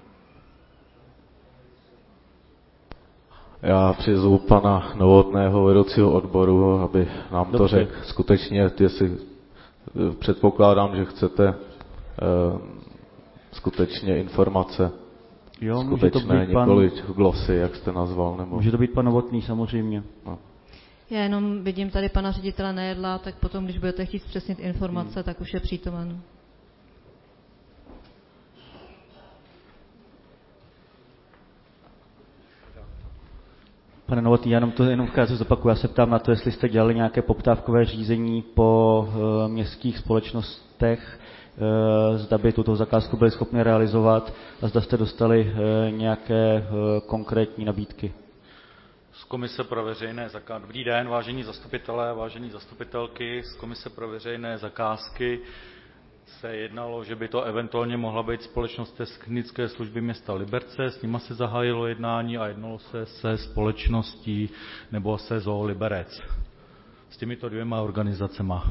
Já přizvu pana Novotného vedoucího odboru, aby nám to řekl skutečně, jestli předpokládám, že chcete skutečně informace. Jo, skutečné, nikoli glosy, jak jste nazval. Nebo... Může to být pan Novotný, samozřejmě. No. Já jenom vidím tady pana ředitele Nejedla, tak potom, když budete chtít zpřesnit informace, tak už je přítomen. Pane Novotný, já jenom krátce zopakuju. Já se ptám na to, jestli jste dělali nějaké poptávkové řízení po městských společnostech, zda by tuto zakázku byli schopni realizovat a zda jste dostali nějaké konkrétní nabídky. Z Komise pro veřejné zakázky. Dobrý den, vážení zastupitelé, vážení zastupitelky. Z Komise pro veřejné zakázky se jednalo, že by to eventuálně mohla být společnost technické služby města Liberce. S nima se zahájilo jednání a jednalo se společností nebo se Zoo Liberec. S těmito dvěma organizacema.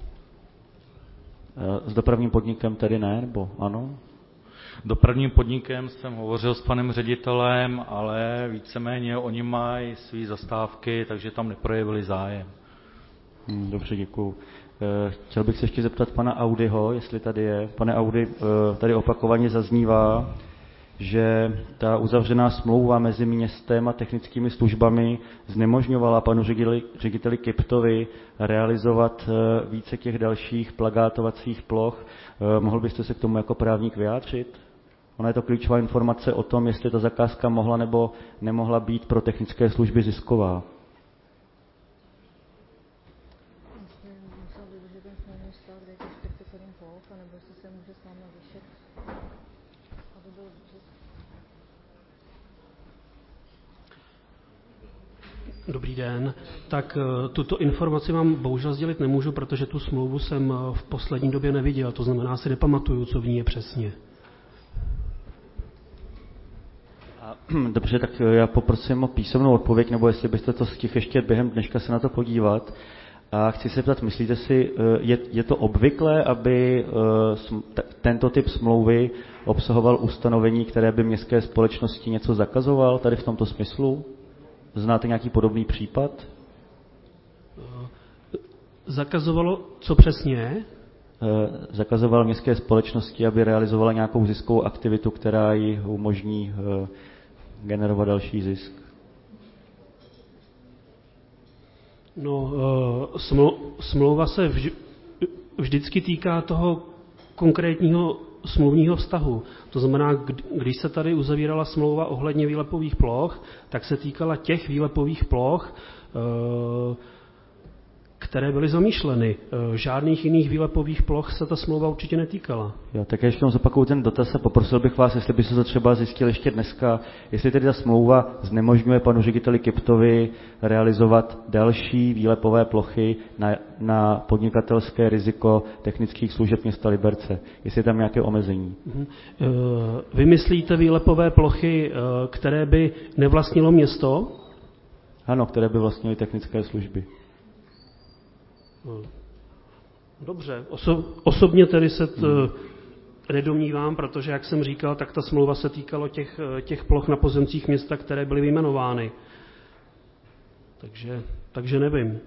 S dopravním podnikem tedy ne, nebo ano? Dopravním podnikem jsem hovořil s panem ředitelem, ale víceméně oni mají své zastávky, takže tam neprojevili zájem. Dobře, děkuju. Chtěl bych se ještě zeptat pana Audyho, jestli tady je. Pane Audy, tady opakovaně zaznívá, že ta uzavřená smlouva mezi městem a technickými službami znemožňovala panu řediteli Kiptovi realizovat více těch dalších plakátovacích ploch. Mohl byste se k tomu jako právník vyjádřit? Ona je to klíčová informace o tom, jestli ta zakázka mohla nebo nemohla být pro technické služby zisková. Dobrý den. Tak tuto informaci vám bohužel sdělit nemůžu, protože tu smlouvu jsem v poslední době neviděl, to znamená, si nepamatuju, co v ní je přesně. Dobře, tak já poprosím o písemnou odpověď, nebo jestli byste to stihl ještě během dneška se na to podívat. A chci se ptat, myslíte si, je to obvyklé, aby tento typ smlouvy obsahoval ustanovení, které by městské společnosti něco zakazoval tady v tomto smyslu? Znáte nějaký podobný případ? Zakazovalo co přesně? Zakazoval městské společnosti, aby realizovala nějakou ziskovou aktivitu, která jí umožní generovat další zisk. No, smlouva se vždycky týká toho konkrétního smluvního vztahu. To znamená, když se tady uzavírala smlouva ohledně výlepových ploch, tak se týkala těch výlepových ploch, které byly zamýšleny. Žádných jiných výlepových ploch se ta smlouva určitě netýkala. Jo, tak ještě zopakuju ten dotaz a poprosil bych vás, jestli by se to třeba zjistil ještě dneska, jestli tedy ta smlouva znemožňuje panu řediteli Kiptovi realizovat další výlepové plochy na podnikatelské riziko technických služeb města Liberce. Jestli je tam nějaké omezení. Vy myslíte výlepové plochy, které by nevlastnilo město? Ano, které by vlastnily technické služby. Dobře, osobně tedy se nedomnívám, protože, jak jsem říkal, tak ta smlouva se týkalo těch ploch na pozemcích města, které byly vyjmenovány. Takže nevím.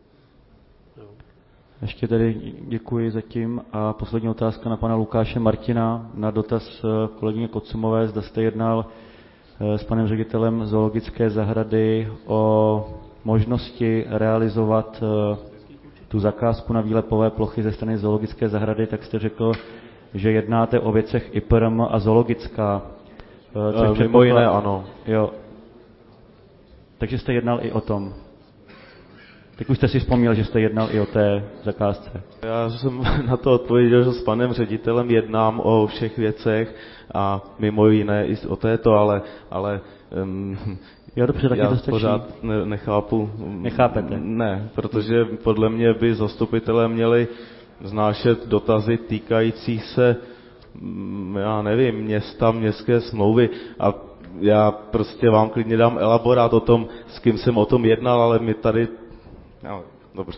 Ještě tedy děkuji zatím a poslední otázka na pana Lukáše Martina na dotaz kolegyně Kocumové, zda jste jednal s panem ředitelem zoologické zahrady o možnosti realizovat tu zakázku na výlepové plochy ze strany zoologické zahrady, tak jste řekl, že jednáte o věcech IPRM a zoologická. Mimo jiné ano. Jo. Takže jste jednal i o tom. Tak už jste si vzpomněl, že jste jednal i o té zakázce. Já jsem na to odpověděl, že s panem ředitelem jednám o všech věcech a mimo jiné i o této, ale jo, dobře, tak já to stačí. Pořád nechápu. Nechápete? Ne, protože podle mě by zastupitelé měli vznášet dotazy týkající se, já nevím, města, městské smlouvy a já prostě vám klidně dám elaborát o tom, s kým jsem o tom jednal, ale my tady... No, dobře.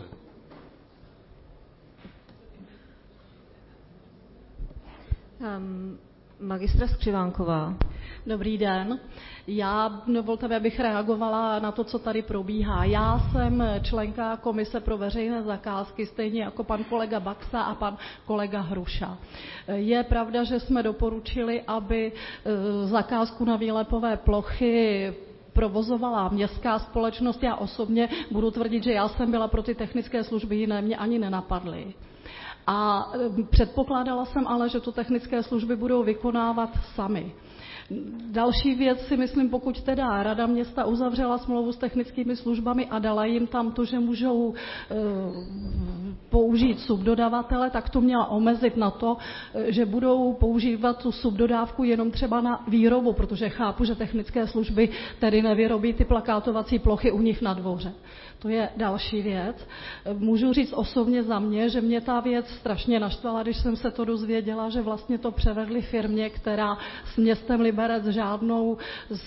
Magistra Skřivánková. Dobrý den. Dovolte mi, abych reagovala na to, co tady probíhá. Já jsem členka Komise pro veřejné zakázky, stejně jako pan kolega Baxa a pan kolega Hruša. Je pravda, že jsme doporučili, aby zakázku na výlepové plochy provozovala městská společnost. Já osobně budu tvrdit, že já jsem byla pro ty technické služby, jiné mě ani nenapadly. A předpokládala jsem ale, že to technické služby budou vykonávat sami. Další věc si myslím, pokud teda Rada města uzavřela smlouvu s technickými službami a dala jim tam to, že můžou použít subdodavatele, tak to měla omezit na to, že budou používat tu subdodávku jenom třeba na výrobu, protože chápu, že technické služby tedy nevyrobí ty plakátovací plochy u nich na dvoře. To je další věc. Můžu říct osobně za mě, že mě ta věc strašně naštvala, když jsem se to dozvěděla, že vlastně to převedli firmě, která s městem Liberec žádnou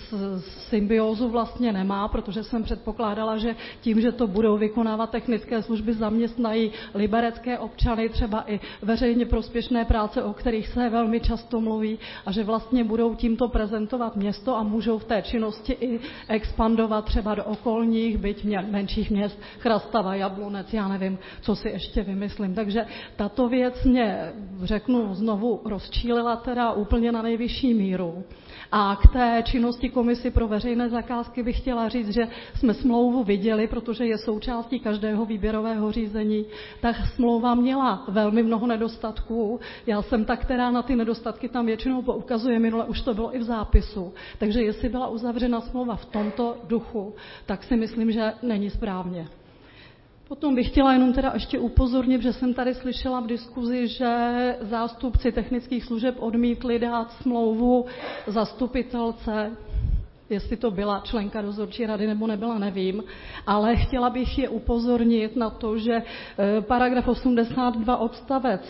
symbiózu vlastně nemá, protože jsem předpokládala, že tím, že to budou vykonávat technické služby, zaměstnají liberecké občany, třeba i veřejně prospěšné práce, o kterých se velmi často mluví, a že vlastně budou tímto prezentovat město a můžou v té činnosti i expandovat třeba do okolních, byť menších měst, Chrastava, Jablonec, já nevím, co si ještě vymyslím. Takže tato věc mě, řeknu znovu, rozčílila teda úplně na nejvyšší míru. A k té činnosti Komisy pro veřejné zakázky bych chtěla říct, že jsme smlouvu viděli, protože je součástí každého výběrového řízení. Ta smlouva měla velmi mnoho nedostatků. Já jsem ta, která na ty nedostatky tam většinou poukazuje, minule už to bylo i v zápisu. Takže jestli byla uzavřena smlouva v tomto duchu, tak si myslím, že není správně. Potom bych chtěla jenom teda ještě upozornit, že jsem tady slyšela v diskuzi, že zástupci technických služeb odmítli dát smlouvu zastupitelce, jestli to byla členka dozorčí rady nebo nebyla, nevím, ale chtěla bych je upozornit na to, že paragraf 82 odstavec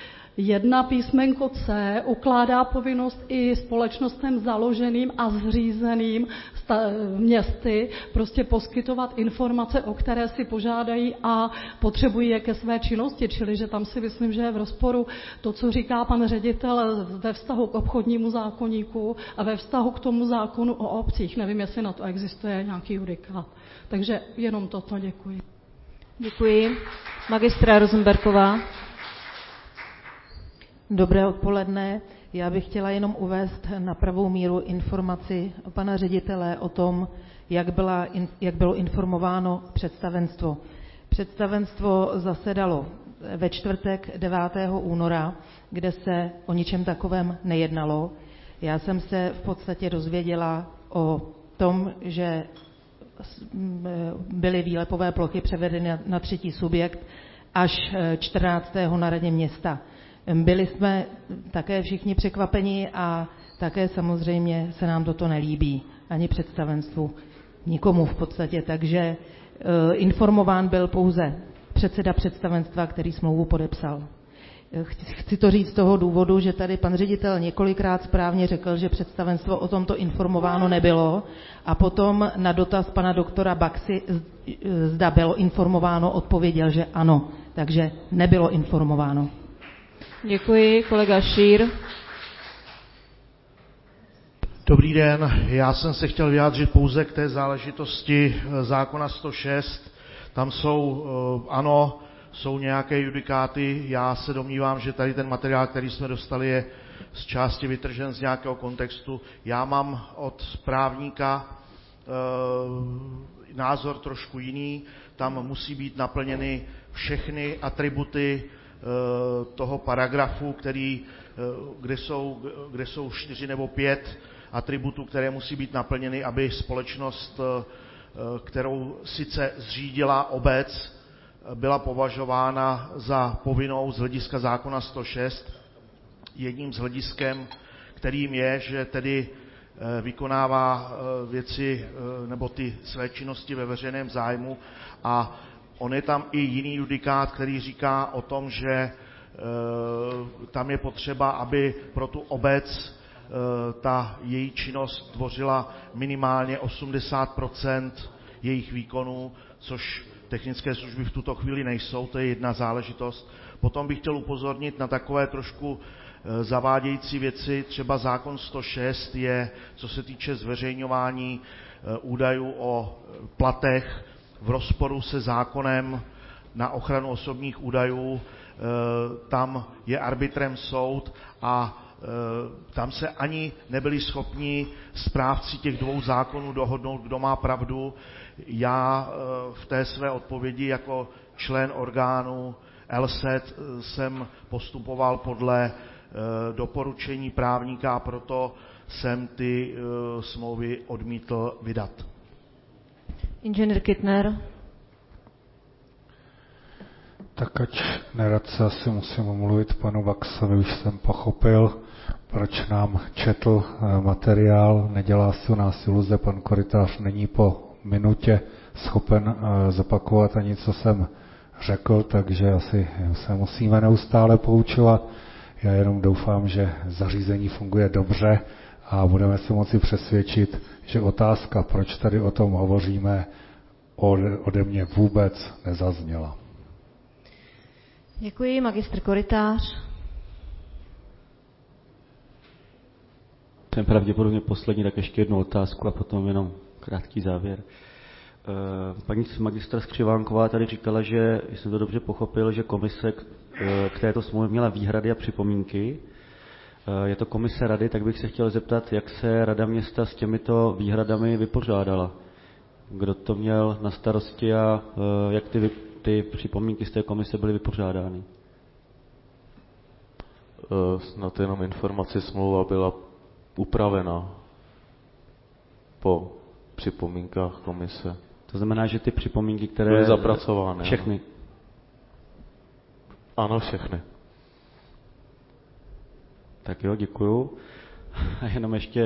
1 písmenko C ukládá povinnost i společnostem založeným a zřízeným městy prostě poskytovat informace, o které si požádají a potřebují je ke své činnosti. Čili, že tam si myslím, že je v rozporu to, co říká pan ředitel ve vztahu k obchodnímu zákoníku a ve vztahu k tomu zákonu o obcích. Nevím, jestli na to existuje nějaký judikát. Takže jenom toto, děkuji. Děkuji. Magistra Rosenbergová. Dobré odpoledne. Já bych chtěla jenom uvést na pravou míru informaci pana ředitele o tom, jak bylo informováno představenstvo. Představenstvo zasedalo ve čtvrtek 9. února, kde se o ničem takovém nejednalo. Já jsem se v podstatě dozvěděla o tom, že byly výlepové plochy převedeny na třetí subjekt až 14. na radě města. Byli jsme také všichni překvapeni a také samozřejmě se nám toto nelíbí, ani představenstvu, nikomu v podstatě, takže informován byl pouze předseda představenstva, který smlouvu podepsal. Chci to říct z toho důvodu, že tady pan ředitel několikrát správně řekl, že představenstvo o tomto informováno nebylo a potom na dotaz pana doktora Baxy, zda bylo informováno, odpověděl, že ano, takže nebylo informováno. Děkuji, kolega Šír. Dobrý den, já jsem se chtěl vyjádřit pouze k té záležitosti zákona 106. Tam jsou nějaké judikáty, já se domnívám, že tady ten materiál, který jsme dostali, je z části vytržen z nějakého kontextu. Já mám od právníka názor trošku jiný, tam musí být naplněny všechny atributy toho paragrafu, kde jsou 4 nebo 5 atributů, které musí být naplněny, aby společnost, kterou sice zřídila obec, byla považována za povinnou z hlediska zákona 106. Jedním z hlediskem, kterým je, že tedy vykonává věci nebo ty své činnosti ve veřejném zájmu a on je tam i jiný judikát, který říká o tom, že tam je potřeba, aby pro tu obec ta její činnost tvořila minimálně 80% jejich výkonů, což technické služby v tuto chvíli nejsou, to je jedna záležitost. Potom bych chtěl upozornit na takové trošku zavádějící věci, třeba zákon 106 je, co se týče zveřejňování údajů o platech, v rozporu se zákonem na ochranu osobních údajů, tam je arbitrem soud a tam se ani nebyli schopni správci těch 2 zákonů dohodnout, kdo má pravdu. Já v té své odpovědi jako člen orgánu LSET jsem postupoval podle doporučení právníka a proto jsem ty smlouvy odmítl vydat. Inženýr Kittner. Tak ať nerad se asi musím omluvit panu Baxovi, už jsem pochopil, proč nám četl materiál, nedělá si u nás iluze, pan Korytář není po minutě schopen zopakovat ani, co jsem řekl, takže asi se musíme neustále poučovat. Já jenom doufám, že zařízení funguje dobře a budeme se moci přesvědčit, že otázka, proč tady o tom hovoříme, ode mě vůbec nezazněla. Děkuji, magistr Korytář. Ten pravděpodobně poslední, tak ještě jednu otázku a potom jenom krátký závěr. Paní magistra Skřivánková tady říkala, že, jsem to dobře pochopil, že komise k této smlouvě měla výhrady a připomínky. Je to komise rady, tak bych se chtěl zeptat, jak se rada města s těmito výhradami vypořádala. Kdo to měl na starosti a jak ty připomínky z té komise byly vypořádány? Snad jenom informaci, smlouva byla upravena po připomínkách komise. To znamená, že ty připomínky, které byly zapracovány. Všechny? Ano, všechny. Tak jo, děkuju. A jenom ještě,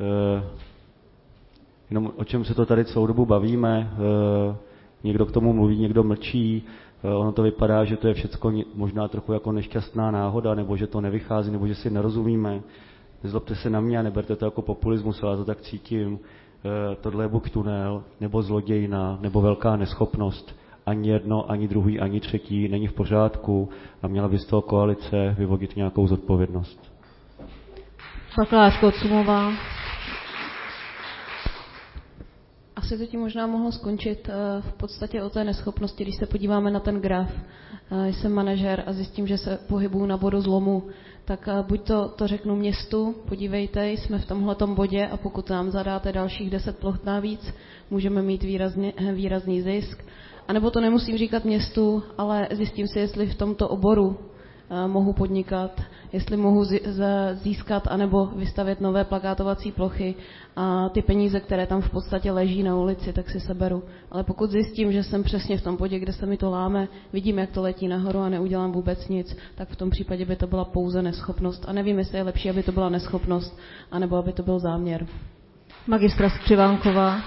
jenom o čem se to tady celou dobu bavíme, někdo k tomu mluví, někdo mlčí, ono to vypadá, že to je všecko možná trochu jako nešťastná náhoda, nebo že to nevychází, nebo že si nerozumíme. Nezlobte se na mě a neberte to jako populismus, ale to tak cítím. Tohle je buď tunel, nebo zlodějna, nebo velká neschopnost. Ani jedno, ani druhý, ani třetí není v pořádku a měla by z toho koalice vyvodit nějakou zodpovědnost. Bakalářko Cumová. Asi to tím možná mohlo skončit v podstatě o té neschopnosti, když se podíváme na ten graf. Jsem manažer a zjistím, že se pohybuju na bodu zlomu, tak buď to řeknu městu, podívejte, jsme v tomhletom bodě a pokud nám zadáte dalších 10 ploch navíc, můžeme mít výrazný zisk. A nebo to nemusím říkat městu, ale zjistím si, jestli v tomto oboru mohu podnikat, jestli mohu získat anebo vystavět nové plakátovací plochy a ty peníze, které tam v podstatě leží na ulici, tak si seberu. Ale pokud zjistím, že jsem přesně v tom bodě, kde se mi to láme, vidím, jak to letí nahoru a neudělám vůbec nic, tak v tom případě by to byla pouze neschopnost. A nevím, jestli je lepší, aby to byla neschopnost, anebo aby to byl záměr. Magistra Skřivánková.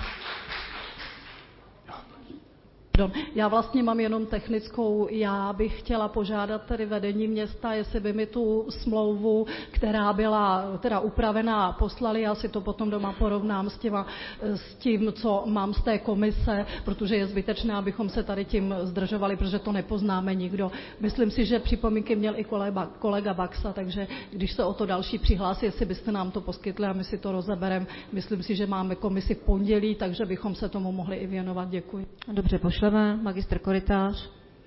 Já vlastně mám jenom technickou. Já bych chtěla požádat tedy vedení města, jestli by mi tu smlouvu, která byla teda upravená, poslali. Já si to potom doma porovnám s tím, co mám z té komise, protože je zbytečné, abychom se tady tím zdržovali, protože to nepoznáme nikdo. Myslím si, že připomínky měl i kolega Baxa, takže když se o to další přihlásí, jestli byste nám to poskytli a my si to rozebereme. Myslím si, že máme komisi v pondělí, takže bychom se tomu mohli i věnovat. Děkuji. Dobře, pošleme. Magistr Korytář.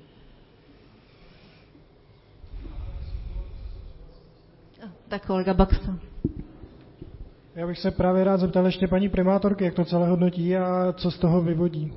Tak kolega Baxa. Já bych se právě rád zeptal ještě paní primátorky, jak to celé hodnotí a co z toho vyvodí.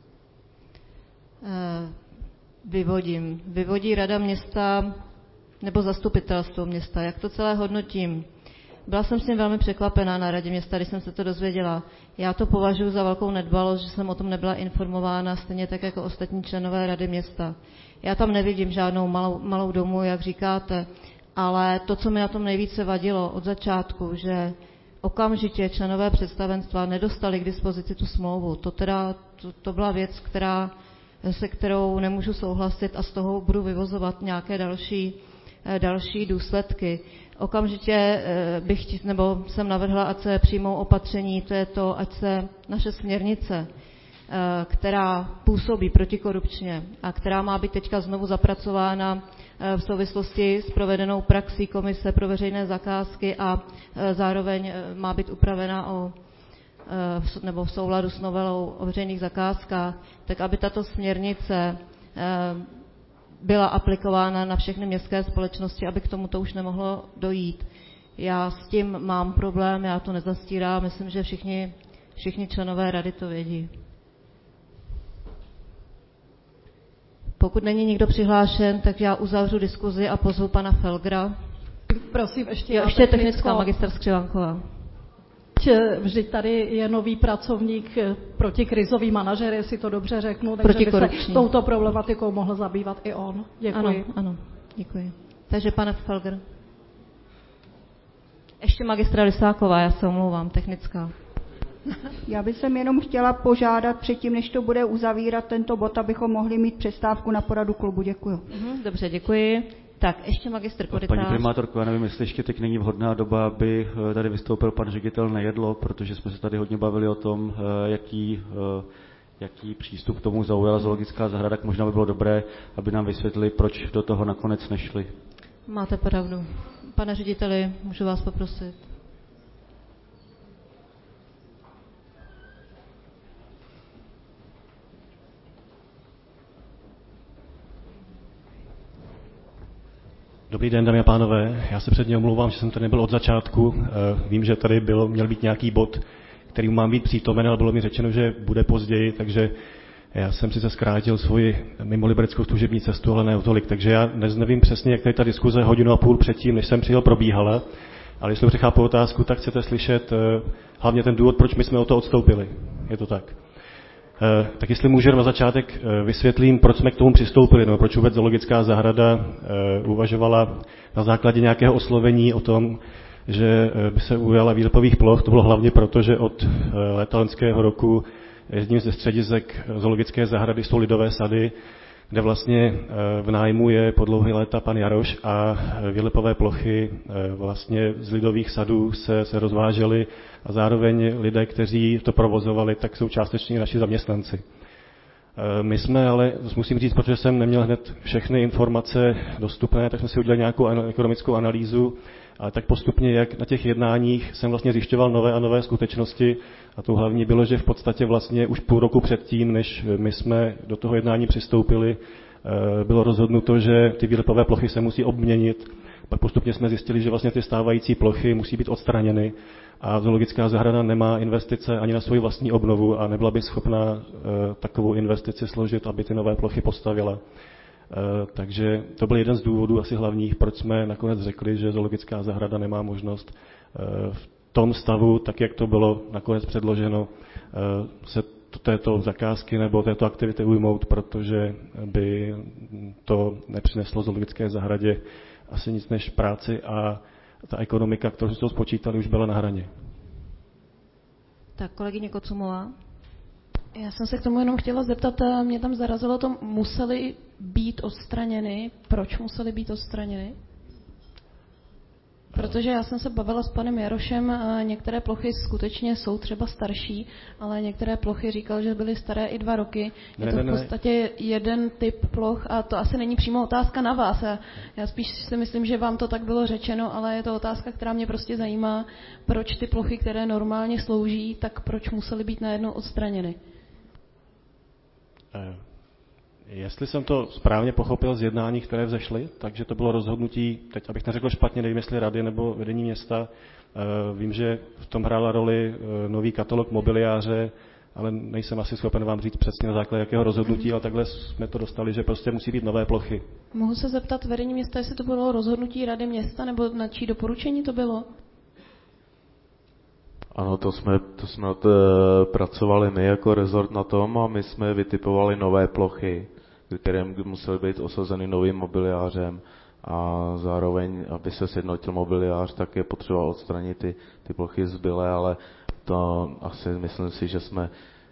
Vyvodí rada města nebo zastupitelstvo města. Jak to celé hodnotím? Byla jsem s tím velmi překvapená na radě města, když jsem se to dozvěděla. Já to považuji za velkou nedbalost, že jsem o tom nebyla informována, stejně tak jako ostatní členové rady města. Já tam nevidím žádnou malou domů, jak říkáte, ale to, co mi na tom nejvíce vadilo od začátku, že okamžitě členové představenstva nedostali k dispozici tu smlouvu. To byla věc, se kterou nemůžu souhlasit a z toho budu vyvozovat nějaké další důsledky. Okamžitě jsem navrhla, ať se přijmou opatření, to je to, ať se naše směrnice, která působí protikorupčně a která má být teďka znovu zapracována v souvislosti s provedenou praxí Komise pro veřejné zakázky a zároveň má být upravena nebo v souladu s novelou o veřejných zakázkách, tak aby tato směrnice byla aplikována na všechny městské společnosti, aby k tomuto už nemohlo dojít. Já s tím mám problém, já to nezastírám, myslím, že všichni členové rady to vědí. Pokud není nikdo přihlášen, tak já uzavřu diskuzi a pozvu pana Felgra. Prosím, ještě technická magistr Skřivánková. Vždyť tady je nový pracovník protikrizový manažer, jestli to dobře řeknu, takže by se touto problematikou mohl zabývat i on. Děkuji. Ano, děkuji. Takže pane Felger. Ještě magistra Lysáková, já se omlouvám, technická. Já bych sem jenom chtěla požádat předtím, než to bude uzavírat tento bod, abychom mohli mít přestávku na poradu klubu. Děkuji. Dobře, děkuji. Tak, ještě magistr Korytář. Paní primátorko, já nevím, jestli ještě teď není vhodná doba, aby tady vystoupil pan ředitel Nejedlo, protože jsme se tady hodně bavili o tom, jaký přístup k tomu zaujala zoologická zahrada, tak možná by bylo dobré, aby nám vysvětlili, proč do toho nakonec nešli. Máte pravdu. Pane řediteli, můžu vás poprosit? Dobrý den, dámy a pánové. Já se předně omlouvám, že jsem tady nebyl od začátku. Vím, že tady měl být nějaký bod, který mám být přítomen, ale bylo mi řečeno, že bude později, takže já jsem sice zkrátil svoji mimolibereckou služební cestu, ale ne o tolik. Takže já dnes nevím přesně, jak tady ta diskuze 1,5 hodiny předtím, než jsem přijel, probíhala, ale jestli dobře chápu otázku, tak chcete slyšet hlavně ten důvod, proč my jsme o to odstoupili. Je to tak? Tak jestli můžu na začátek vysvětlím, proč jsme k tomu přistoupili, nebo proč vůbec zoologická zahrada uvažovala na základě nějakého oslovení o tom, že by se ujala výlepových ploch. To bylo hlavně proto, že od léta loňského roku jedním ze středisek zoologické zahrady jsou Lidové sady, kde vlastně v nájmu je po dlouhé léta pan Jaroš a výlepové plochy vlastně z Lidových sadů se rozvážely a zároveň lidé, kteří to provozovali, tak jsou částečně naši zaměstnanci. My jsme ale, musím říct, protože jsem neměl hned všechny informace dostupné, tak jsme si udělali nějakou ekonomickou analýzu ale tak postupně, jak na těch jednáních jsem vlastně zjišťoval nové a nové skutečnosti a to hlavní bylo, že v podstatě vlastně už půl roku předtím, než my jsme do toho jednání přistoupili, bylo rozhodnuto, že ty výlepové plochy se musí obměnit. Pak postupně jsme zjistili, že vlastně ty stávající plochy musí být odstraněny a zoologická zahrada nemá investice ani na svoji vlastní obnovu a nebyla by schopná takovou investici složit, aby ty nové plochy postavila. Takže to byl jeden z důvodů asi hlavních, proč jsme nakonec řekli, že zoologická zahrada nemá možnost v tom stavu, tak jak to bylo nakonec předloženo, se této zakázky nebo této aktivity ujmout, protože by to nepřineslo zoologické zahradě asi nic než práci a ta ekonomika, kterou jsme spočítali, už byla na hraně. Tak kolegyně Kocumová. Já jsem se k tomu jenom chtěla zeptat, mě tam zarazilo to, museli být odstraněny. Proč museli být odstraněny? Protože já jsem se bavila s panem Jarošem, některé plochy skutečně jsou třeba starší, ale některé plochy říkal, že byly staré i 2 roky. Je to v podstatě jeden typ ploch a to asi není přímo otázka na vás. Já spíš si myslím, že vám to tak bylo řečeno, ale je to otázka, která mě prostě zajímá, proč ty plochy, které normálně slouží, tak proč musely být najednou odstraněny. Jestli jsem to správně pochopil z jednání, které vzešly, takže to bylo rozhodnutí, teď abych neřekl špatně, nevím jestli rady nebo vedení města, vím, že v tom hrála roli nový katalog mobiliáře, ale nejsem asi schopen vám říct přesně na základě jakého rozhodnutí, ale takhle jsme to dostali, že prostě musí být nové plochy. Mohu se zeptat vedení města, jestli to bylo rozhodnutí rady města, nebo na čí doporučení to bylo? Ano, to jsme pracovali my jako rezort na tom a my jsme vytipovali nové plochy, které musely být osazeny novým mobiliářem a zároveň, aby se sjednotil mobiliář, tak je potřeba odstranit ty plochy zbylé, ale to asi myslím si, že jsme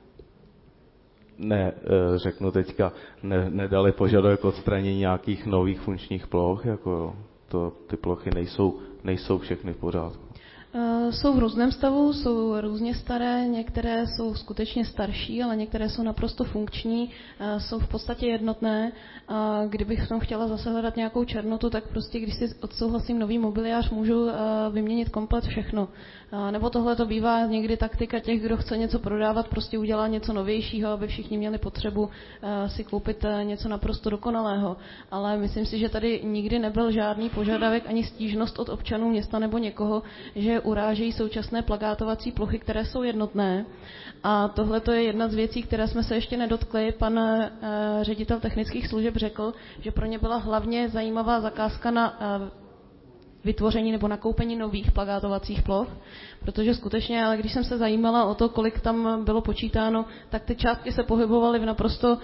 nedali požadavek odstranění nějakých nových funkčních ploch, jako ty plochy nejsou všechny v pořádku. Jsou v různém stavu, jsou různě staré, některé jsou skutečně starší, ale některé jsou naprosto funkční, jsou v podstatě jednotné. A kdybych v tom chtěla zase hledat nějakou černotu, tak prostě když si odsouhlasím nový mobiliář, můžu vyměnit komplet všechno. Nebo tohle to bývá někdy taktika těch, kdo chce něco prodávat, prostě udělá něco novějšího, aby všichni měli potřebu si koupit něco naprosto dokonalého. Ale myslím si, že tady nikdy nebyl žádný požadavek ani stížnost od občanů města nebo někoho, že urážejí současné plakátovací plochy, které jsou jednotné. A tohle to je jedna z věcí, které jsme se ještě nedotkli. Pan ředitel technických služeb řekl, že pro ně byla hlavně zajímavá zakázka na vytvoření nebo nakoupení nových plakátovacích ploch, protože skutečně, ale když jsem se zajímala o to, kolik tam bylo počítáno, tak ty částky se pohybovaly v naprosto,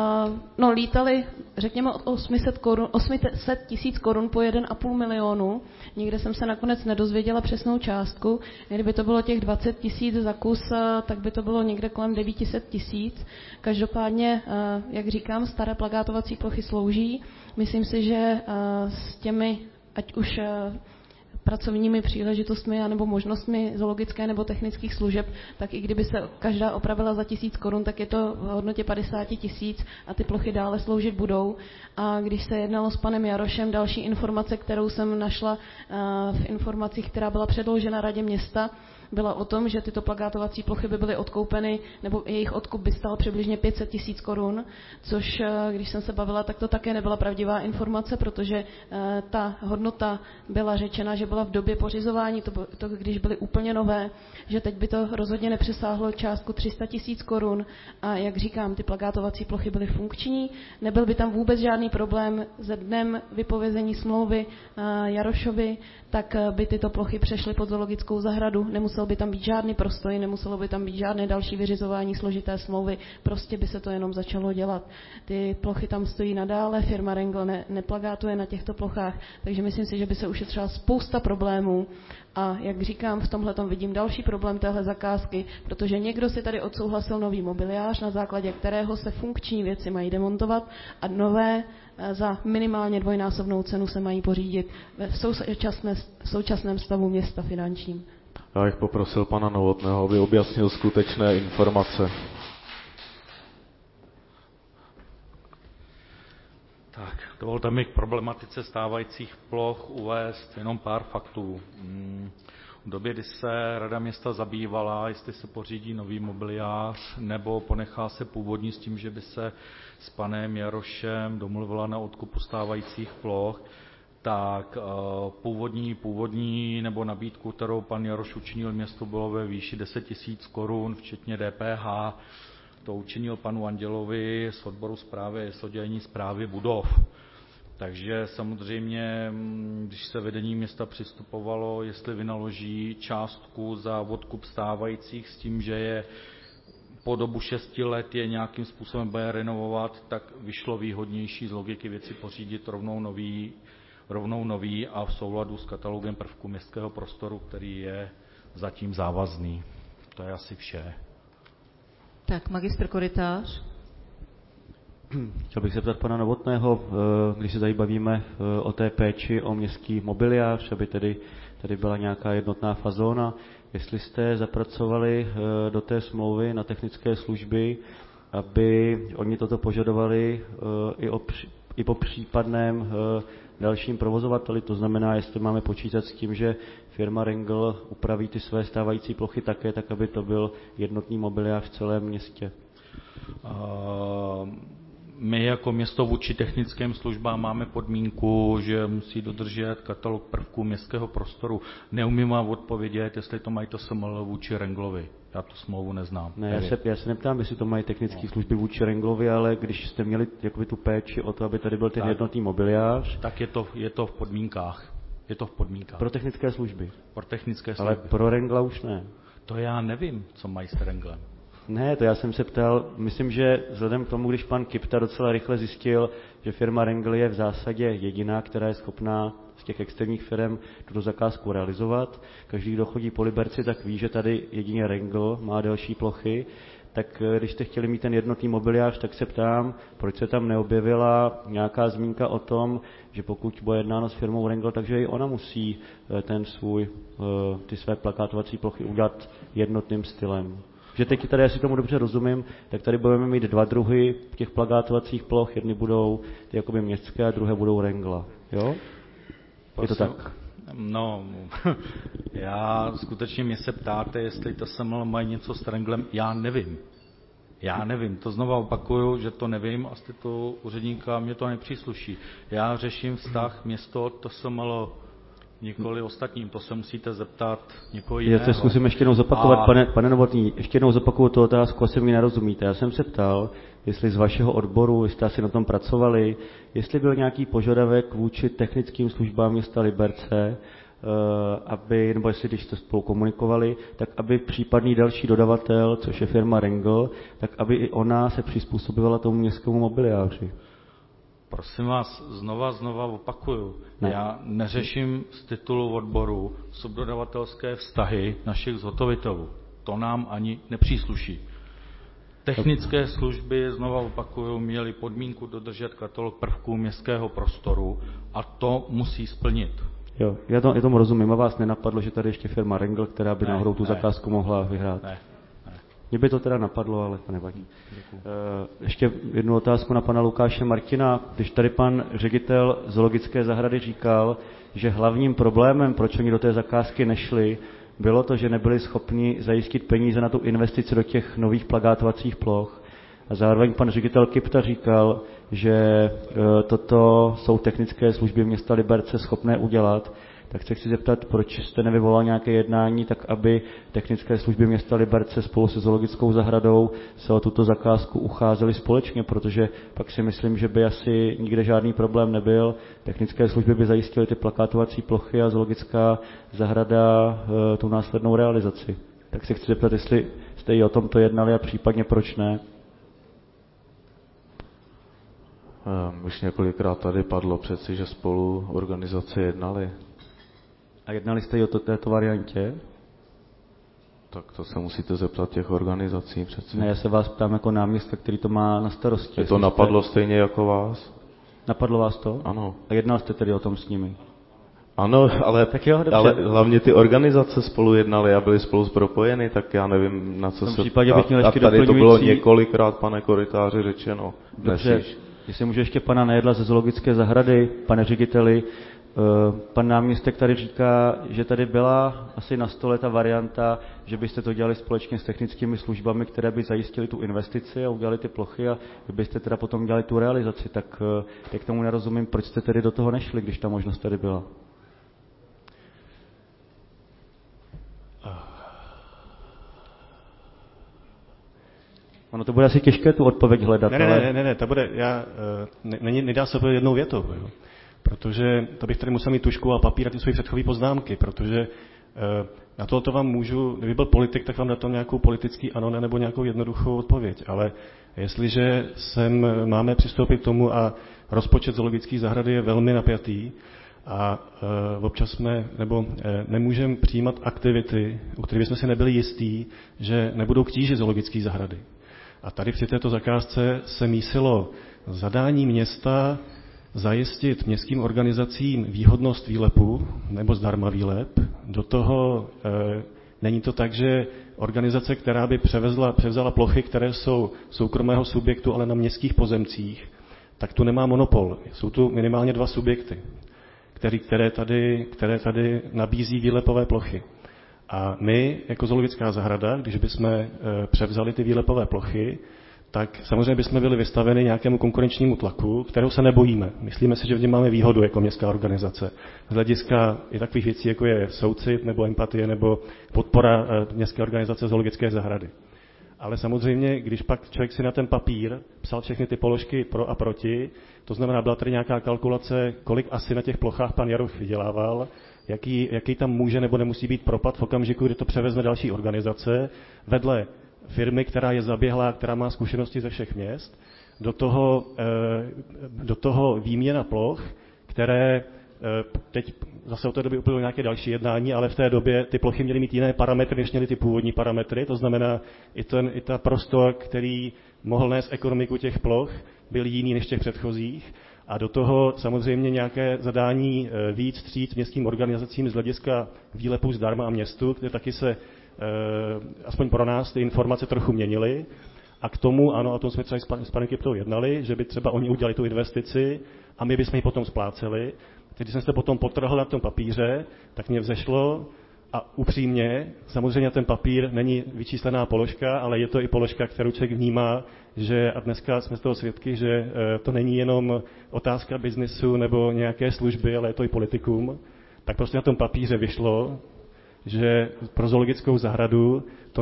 lítaly, řekněme, od 800 tisíc korun po 1,5 milionu. Nikde jsem se nakonec nedozvěděla přesnou částku. Kdyby to bylo těch 20 tisíc za kus, tak by to bylo někde kolem 900 tisíc. Každopádně, jak říkám, staré plakátovací plochy slouží. Myslím si, že s těmi ať už pracovními příležitostmi anebo možnostmi zoologické nebo technických služeb, tak i kdyby se každá opravila za 1000 korun, tak je to v hodnotě 50 tisíc a ty plochy dále sloužit budou. A když se jednalo s panem Jarošem, další informace, kterou jsem našla v informacích, která byla předložena radě města, byla o tom, že tyto plakátovací plochy by byly odkoupeny, nebo jejich odkup by stál přibližně 500 tisíc korun, což, když jsem se bavila, tak to také nebyla pravdivá informace, protože ta hodnota byla řečena, že byla v době pořizování, to když byly úplně nové, že teď by to rozhodně nepřesáhlo částku 300 tisíc korun a jak říkám, ty plakátovací plochy byly funkční, nebyl by tam vůbec žádný problém ze dnem vypovězení smlouvy Jarošovi, tak by tyto plochy přešly pod zoologickou zahradu, nemusel by tam být žádný prostoj, nemuselo by tam být žádné další vyřizování složité smlouvy, prostě by se to jenom začalo dělat. Ty plochy tam stojí nadále, firma Rengl neplakátuje na těchto plochách, takže myslím si, že by se ušetřila spousta problémů. A jak říkám, v tomhletom vidím další problém téhle zakázky, protože někdo si tady odsouhlasil nový mobiliář, na základě kterého se funkční věci mají demontovat a nové za minimálně dvojnásobnou cenu se mají pořídit v současném stavu města finančním. Já bych poprosil pana Novotného, aby objasnil skutečné informace. Tak, dovolte mi k problematice stávajících ploch uvést jenom pár faktů. V době, kdy se Rada města zabývala, jestli se pořídí nový mobiliář, nebo ponechá se původní s tím, že by se s panem Jarošem domluvila na odkupu stávajících ploch, tak původní nebo nabídku, kterou pan Jaroš učinil městu, bylo ve výši 10 000 korun, včetně DPH. To učinil panu Andělovi z odboru správy, z oddělení správy budov. Takže samozřejmě, když se vedení města přistupovalo, jestli vynaloží částku za odkup stávajících s tím, že je po dobu 6 let je nějakým způsobem bude renovovat, tak vyšlo výhodnější z logiky věci pořídit rovnou nový a v souladu s katalogem prvků městského prostoru, který je zatím závazný. To je asi vše. Tak, magistr Korytář. Chtěl bych se ptat pana Novotného, když se tady bavíme o té péči o městský mobiliář, aby tady byla nějaká jednotná fazóna, jestli jste zapracovali do té smlouvy na technické služby, aby oni toto požadovali i po případném dalším provozovateli, to znamená, jestli máme počítat s tím, že firma Rengel upraví ty své stávající plochy také, tak aby to byl jednotný mobiliář v celém městě. My jako město vůči technickým službám máme podmínku, že musí dodržet katalog prvků městského prostoru. Neumím vám odpovědět, jestli to mají to SML vůči Renglovi. Já tu smlouvu neznám. Ne, já se neptám, jestli to mají technické služby vůči Renglovi, ale když jste měli jakoby tu péči o to, aby tady byl ten jednotný mobiliář. Tak je to v podmínkách. Je to v podmínkách. Pro technické služby. Pro technické služby. Ale pro Rengla už ne. To já nevím, co mají s Renglem. Ne, to já jsem se ptal, myslím, že vzhledem k tomu, když pan Kipta docela rychle zjistil, že firma Rengl je v zásadě jediná, která je schopná z těch externích firm tuto zakázku realizovat. Každý, kdo chodí po Liberci, tak ví, že tady jedině Rengl má delší plochy. Tak když jste chtěli mít ten jednotný mobiliář, tak se ptám, proč se tam neobjevila nějaká zmínka o tom, že pokud bude jednáno s firmou Rengl, takže i ona musí ty své plakátovací plochy udělat jednotným stylem. Že teď tady, jestli tomu dobře rozumím, tak tady budeme mít dva druhy těch plakátovacích ploch. Jedny budou ty jakoby městské a druhé budou Rengla. Jo? Je to tak? No, já skutečně mě se ptáte, jestli to SML mají něco s Renglem. Já nevím. To znova opakuju, že to nevím a z titulu úředníka mě to nepřísluší. Já řeším vztah město to SML, nikoli ostatním, to se musíte zeptat někoho jiného. Já se zkusím ještě jednou zopakovat, pane Novotný, ještě jednou zopakuju tu otázku, asi mi nerozumíte. Já jsem se ptal, jestli z vašeho odboru, jestli asi na tom pracovali, jestli byl nějaký požadavek vůči technickým službám města Liberce, nebo jestli když jste spolu komunikovali, tak aby případný další dodavatel, což je firma Rengl, tak aby i ona se přizpůsobila tomu městskému mobiliáři. Prosím vás, znova opakuju. Ne. Já neřeším z titulu odboru subdodavatelské vztahy našich zhotovitelů. To nám ani nepřísluší. Technické služby, znova opakuju, měly podmínku dodržet katalog prvků městského prostoru a to musí splnit. Jo, já tomu rozumím. A vás nenapadlo, že tady ještě firma Rengl, která by náhodou tu zakázku mohla vyhrát? Ne. Mě by to teda napadlo, ale to nevadí. Ještě jednu otázku na pana Lukáše Martina. Když tady pan ředitel zoologické zahrady říkal, že hlavním problémem, proč oni do té zakázky nešli, bylo to, že nebyli schopni zajistit peníze na tu investici do těch nových plakátovacích ploch. A zároveň pan ředitel Kipta říkal, že toto jsou technické služby města Liberce schopné udělat. Tak se chci zeptat, proč jste nevyvolal nějaké jednání, tak aby technické služby města Liberce spolu se zoologickou zahradou se o tuto zakázku ucházeli společně, protože pak si myslím, že by asi nikde žádný problém nebyl. Technické služby by zajistily ty plakátovací plochy a zoologická zahrada tu následnou realizaci. Tak se chci zeptat, jestli jste i o tomto jednali a případně proč ne. Už několikrát tady padlo přeci, že spolu organizace jednali. A jednali jste i o této variantě? Tak to se musíte zeptat těch organizací přeci. Ne, já se vás ptám jako náměstka, který to má na starosti. Je to napadlo stejně jako vás? Napadlo vás to? Ano. A jednal jste tedy o tom s nimi? Ano, ale hlavně ty organizace spolu jednaly a byly spolu propojeny, tak já nevím, na co se... Bych měl ještě tady to bylo několikrát, pane Korytáři, řečeno. Dobře, Jestli můžu ještě pana Nejedla ze zoologické zahrady, pane řediteli, pan náměstek tady říká, že tady byla asi na stole ta varianta, že byste to dělali společně s technickými službami, které by zajistily tu investici a udělali ty plochy a vy byste teda potom dělali tu realizaci. Tak jak tomu nerozumím, proč jste tedy do toho nešli, když ta možnost tady byla? Ono to bude asi těžké tu odpověď hledat. Ne, to bude, nedá se to jednou větou, jo. Protože to bych tady musel mít tužku a papír a ty své předchozí poznámky, protože na to vám můžu, kdyby byl politik, tak vám na to nějakou politický ano nebo nějakou jednoduchou odpověď, ale jestliže máme přistoupit k tomu a rozpočet zoologické zahrady je velmi napjatý a občas nemůžeme přijímat aktivity, u kterých jsme si nebyli jistí, že nebudou k tíži zoologické zahrady. A tady při této zakázce se mísilo zadání města zajistit městským organizacím výhodnost výlepu nebo zdarma výlep. Do toho není to tak, že organizace, která by převzala plochy, které jsou soukromého subjektu, ale na městských pozemcích, tak tu nemá monopol. Jsou tu minimálně 2 subjekty, které tady nabízí výlepové plochy. A my, jako zoologická zahrada, když bychom převzali ty výlepové plochy, tak samozřejmě bychom byli vystaveni nějakému konkurenčnímu tlaku, kterého se nebojíme. Myslíme si, že v něm máme výhodu jako městská organizace. Z hlediska i takových věcí, jako je soucit nebo empatie nebo podpora městské organizace zoologické zahrady. Ale samozřejmě, když pak člověk si na ten papír psal všechny ty položky pro a proti, to znamená, byla tady nějaká kalkulace, kolik asi na těch plochách pan Jaroš vydělával, jaký tam může nebo nemusí být propad v okamžiku, kdy to převezme další organizace, vedle firmy, která je zaběhlá, která má zkušenosti ze všech měst, do toho výměna ploch, které teď zase od té doby uplynulo nějaké další jednání, ale v té době ty plochy měly mít jiné parametry, než měly ty původní parametry, to znamená i ta prostor, který mohl nést ekonomiku těch ploch, byl jiný než těch předchozích. A do toho samozřejmě nějaké zadání víc vstříc městským organizacím z hlediska výlepů zdarma a městu, kde taky se, aspoň pro nás, ty informace trochu měnily. A k tomu, ano, a tom jsme třeba s panem Kyptou jednali, že by třeba oni udělali tu investici a my bychom ji potom spláceli. Když jsem se potom potrhl na tom papíře, tak mě vzešlo a upřímně, samozřejmě ten papír není vyčíslená položka, ale je to i položka, kterou člověk vnímá, že a dneska jsme z toho svědky, že to není jenom otázka biznesu nebo nějaké služby, ale je to i politikum. Tak prostě na tom papíře vyšlo, že pro zoologickou zahradu to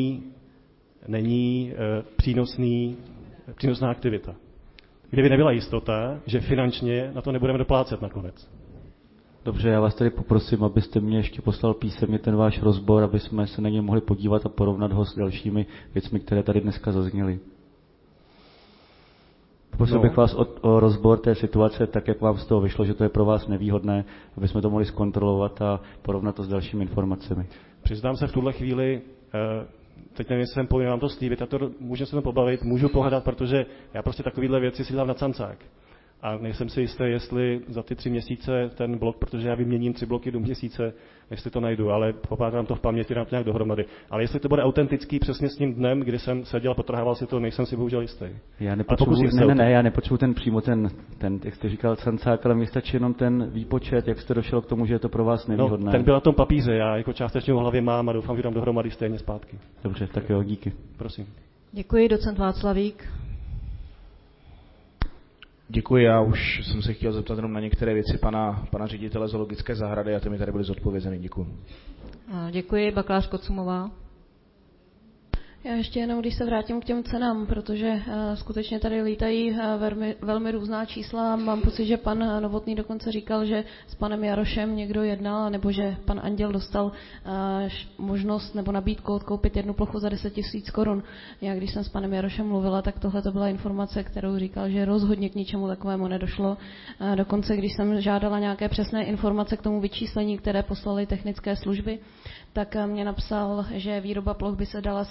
není přínosná aktivita. Kdyby nebyla jistota, že finančně na to nebudeme doplácet nakonec. Dobře, já vás tady poprosím, abyste mě ještě poslal písemně ten váš rozbor, aby jsme se na něj mohli podívat a porovnat ho s dalšími věcmi, které tady dneska zazněly. Poprosil bych vás o rozbor té situace, tak jak vám z toho vyšlo, že to je pro vás nevýhodné, aby jsme to mohli zkontrolovat a porovnat to s dalšími informacemi. Přiznám se v tuhle chvíli, teď nevím, jestli jsem povinen vám to slíbit, můžeme se to pobavit, můžu pohadat, protože já prostě takovýhle věci si dám na cancák. A nejsem si jistý, jestli za ty 3 měsíce ten blok, protože já vyměním 3 bloky do měsíce, jestli to najdu, ale popátám to v paměti, dám to nějak dohromady. Ale jestli to bude autentický přesně s tím dnem, kdy jsem seděl a potrhával si to, nejsem si bohužel jistý. Já nepotřebuji přímo ten, jak jste říkal, cancák, ale mi stačí jenom ten výpočet, jak jste došel k tomu, že je to pro vás nevýhodné. No, ten byl na tom papíře, já jako částečně v hlavě mám a doufám, že dám dohromady stejně zpátky. Dobře, tak jo, díky. Prosím. Děkuji, docent Václavík. Děkuji, já už jsem se chtěl zeptat jenom na některé věci pana ředitele zoologické zahrady a ty mi tady byly zodpovězeny. Děkuji. Děkuji, bakalář Kocumová. Já ještě jenom, když se vrátím k těm cenám, protože skutečně tady lítají velmi různá čísla. Mám pocit, že pan Novotný dokonce říkal, že s panem Jarošem někdo jednal, nebo že pan Anděl dostal možnost nebo nabídku odkoupit 1 plochu za 10 000 korun. Já když jsem s panem Jarošem mluvila, tak tohle to byla informace, kterou říkal, že rozhodně k ničemu takovému nedošlo. Dokonce, když jsem žádala nějaké přesné informace k tomu vyčíslení, které poslaly technické služby, tak mě napsal, že výroba ploch by se dala sehnat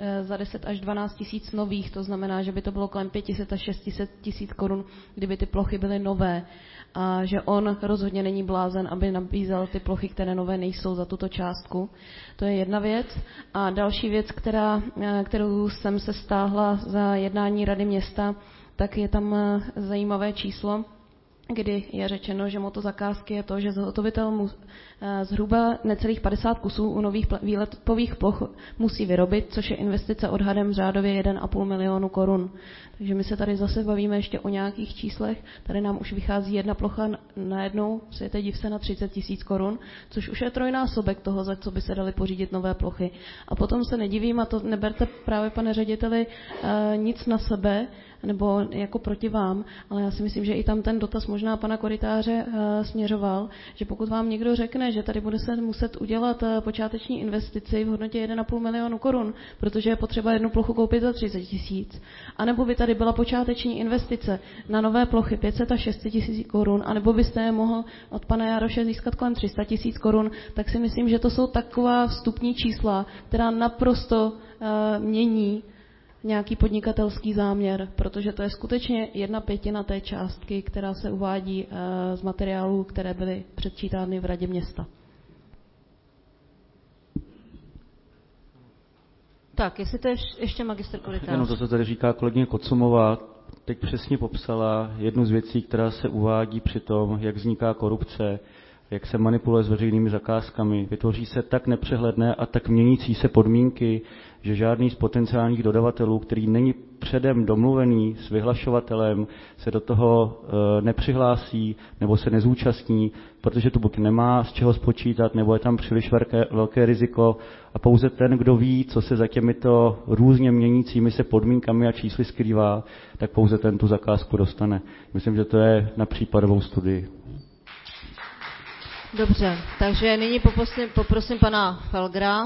za 10 až 12 tisíc nových, to znamená, že by to bylo kolem 500 až 600 tisíc korun, kdyby ty plochy byly nové. A že on rozhodně není blázen, aby nabízel ty plochy, které nové nejsou za tuto částku. To je jedna věc. A další věc, kterou jsem se stáhla za jednání Rady města, tak je tam zajímavé číslo, kdy je řečeno, že motto zakázky je to, že zhotovitel mu zhruba necelých 50 kusů u nových výletových ploch musí vyrobit, což je investice odhadem řádově 1,5 milionu korun. Takže my se tady zase bavíme ještě o nějakých číslech. Tady nám už vychází jedna plocha najednou, světe div se, na 30 tisíc korun, což už je trojnásobek toho, za co by se daly pořídit nové plochy. A potom se nedivím, a to neberte právě, pane řediteli, nic na sebe, nebo jako proti vám, ale já si myslím, že i tam ten dotaz možná pana Korytáře směřoval, že pokud vám někdo řekne, že tady bude se muset udělat počáteční investici v hodnotě 1,5 milionu korun, protože je potřeba jednu plochu koupit za 30 tisíc, anebo by tady byla počáteční investice na nové plochy 500 až 600 tisíc korun, anebo byste je mohl od pana Jaroše získat kolem 300 tisíc korun, tak si myslím, že to jsou taková vstupní čísla, která naprosto mění nějaký podnikatelský záměr, protože to je skutečně 1/5 té částky, která se uvádí z materiálů, které byly předčítány v Radě města. Tak, jestli to je ještě magistr Korytář. Jenom to, co tady říká kolegyně Kocumová, teď přesně popsala jednu z věcí, která se uvádí při tom, jak vzniká korupce, jak se manipuluje s veřejnými zakázkami. Vytvoří se tak nepřehledné a tak měnící se podmínky, že žádný z potenciálních dodavatelů, který není předem domluvený s vyhlašovatelem, se do toho nepřihlásí nebo se nezúčastní, protože to buď nemá z čeho spočítat, nebo je tam příliš velké riziko a pouze ten, kdo ví, co se za těmito různě měnícími se podmínkami a čísly skrývá, tak pouze ten tu zakázku dostane. Myslím, že to je na případovou studii. Dobře, takže nyní poprosím pana Felgra.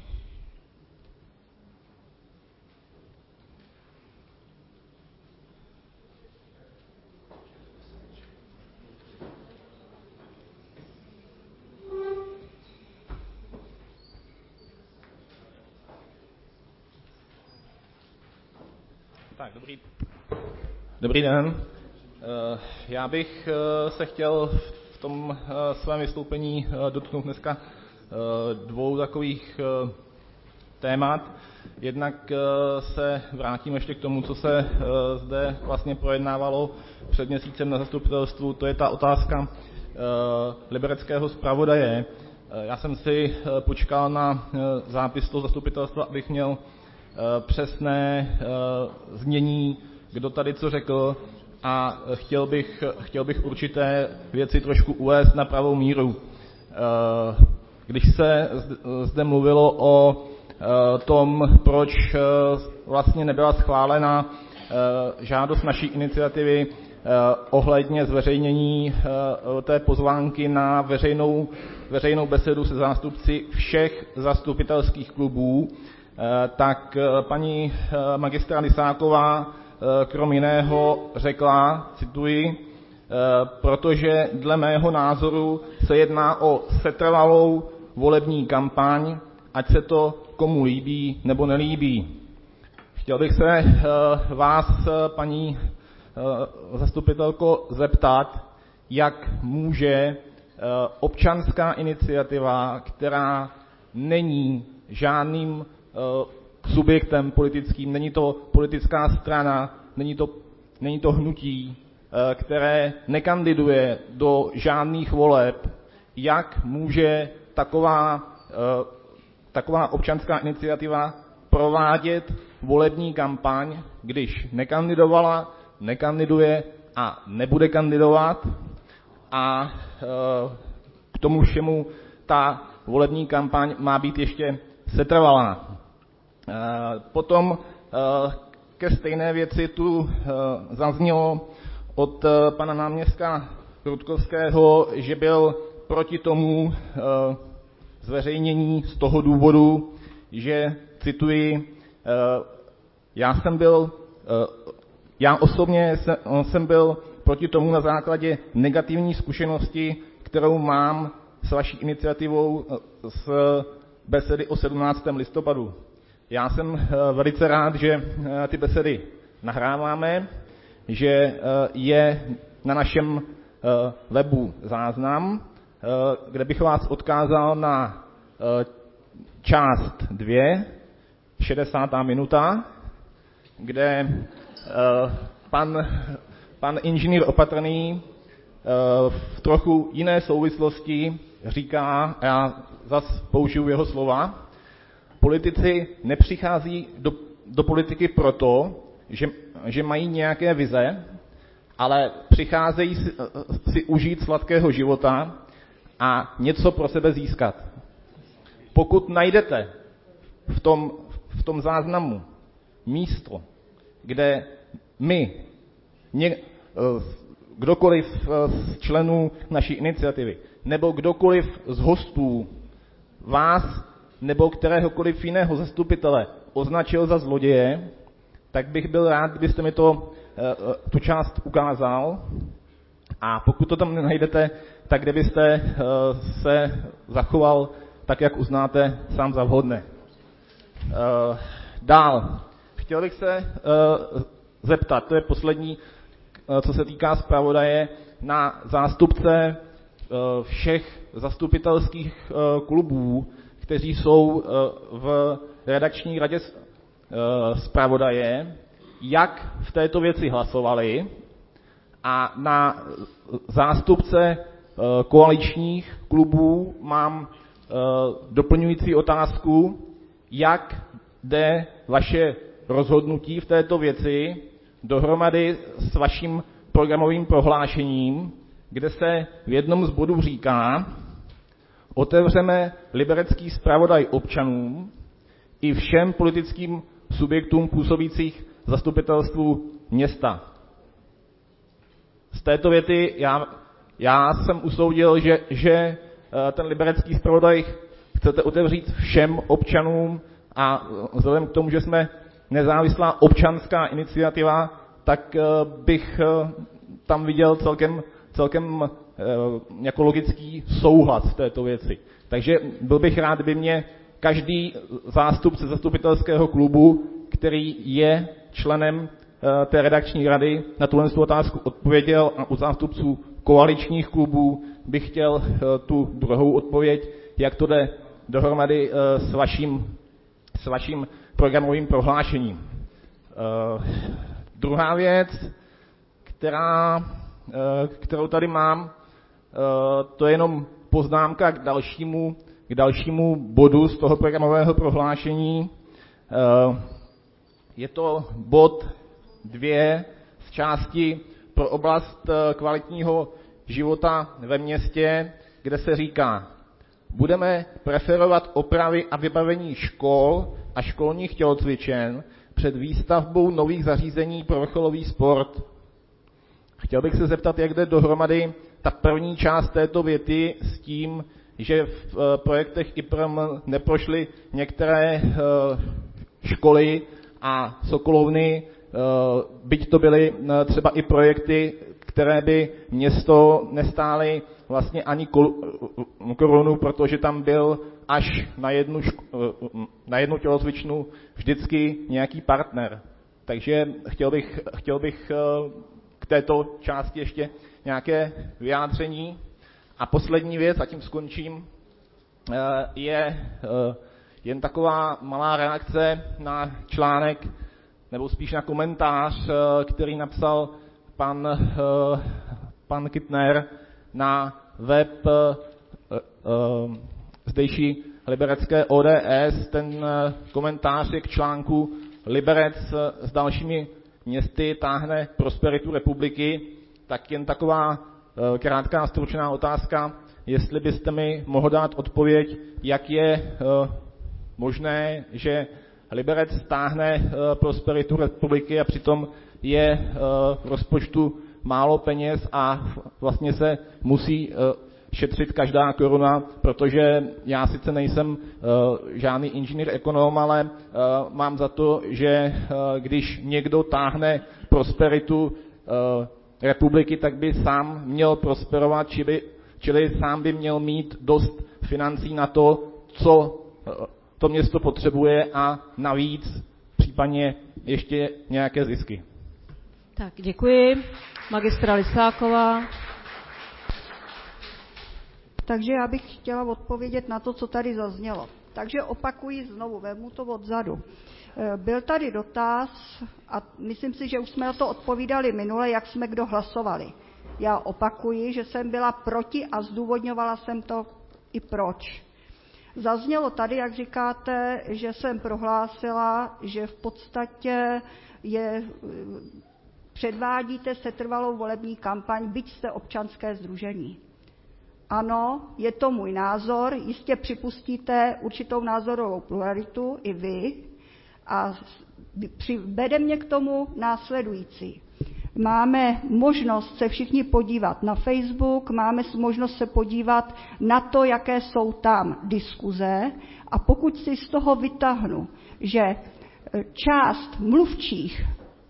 Tak, dobrý den. Já bych se chtěl v tom svém vystoupení dotknout dneska dvou takových témat. Jednak se vrátím ještě k tomu, co se zde vlastně projednávalo před měsícem na zastupitelstvu, to je ta otázka libereckého zpravodaje. Já jsem si počkal na zápis toho zastupitelstva, abych měl přesné znění, kdo tady co řekl, a chtěl bych určité věci trošku uvést na pravou míru. Když se zde mluvilo o tom, proč vlastně nebyla schválena žádost naší iniciativy ohledně zveřejnění té pozvánky na veřejnou besedu se zástupci všech zastupitelských klubů, tak paní magistra Lisáková krom jiného řekla, cituji, protože dle mého názoru se jedná o setrvalou volební kampaň, ať se to komu líbí nebo nelíbí. Chtěl bych se vás, paní zastupitelko, zeptat, jak může občanská iniciativa, která není žádným subjektem politickým, není to politická strana, není to hnutí, které nekandiduje do žádných voleb, jak může taková občanská iniciativa provádět volební kampaň, když nekandidovala, nekandiduje a nebude kandidovat, a k tomu všemu ta volební kampaň má být ještě setrvalá. Potom ke stejné věci tu zaznělo od pana náměstka Rudkovského, že byl proti tomu zveřejnění z toho důvodu, že, cituji, já osobně jsem byl proti tomu na základě negativní zkušenosti, kterou mám s vaší iniciativou z besedy o 17. listopadu. Já jsem velice rád, že ty besedy nahráváme, že je na našem webu záznam, kde bych vás odkázal na část 2, 60. minuta, kde pan inženýr Opatrný v trochu jiné souvislosti říká, já zas použiju jeho slova, politici nepřichází do politiky proto, že mají nějaké vize, ale přicházejí si užít sladkého života a něco pro sebe získat. Pokud najdete v tom záznamu místo, kde my, kdokoliv z členů naší iniciativy, nebo kdokoliv z hostů vás nebo kteréhokoliv jiného zastupitele označil za zloděje, tak bych byl rád, kdybyste mi tu část ukázal. A pokud to tam nenajdete, tak kdybyste se zachoval tak, jak uznáte sám za vhodné. Dál. Chtěl bych se zeptat, to je poslední, co se týká zpravodaje, na zástupce všech zastupitelských klubů, kteří jsou v redakční radě zpravodaje, jak v této věci hlasovali, a na zástupce koaličních klubů mám doplňující otázku, jak jde vaše rozhodnutí v této věci dohromady s vaším programovým prohlášením, kde se v jednom z bodů říká: otevřeme liberecký zpravodaj občanům i všem politickým subjektům působících v zastupitelstvu města. Z této věty já jsem usoudil, že ten liberecký zpravodaj chcete otevřít všem občanům, a vzhledem k tomu, že jsme nezávislá občanská iniciativa, tak bych tam viděl celkem jako logický souhlas v této věci. Takže byl bych rád, kdyby mě každý zástupce zastupitelského klubu, který je členem té redakční rady, na tuhle otázku odpověděl, a u zástupců koaličních klubů bych chtěl tu druhou odpověď, jak to jde dohromady s vaším programovým prohlášením. Druhá věc, kterou tady mám, to je jenom poznámka k dalšímu bodu z toho programového prohlášení. Je to bod 2 z části pro oblast kvalitního života ve městě, kde se říká: budeme preferovat opravy a vybavení škol a školních tělocvičen před výstavbou nových zařízení pro vrcholový sport. Chtěl bych se zeptat, jak jde dohromady ta první část této věty s tím, že v projektech IPRM neprošly některé školy a sokolovny, byť to byly třeba i projekty, které by město nestály vlastně ani korunu, protože tam byl až na jednu tělocvičnu vždycky nějaký partner. Takže chtěl bych k této části ještě nějaké vyjádření. A poslední věc, a tím skončím, je jen taková malá reakce na článek, nebo spíš na komentář, který napsal pan Kittner na web zdejší liberecké ODS. Ten komentář je k článku Liberec s dalšími městy táhne prosperitu republiky. Tak jen taková krátká stručná otázka, jestli byste mi mohl dát odpověď, jak je možné, že Liberec táhne prosperitu republiky a přitom je v rozpočtu málo peněz a vlastně se musí šetřit každá koruna, protože já sice nejsem žádný inženýr ekonom, ale mám za to, že když někdo táhne prosperitu republiky, tak by sám měl prosperovat, čili sám by měl mít dost financí na to, to město potřebuje a navíc případně ještě nějaké zisky. Tak, děkuji. Magistra Lisáková. Takže já bych chtěla odpovědět na to, co tady zaznělo. Takže opakuji znovu, vezmu to odzadu. Byl tady dotaz a myslím si, že už jsme na to odpovídali minule, jak jsme kdo hlasovali. Já opakuji, že jsem byla proti a zdůvodňovala jsem to i proč. Zaznělo tady, jak říkáte, že jsem prohlásila, že v podstatě předvádíte setrvalou volební kampaň, byť jste občanské sdružení. Ano, je to můj názor, jistě připustíte určitou názorovou pluralitu, i vy, a vede mě k tomu následující. Máme možnost se všichni podívat na Facebook, máme možnost se podívat na to, jaké jsou tam diskuze, a pokud si z toho vytáhnu, že část mluvčích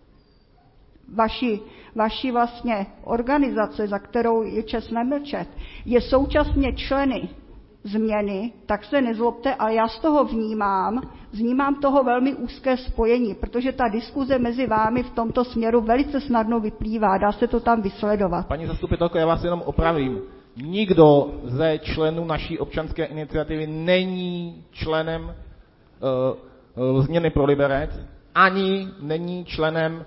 vaší vlastně organizace, za kterou je čest nemlčet, je současně členy změny, tak se nezlobte, ale já z toho vnímám toho velmi úzké spojení, protože ta diskuze mezi vámi v tomto směru velice snadno vyplývá, dá se to tam vysledovat. Paní zastupitelko, já vás jenom opravím. Nikdo ze členů naší občanské iniciativy není členem změny pro Liberec, ani není členem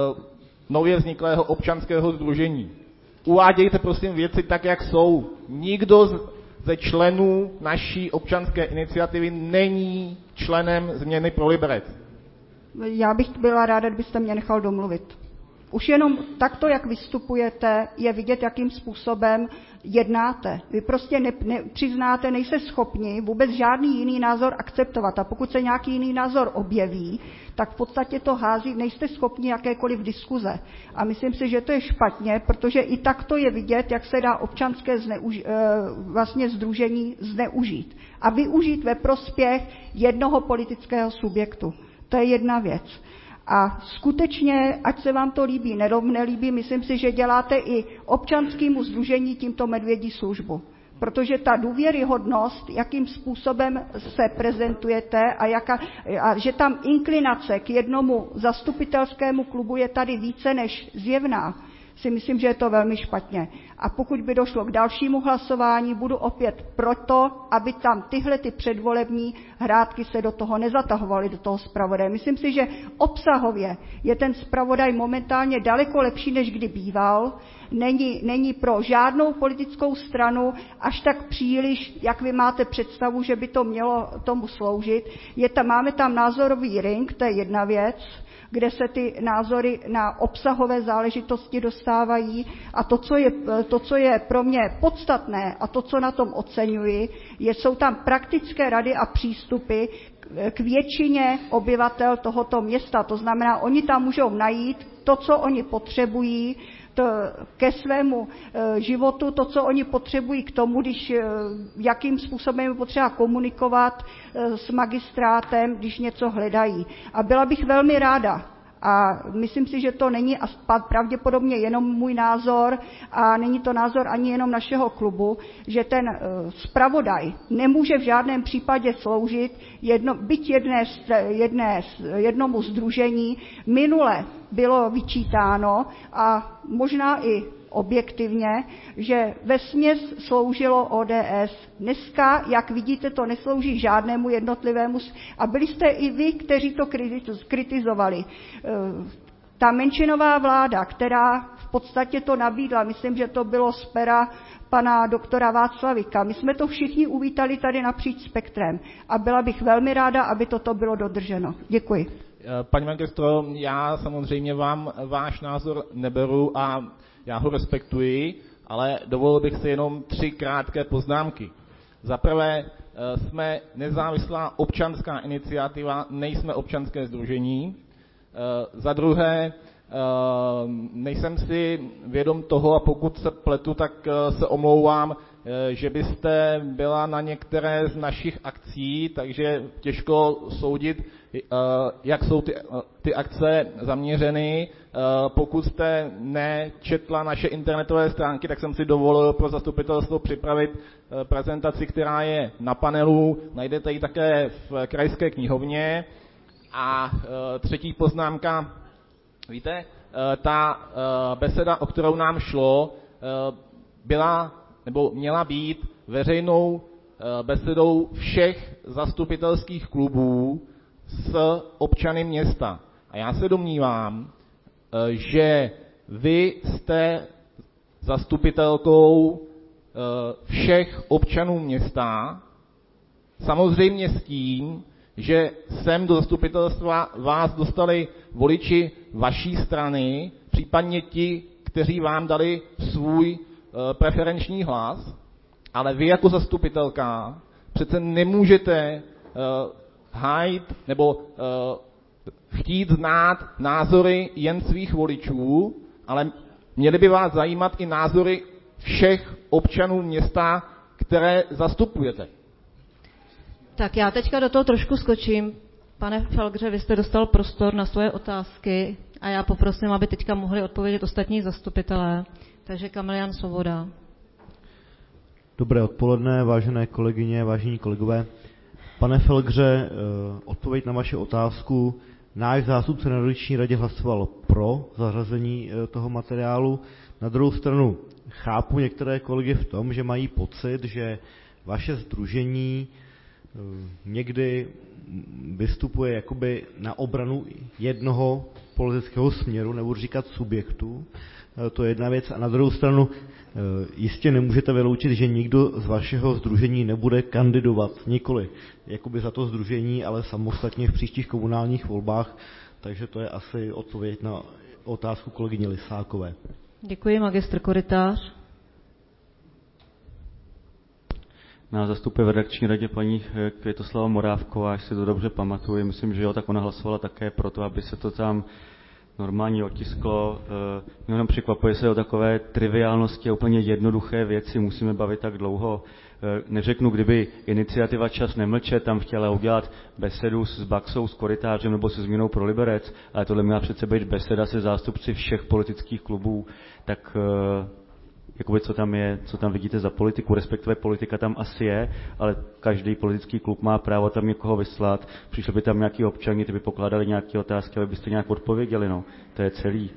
nově vzniklého občanského sdružení. Uvádějte prosím věci tak, jak jsou. Nikdo ze členů naší občanské iniciativy není členem změny pro Liberec. Já bych byla ráda, kdybyste mě nechal domluvit. Už jenom takto, jak vystupujete, je vidět, jakým způsobem jednáte. Vy prostě nepřiznáte, nejste schopni vůbec žádný jiný názor akceptovat. A pokud se nějaký jiný názor objeví, tak v podstatě to hází, nejste schopni jakékoliv diskuze. A myslím si, že to je špatně, protože i takto je vidět, jak se dá občanské vlastně sdružení zneužít. A využít ve prospěch jednoho politického subjektu. To je jedna věc. A skutečně, ať se vám to líbí, nelíbí, myslím si, že děláte i občanskému sdružení tímto medvědí službu. Protože ta důvěryhodnost, jakým způsobem se prezentujete a že tam inklinace k jednomu zastupitelskému klubu je tady více než zjevná, si myslím, že je to velmi špatně. A pokud by došlo k dalšímu hlasování, budu opět proto, aby tam tyhle ty předvolební hrátky se do toho nezatahovaly, do toho zpravodaje. Myslím si, že obsahově je ten zpravodaj momentálně daleko lepší, než kdy býval. Není pro žádnou politickou stranu až tak příliš, jak vy máte představu, že by to mělo tomu sloužit. Máme tam názorový ring, to je jedna věc, kde se ty názory na obsahové záležitosti dostávají. A to, co je pro mě podstatné a to, co na tom oceňuji, jsou tam praktické rady a přístupy k většině obyvatel tohoto města. To znamená, oni tam můžou najít to, co oni potřebují ke svému životu, to, co oni potřebují k tomu, jakým způsobem je potřeba komunikovat s magistrátem, když něco hledají. A byla bych velmi ráda, a myslím si, že to není pravděpodobně jenom můj názor a není to názor ani jenom našeho klubu, že ten zpravodaj nemůže v žádném případě sloužit byť jednomu sdružení. Minule bylo vyčítáno a možná i objektivně, že vesměs sloužilo ODS. Dneska, jak vidíte, to neslouží žádnému jednotlivému. A byli jste i vy, kteří to kritizovali. Ta menšinová vláda, která v podstatě to nabídla, myslím, že to bylo z pera pana doktora Václavíka. My jsme to všichni uvítali tady napříč spektrem a byla bych velmi ráda, aby toto bylo dodrženo. Děkuji. Paní magistro, já samozřejmě vám váš názor neberu a já ho respektuji, ale dovolil bych si jenom 3 krátké poznámky. Za prvé, jsme nezávislá občanská iniciativa, nejsme občanské sdružení. Za druhé, nejsem si vědom toho, a pokud se pletu, tak se omlouvám, že byste byla na některé z našich akcí, takže těžko soudit, jak jsou ty akce zaměřeny. Pokud jste nečetla naše internetové stránky, tak jsem si dovolil pro zastupitelstvo připravit prezentaci, která je na panelu. Najdete ji také v krajské knihovně. A třetí poznámka, víte, ta beseda, o kterou nám šlo, byla nebo měla být veřejnou besedou všech zastupitelských klubů s občany města. A já se domnívám, že vy jste zastupitelkou všech občanů města, samozřejmě s tím, že sem do zastupitelstva vás dostali voliči vaší strany, případně ti, kteří vám dali svůj preferenční hlas, ale vy jako zastupitelka přece nemůžete hájit nebo chtít znát názory jen svých voličů, ale měly by vás zajímat i názory všech občanů města, které zastupujete. Tak já teďka do toho trošku skočím. Pane Felgře, vy jste dostal prostor na svoje otázky a já poprosím, aby teďka mohli odpovědět ostatní zastupitelé. Takže Kamilian Svoboda. Dobré odpoledne, vážené kolegyně, vážení kolegové. Pane Felgře, odpověď na vaši otázku. Náš zástupce na dozorčí radě hlasoval pro zařazení toho materiálu. Na druhou stranu chápu některé kolegy v tom, že mají pocit, že vaše sdružení někdy vystupuje jakoby na obranu jednoho politického směru, nebudu říkat subjektu, to je jedna věc. A na druhou stranu jistě nemůžete vyloučit, že nikdo z vašeho sdružení nebude kandidovat nikoli jakoby za to sdružení, ale samostatně v příštích komunálních volbách, takže to je asi odpověď na otázku kolegyně Lisákové. Děkuji, magistr Korytář. Nás zastupuje v redakční radě paní Květoslava Morávková, až si to dobře pamatuju, myslím, že jo, tak ona hlasovala také proto, aby se to tam normálně otisklo. Mě jenom překvapuje se o takové triviálnosti a úplně jednoduché věci, musíme bavit tak dlouho. Neřeknu, kdyby iniciativa Čas nemlčet tam chtěla udělat besedu s Baxou, s Korytářem nebo se Změnou pro Liberec, ale tohle měla přece být beseda se zástupci všech politických klubů, tak jakoby co tam je, co tam vidíte za politiku, respektive politika tam asi je, ale každý politický klub má právo tam někoho vyslat, přišli by tam nějaký občani, ty by pokládali nějaké otázky, aby byste nějak odpověděli, no, to je celý.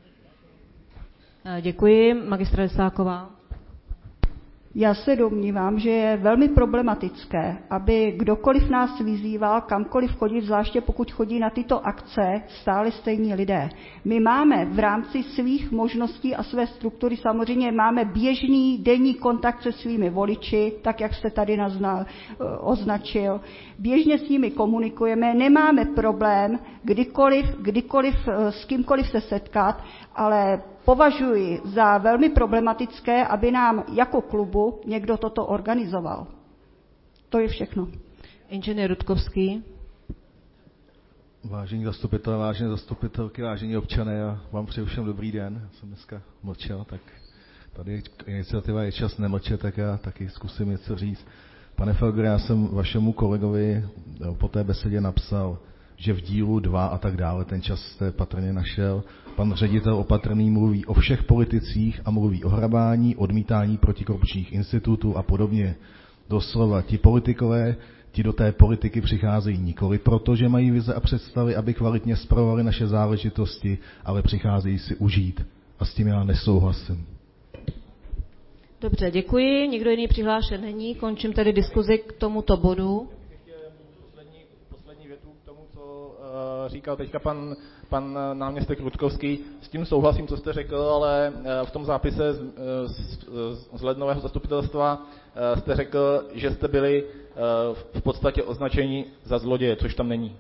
Děkuji, magistra Lisáková. Já se domnívám, že je velmi problematické, aby kdokoliv nás vyzýval kamkoliv chodit, zvláště pokud chodí na tyto akce stále stejní lidé. My máme v rámci svých možností a své struktury samozřejmě máme běžný denní kontakt se svými voliči, tak jak jste tady označil. Běžně s nimi komunikujeme, nemáme problém kdykoliv s kýmkoliv se setkat, ale považuji za velmi problematické, aby nám jako klubu někdo toto organizoval. To je všechno. Inženýr Rudkovský. Vážení zastupitelé, vážené zastupitelky, vážení občané, já vám přeju všem dobrý den. Já jsem dneska mlčel, tak tady iniciativa je čas nemlčet, tak já taky zkusím něco říct. Pane Felgre, já jsem vašemu kolegovi po té besedě napsal, že v dílu 2 a tak dále, ten čas jste patrně našel. Pan ředitel Opatrný mluví o všech politicích a mluví o hrabání, odmítání protikorupčních institutů a podobně. Doslova ti politikové, ti do té politiky přicházejí nikoli proto, že mají vize a představy, aby kvalitně spravovali naše záležitosti, ale přicházejí si užít. A s tím já nesouhlasím. Dobře, děkuji. Nikdo jiný přihlášen není. Končím tedy diskuzi k tomuto bodu. Poslední větu k tomu, co říkal teďka pan náměstek Rudkovský. S tím souhlasím, co jste řekl, ale v tom zápise z lednového zastupitelstva jste řekl, že jste byli v podstatě označeni za zloděje, což tam není.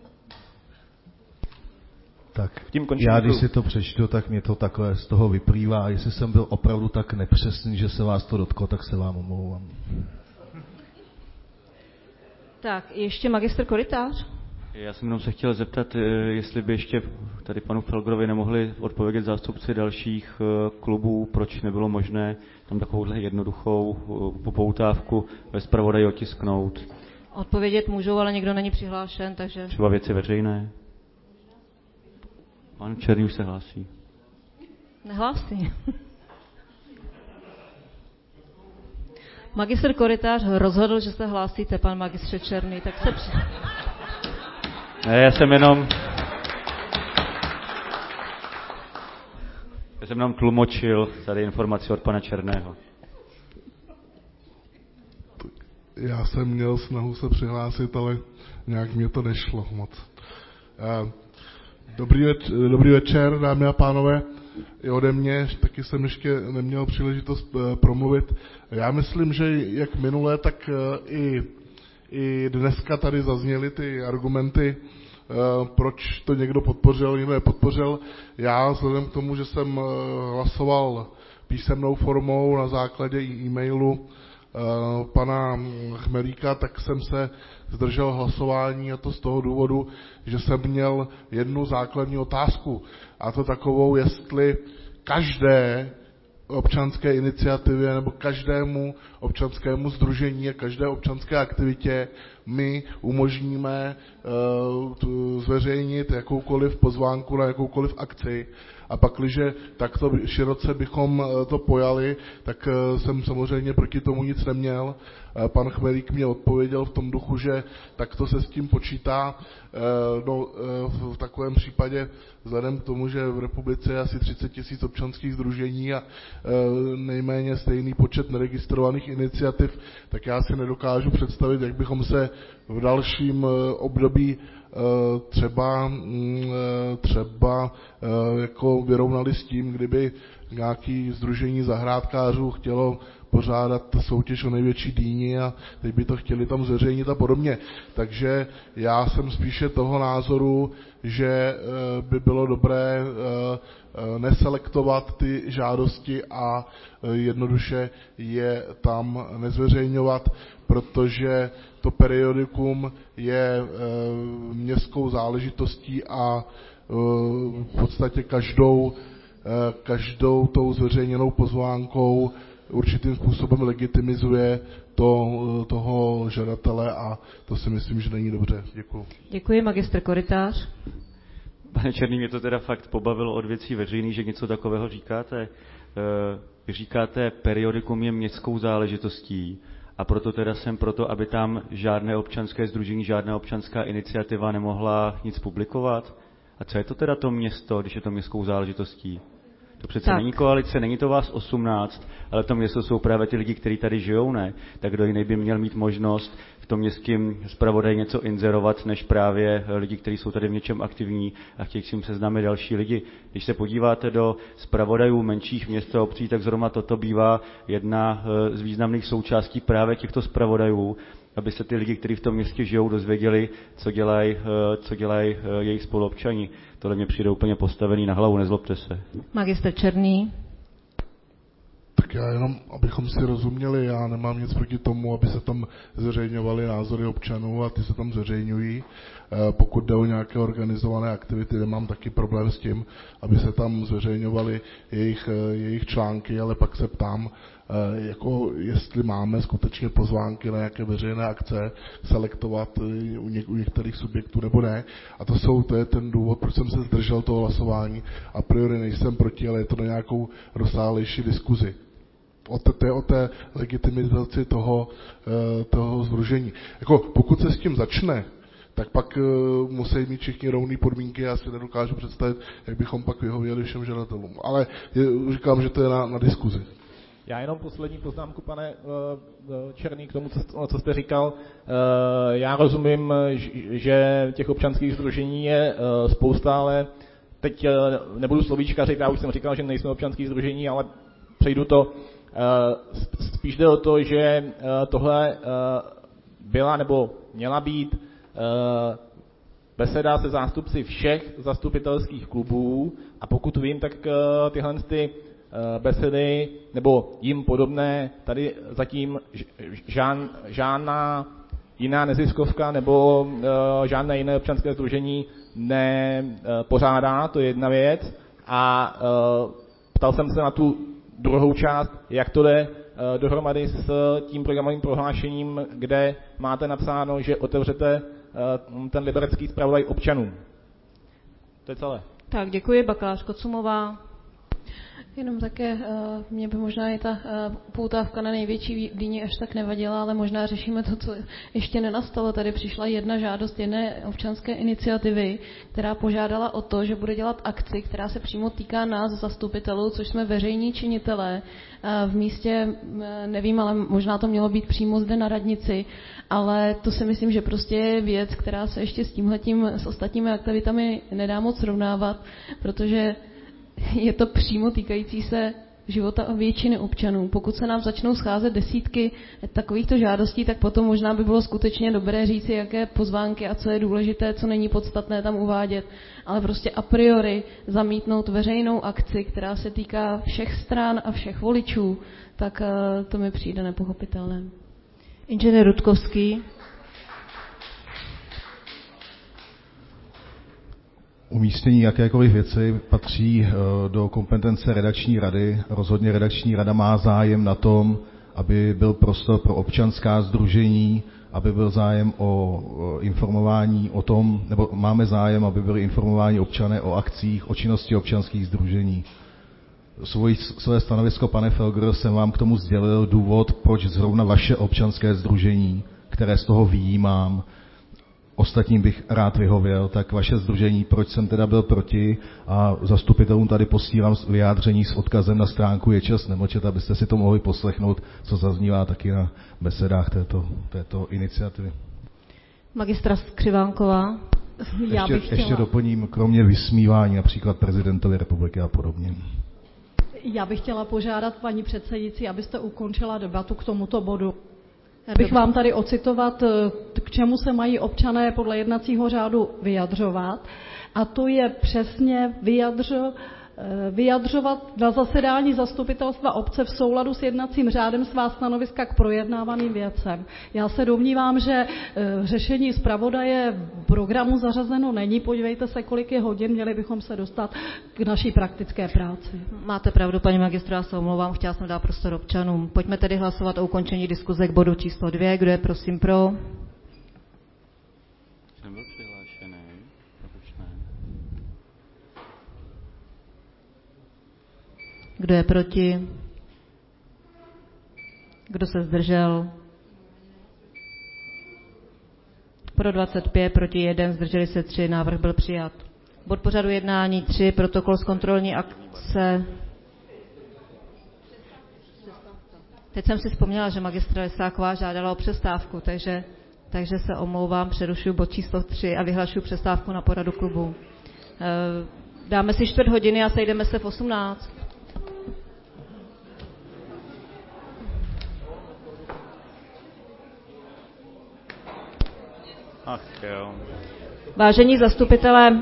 Tak já, když si to přečtu, tak mě to takhle z toho vyplývá. Jestli jsem byl opravdu tak nepřesný, že se vás to dotklo, tak se vám omlouvám. Tak, ještě magistr Korytář. Já jsem jenom se chtěl zeptat, jestli by ještě tady panu Felgerovi nemohli odpovědět zástupci dalších klubů, proč nebylo možné tam takovouhle jednoduchou popoutávku ve zpravodaji otisknout. Odpovědět můžou, ale někdo není přihlášen, takže... Třeba věci veřejné. Pan Černý už se hlásí. Nehlásí. Magistr Korytář rozhodl, že se hlásíte, pan magistře Černý, tak se... Ne, já jsem jenom tlumočil tady informaci od pana Černého. Já jsem měl snahu se přihlásit, ale nějak mě to nešlo moc. Dobrý večer, dámy a pánové. I ode mě, taky jsem ještě neměl příležitost promluvit. Já myslím, že jak minule, tak i dneska tady zazněly ty argumenty, proč to někdo podpořil, někdo nepodpořil. Já vzhledem k tomu, že jsem hlasoval písemnou formou na základě e-mailu pana Chmelíka, tak jsem se zdržel hlasování, a to z toho důvodu, že jsem měl jednu základní otázku, a to takovou, jestli každé občanské iniciativě nebo každému občanskému sdružení a každé občanské aktivitě my umožníme zveřejnit jakoukoliv pozvánku na jakoukoliv akci. A pakliže takto široce bychom to pojali, tak jsem samozřejmě proti tomu nic neměl. Pan Chmelík mě odpověděl v tom duchu, že takto se s tím počítá. V takovém případě, vzhledem k tomu, že v republice je asi 30 000 občanských sdružení a nejméně stejný počet neregistrovaných iniciativ, tak já si nedokážu představit, jak bychom se v dalším období třeba jako vyrovnali s tím, kdyby nějaký sdružení zahrádkářů chtělo pořádat soutěž o největší dýni a teď by to chtěli tam zveřejnit a podobně. Takže já jsem spíše toho názoru, že by bylo dobré neselektovat ty žádosti a jednoduše je tam nezveřejňovat, protože to periodikum je městskou záležitostí a v podstatě každou tou zveřejněnou pozvánkou určitým způsobem legitimizuje toho žadatele a to si myslím, že není dobře. Děkuji. Děkuji, magistr Korytář. Pane Černý, mě to teda fakt pobavilo od věcí veřejných, že něco takového říkáte. Vy říkáte, periodikum je městskou záležitostí a proto teda jsem proto, aby tam žádné občanské sdružení, žádná občanská iniciativa nemohla nic publikovat. A co je to teda to město, když je to městskou záležitostí? To přece není koalice, není to vás 18, ale to město jsou právě ty lidi, kteří tady žijou, ne? Tak kdo jiný by měl mít možnost v tom městském zpravodaji něco inzerovat, než právě lidi, kteří jsou tady v něčem aktivní a chtějí s ním seznámit další lidi. Když se podíváte do zpravodajů menších měst a obcí, tak zrovna toto bývá jedna z významných součástí právě těchto zpravodajů, aby se ty lidi, kteří v tom městě žijou, dozvěděli, co dělají jejich spoluobčani. Tohle mě přijde úplně postavený na hlavu, nezlobte se. Magistr Černý. Tak já jenom, abychom si rozuměli, já nemám nic proti tomu, aby se tam zveřejňovaly názory občanů a ty se tam zveřejňují. Pokud jde o nějaké organizované aktivity, nemám taky problém s tím, aby se tam zveřejňovaly jejich články, ale pak se ptám, jako jestli máme skutečně pozvánky na nějaké veřejné akce selektovat u některých subjektů nebo ne. A to je ten důvod, proč jsem se zdržel toho hlasování. A priori nejsem proti, ale je to na nějakou rozsáhlejší diskuzi. O té legitimizaci toho sdružení. Jako pokud se s tím začne, tak pak musí mít všichni rovné podmínky. Já si nedokážu představit, jak bychom pak vyhověli všem žadatelům. Ale říkám, že to je na diskuzi. Já jenom poslední poznámku, pane Černý, k tomu, co jste říkal. Já rozumím, že těch občanských sdružení je spousta, ale teď nebudu slovíčkařit, já už jsem říkal, že nejsme občanský sdružení, ale přejdu to. Spíš jde o to, že tohle byla nebo měla být beseda se zástupci všech zastupitelských klubů a pokud vím, tak tyhle besedy nebo jim podobné tady zatím žádná jiná neziskovka nebo žádné jiné občanské sdružení nepořádá, to je jedna věc. A ptal jsem se na tu druhou část, jak to jde dohromady s tím programovým prohlášením, kde máte napsáno, že otevřete ten liberecký zpravodaj občanům. To je celé. Tak děkuji, bakalář Kocumová. Jenom také, mě by možná i ta poutávka na největší dýni až tak nevadila, ale možná řešíme to, co ještě nenastalo. Tady přišla jedna žádost jedné občanské iniciativy, která požádala o to, že bude dělat akci, která se přímo týká nás, zastupitelů, což jsme veřejní činitelé v místě, nevím, ale možná to mělo být přímo zde na radnici, ale to si myslím, že prostě je věc, která se ještě s tímhletím, s ostatními aktivitami nedá moc srovnávat, protože je to přímo týkající se života většiny občanů. Pokud se nám začnou scházet desítky takovýchto žádostí, tak potom možná by bylo skutečně dobré říci, jaké pozvánky a co je důležité, co není podstatné tam uvádět. Ale prostě a priori zamítnout veřejnou akci, která se týká všech stran a všech voličů, tak to mi přijde nepochopitelné. Inženýr Rudkovský. Umístění jakékoliv věci patří do kompetence redakční rady. Rozhodně redakční rada má zájem na tom, aby byl prostor pro občanská sdružení, aby byl zájem o informování o tom, nebo máme zájem, aby byli informováni občané o akcích, o činnosti občanských sdružení. Své stanovisko, pane Felger, jsem vám k tomu sdělil důvod, proč zrovna vaše občanské sdružení, které z toho vyjímám, ostatním bych rád vyhověl, tak vaše sdružení, proč jsem teda byl proti, a zastupitelům tady posílám vyjádření s odkazem na stránku Je čas nemlčet, abyste si to mohli poslechnout, co zaznívá taky na besedách této iniciativy. Magistra Skřivánková. Ještě doplním, kromě vysmívání například prezidentovi republiky a podobně. Já bych chtěla požádat paní předsedající, abyste ukončila debatu k tomuto bodu. Bych vám tady ocitovat, k čemu se mají občané podle jednacího řádu vyjadřovat. A to je přesně vyjadřovat na zasedání zastupitelstva obce v souladu s jednacím řádem svá stanoviska k projednávaným věcem. Já se domnívám, že řešení zpravodaje v programu zařazeno není. Podívejte se, kolik je hodin, měli bychom se dostat k naší praktické práci. Máte pravdu, paní magistro, já se omlouvám, chtěla jsem dát prostor občanům. Pojďme tedy hlasovat o ukončení diskuze k bodu číslo 2. Kdo je prosím pro? Kdo je proti? Kdo se zdržel? Pro 25, proti 1, zdrželi se 3, návrh byl přijat. Bod pořadu jednání 3, protokol z kontrolní akce. Teď jsem si vzpomněla, že magistra Lisáková žádala o přestávku, takže se omlouvám, přerušuji bod číslo 3 a vyhlašuji přestávku na poradu klubu. Dáme si 4 hodiny a sejdeme se v 18. Ach jo. Vážení zastupitelé,